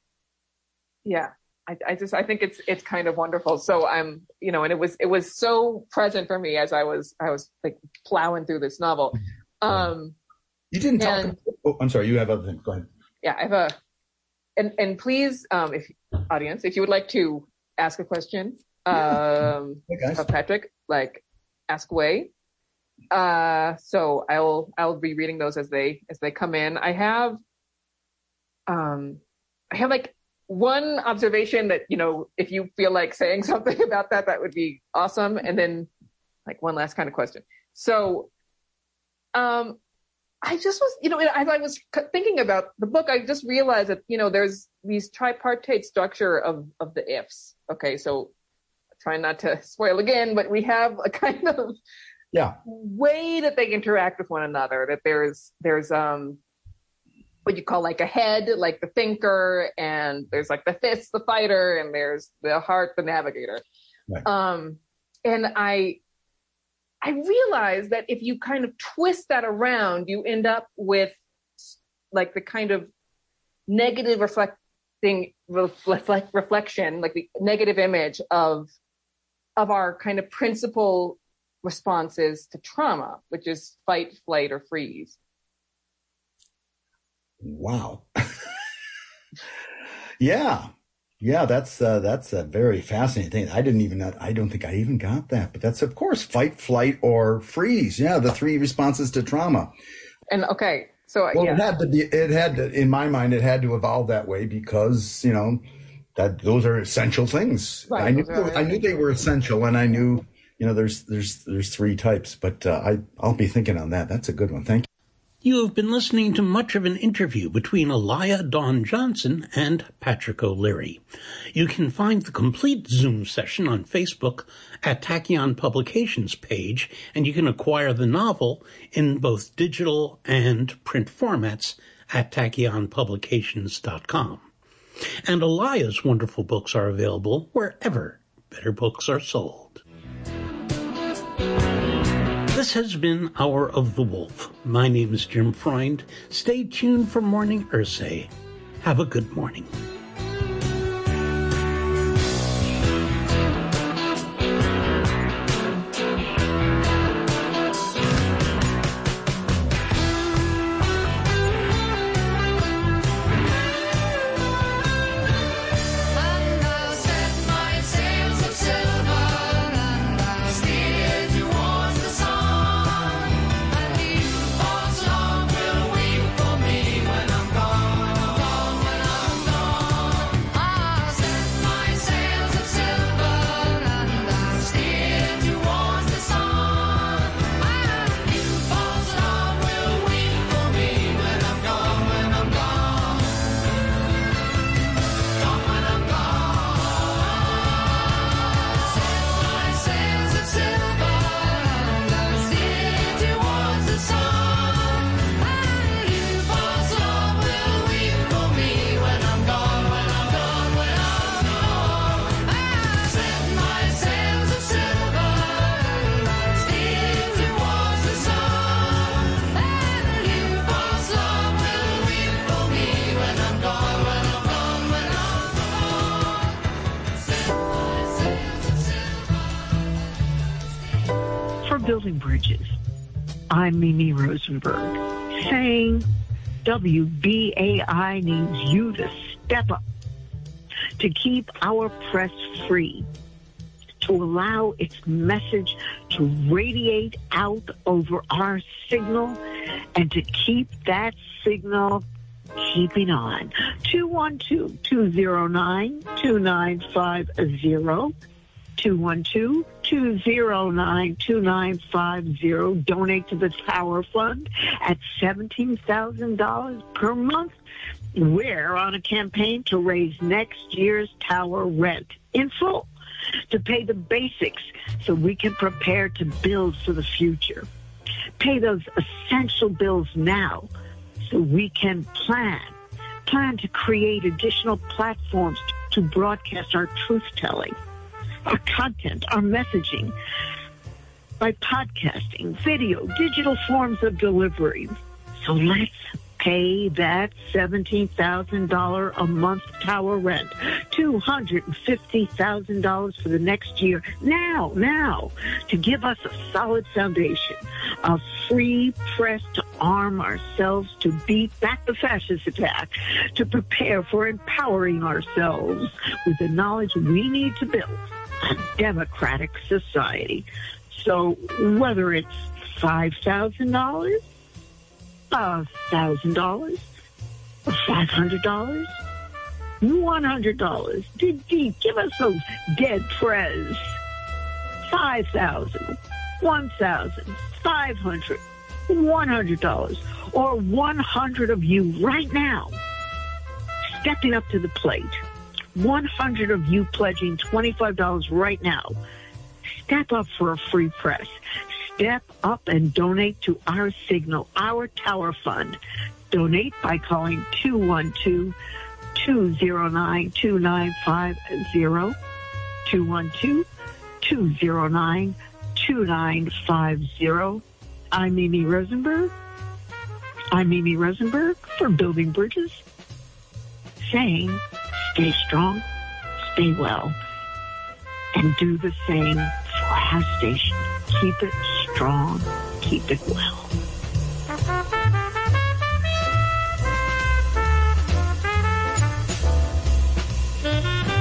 yeah. I, I just, I think it's, it's kind of wonderful. So I'm, you know, and it was, it was so present for me as I was, I was like plowing through this novel. Um, you didn't talk. and, about, oh, I'm sorry. You have other things. Go ahead. Yeah, I have a, and, and please, um, if audience, if you would like to ask a question, um, hey guys. of Patrick, like ask away. Uh, so I'll, I'll be reading those as they, as they come in. I have, um, I have like, one observation that, you know, if you feel like saying something about that, that would be awesome. And then like one last kind of question. So, um, I just was, you know, as I was thinking about the book, I just realized that, you know, there's these tripartite structure of, of the ifs. Okay. So trying not to spoil again, but we have a kind of yeah way that they interact with one another, that there's, there's, um, what you call like a head, like the thinker, and there's like the fist, the fighter, and there's the heart, the navigator. Right. Um, and I, I realized that if you kind of twist that around, you end up with like the kind of negative reflecting reflect, reflection, like the negative image of, of our kind of principal responses to trauma, which is fight, flight, or freeze. Wow. Yeah. Yeah, that's uh, that's a very fascinating thing. I didn't even, I don't think I even got that. But that's, of course, fight, flight, or freeze. Yeah, the three responses to trauma. And okay, so well, yeah. it had to be. It had to, in my mind, it had to evolve that way because you know that those are essential things. Right, I knew are, I knew they were essential, and I knew you know there's there's there's three types. But uh, I I'll be thinking on that. That's a good one. Thank you. You have been listening to much of an interview between Elia Dawn Johnson and Patrick O'Leary. You can find the complete Zoom session on Facebook at Tachyon Publications page, and you can acquire the novel in both digital and print formats at tachyon publications dot com. And Elia's wonderful books are available wherever better books are sold. This has been Hour of the Wolf. My name is Jim Freund. Stay tuned for Morning Ursay. Have a good morning. Building Bridges. I'm Mimi Rosenberg, saying W B A I needs you to step up, to keep our press free, to allow its message to radiate out over our signal, and to keep that signal keeping on. two one two, two zero nine, two nine five zero. two one two, two zero nine, two nine five zero. Donate to the Tower Fund at seventeen thousand dollars per month. We're on a campaign to raise next year's tower rent in full, to pay the basics so we can prepare to build for the future. Pay those essential bills now so we can plan. Plan to create additional platforms to broadcast our truth-telling, our content, our messaging, by podcasting, video, digital forms of delivery. So let's pay that seventeen thousand dollars a month tower rent, two hundred fifty thousand dollars for the next year, now, now, to give us a solid foundation, a free press to arm ourselves to beat back the fascist attack, to prepare for empowering ourselves with the knowledge we need to build a democratic society. So whether it's five thousand dollars, one thousand dollars, or five hundred dollars, one hundred dollars, dig deep, give us those dead prez. five thousand dollars, one thousand dollars, five hundred dollars, one hundred dollars, or one hundred of you right now stepping up to the plate. one hundred of you pledging twenty-five dollars right now. Step up for a free press. Step up and donate to our signal, our Tower Fund. Donate by calling two one two, two zero nine, two nine five zero, two one two, two zero nine, two nine five zero. I'm Mimi Rosenberg. I'm Mimi Rosenberg for Building Bridges, saying stay strong, stay well, and do the same for our station. Keep it strong, keep it well. Thank you.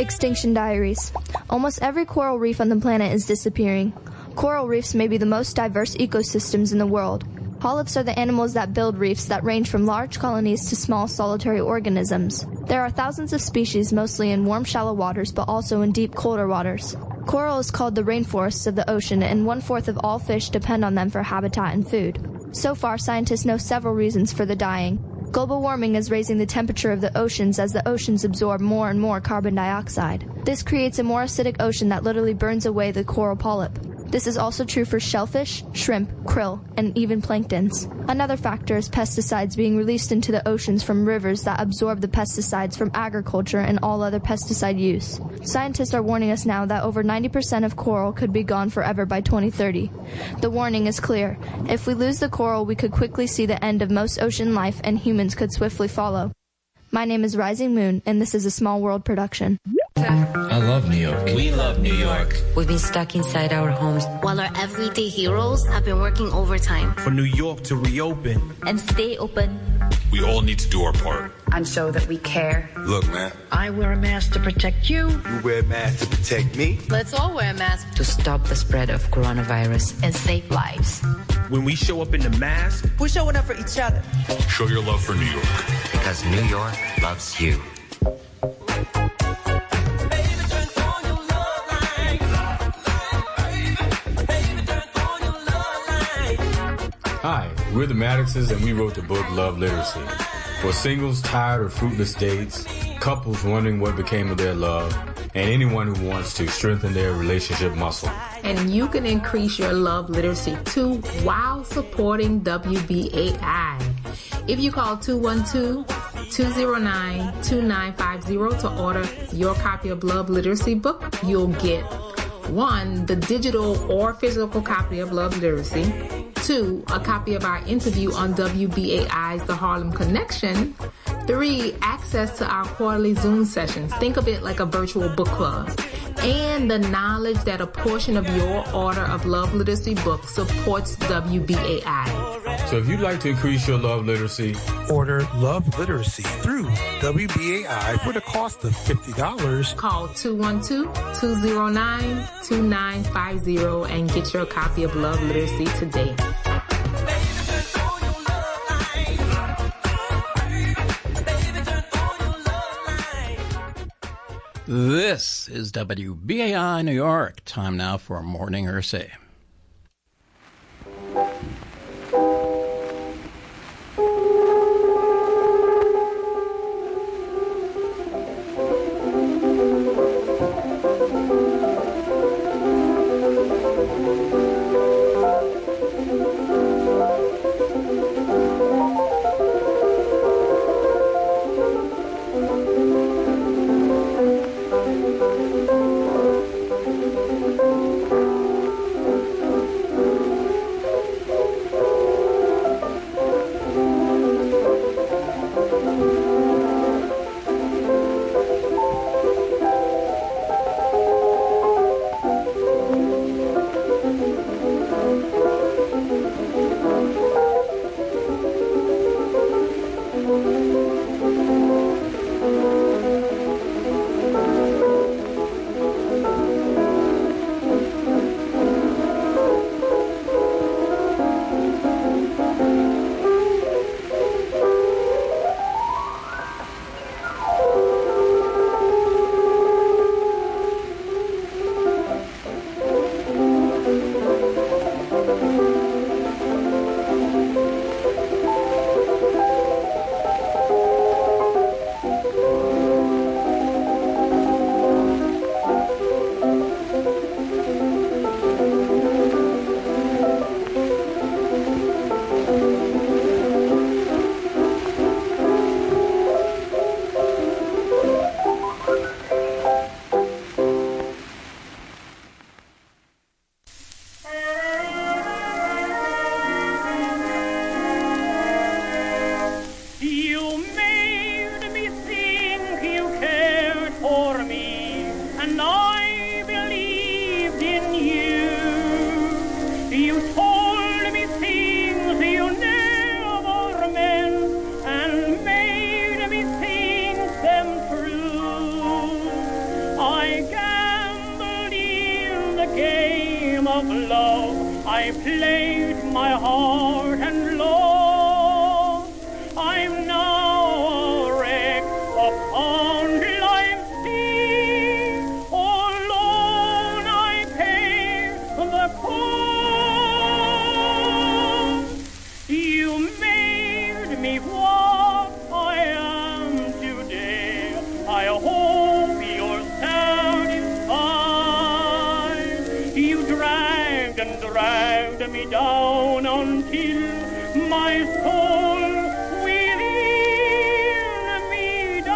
Extinction Diaries. Almost every coral reef on the planet is disappearing. Coral reefs may be the most diverse ecosystems in the world. Polyps are the animals that build reefs that range from large colonies to small solitary organisms. There are thousands of species, mostly in warm, shallow waters, but also in deep, colder waters. Coral is called the rainforests of the ocean, and one-fourth of all fish depend on them for habitat and food. So far, scientists know several reasons for the dying. Global warming is raising the temperature of the oceans as the oceans absorb more and more carbon dioxide. This creates a more acidic ocean that literally burns away the coral polyp. This is also true for shellfish, shrimp, krill, and even planktons. Another factor is pesticides being released into the oceans from rivers that absorb the pesticides from agriculture and all other pesticide use. Scientists are warning us now that over ninety percent of coral could be gone forever by twenty thirty. The warning is clear. If we lose the coral, we could quickly see the end of most ocean life, and humans could swiftly follow. My name is Rising Moon, and this is a Small World production. I love New York. We love New York. We've been stuck inside our homes, while our everyday heroes have been working overtime. For New York to reopen and stay open. We all need to do our part. And show that we care. Look, man. I wear a mask to protect you. You wear a mask to protect me. Let's all wear a mask. To stop the spread of coronavirus. And save lives. When we show up in the mask, we're showing up for each other. Show your love for New York. Because New York loves you. Hi, we're the Maddoxes, and we wrote the book Love Literacy. For singles tired of fruitless dates, couples wondering what became of their love, and anyone who wants to strengthen their relationship muscle. And you can increase your love literacy too while supporting W B A I. If you call two one two, two zero nine, two nine five zero to order your copy of Love Literacy book, you'll get one, the digital or physical copy of Love Literacy. Two, a copy of our interview on W B A I's The Harlem Connection. Three, access to our quarterly Zoom sessions. Think of it like a virtual book club. And the knowledge that a portion of your order of Love Literacy book supports W B A I. So if you'd like to increase your love literacy, order Love Literacy through W B A I for the cost of fifty dollars. Call two one two, two zero nine, two nine five zero and get your copy of Love Literacy today. This is W B A I New York. Time now for Morning Hearsay. heart and lost. I'm now a wreck upon life's sea. Alone I pay the cost. You made me what I am today. I hope you're satisfied. You dragged and dragged me down until my soul within me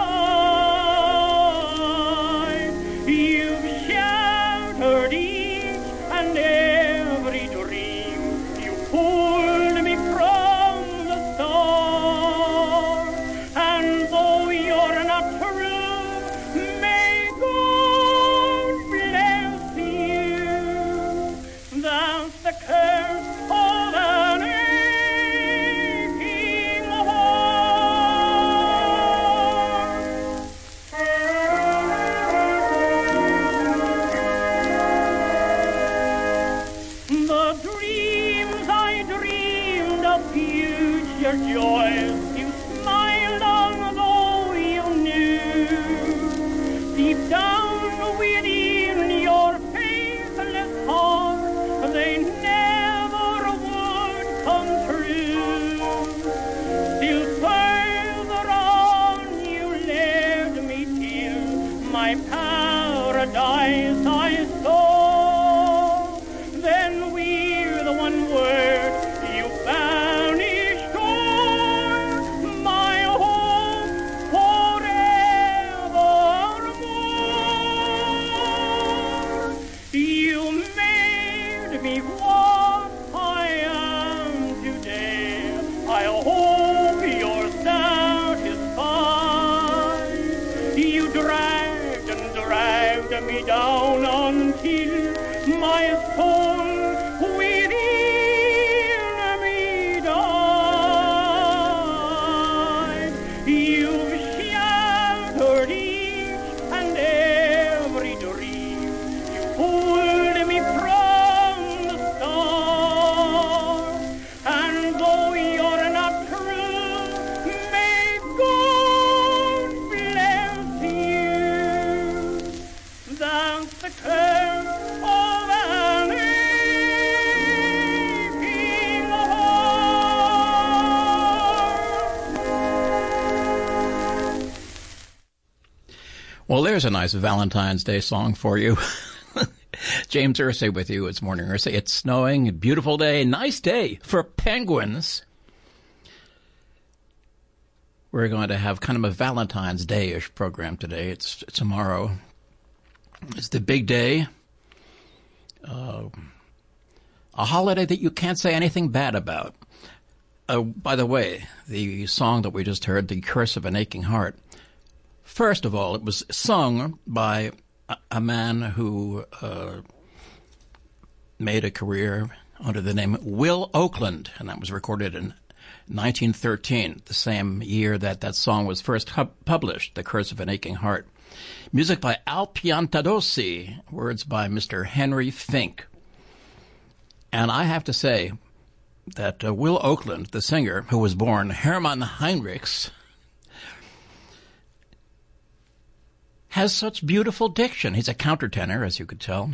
died. You've shattered each and every dream. You pulled me from the start. And though you're not true, may God bless you. That's the curse of an aching heart. The dreams I dreamed of future joys, you smiled on though you knew. Deep down within your faithless heart, they never would come true. Still further on you led me till my paradise I saw. Then with one word you banished all my hope forevermore. You made me what I am today. I hope you're satisfied. You dragged and dragged me down until my soul within me died. You've shattered each and every dream. You pulled me from the start. And though you're not true, may God bless you. That's the curse of an aching heart. Well, there's a nice Valentine's Day song for you. James Irsay with you. It's Morning Irsay. It's snowing, a beautiful day, nice day for penguins. We're going to have kind of a Valentine's Day-ish program today. It's tomorrow. It's the big day. Uh, a holiday that you can't say anything bad about. Uh, by the way, the song that we just heard, The Curse of an Aching Heart, first of all, it was sung by a, a man who uh, made a career under the name Will Oakland, and that was recorded in nineteen thirteen, the same year that that song was first hu- published, The Curse of an Aching Heart. Music by Al Piantadosi, words by Mister Henry Fink. And I have to say that uh, Will Oakland, the singer, who was born Hermann Heinrichs, has such beautiful diction. He's a countertenor, as you could tell.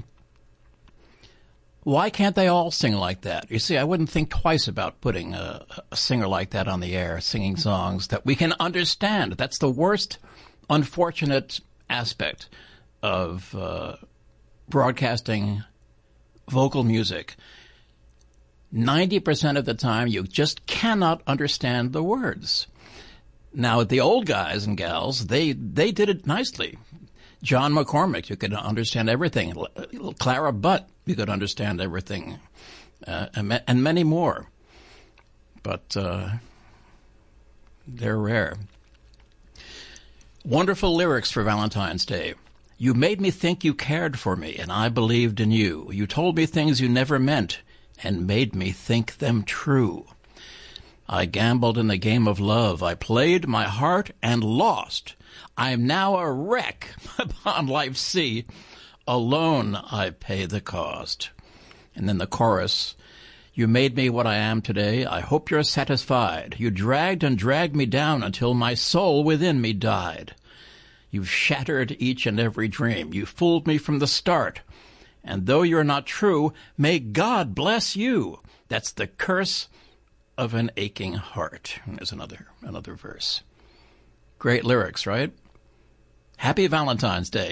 Why can't they all sing like that? You see, I wouldn't think twice about putting a, a singer like that on the air, singing songs that we can understand. That's the worst, unfortunate aspect of uh, broadcasting vocal music. ninety percent of the time, you just cannot understand the words. Now, the old guys and gals, they, they did it nicely. John McCormick, you could understand everything. Clara Butt, you could understand everything. Uh, and, and many more. But uh, they're rare. Wonderful lyrics for Valentine's Day. You made me think you cared for me, and I believed in you. You told me things you never meant, and made me think them true. I gambled in the game of love. I played my heart and lost. I'm now a wreck upon life's sea. Alone I pay the cost. And then the chorus. You made me what I am today. I hope you're satisfied. You dragged and dragged me down until my soul within me died. You've shattered each and every dream. You fooled me from the start. And though you're not true, may God bless you. That's the curse of an aching heart. And there's another another verse. Great lyrics, right? Happy Valentine's Day.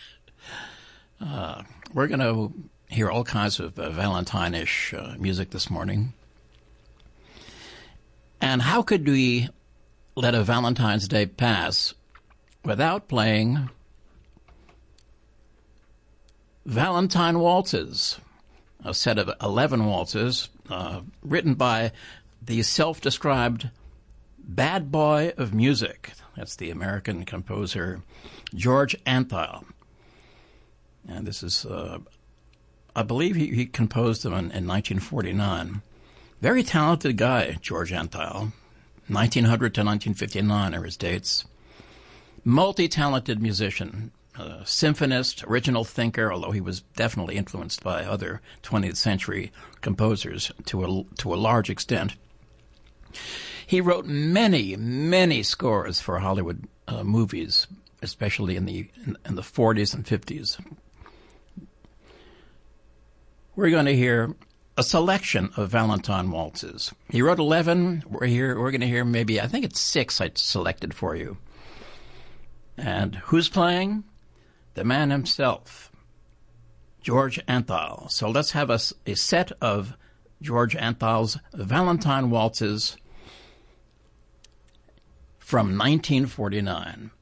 uh, we're going to hear all kinds of uh, Valentine-ish uh, music this morning. And how could we let a Valentine's Day pass without playing Valentine Waltzes, a set of eleven waltzes uh, written by the self-described bad boy of music. That's the American composer George Antheil. And this is, uh, I believe he, he composed them in, in nineteen forty-nine. Very talented guy, George Antheil. nineteen hundred to nineteen fifty-nine are his dates. Multi-talented musician, uh, symphonist, original thinker, although he was definitely influenced by other twentieth century composers to a, to a large extent. He wrote many, many scores for Hollywood uh, movies, especially in the in, in the forties and fifties. We're going to hear a selection of Valentine waltzes. He wrote eleven. We're here. We're going to hear maybe, I think it's six I selected for you. And who's playing? The man himself, George Antheil. So let's have a, a set of George Antheil's Valentine waltzes from nineteen forty-nine.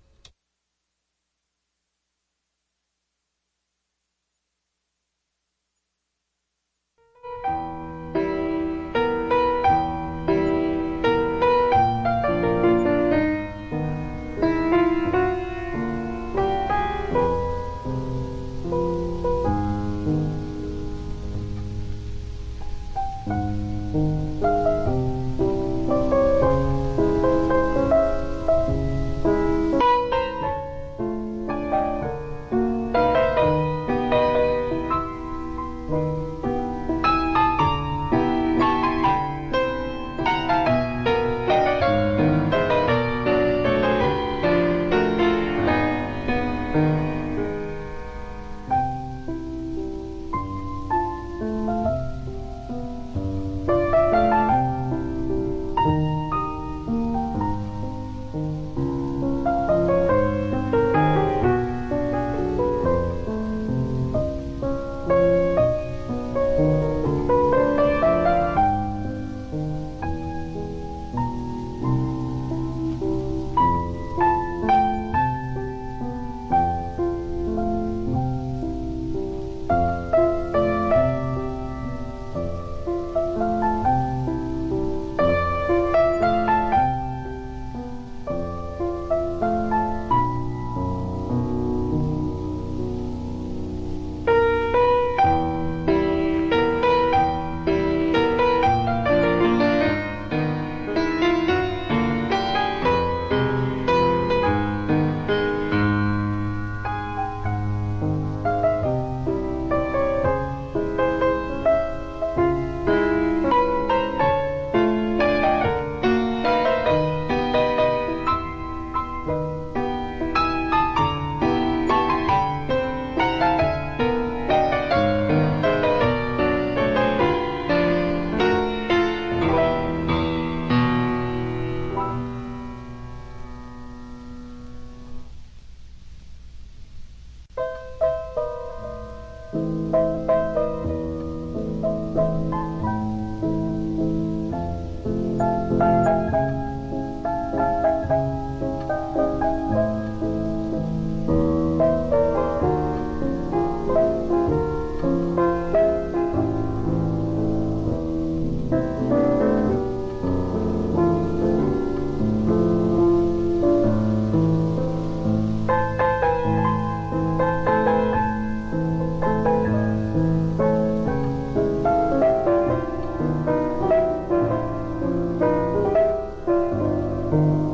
Thank you.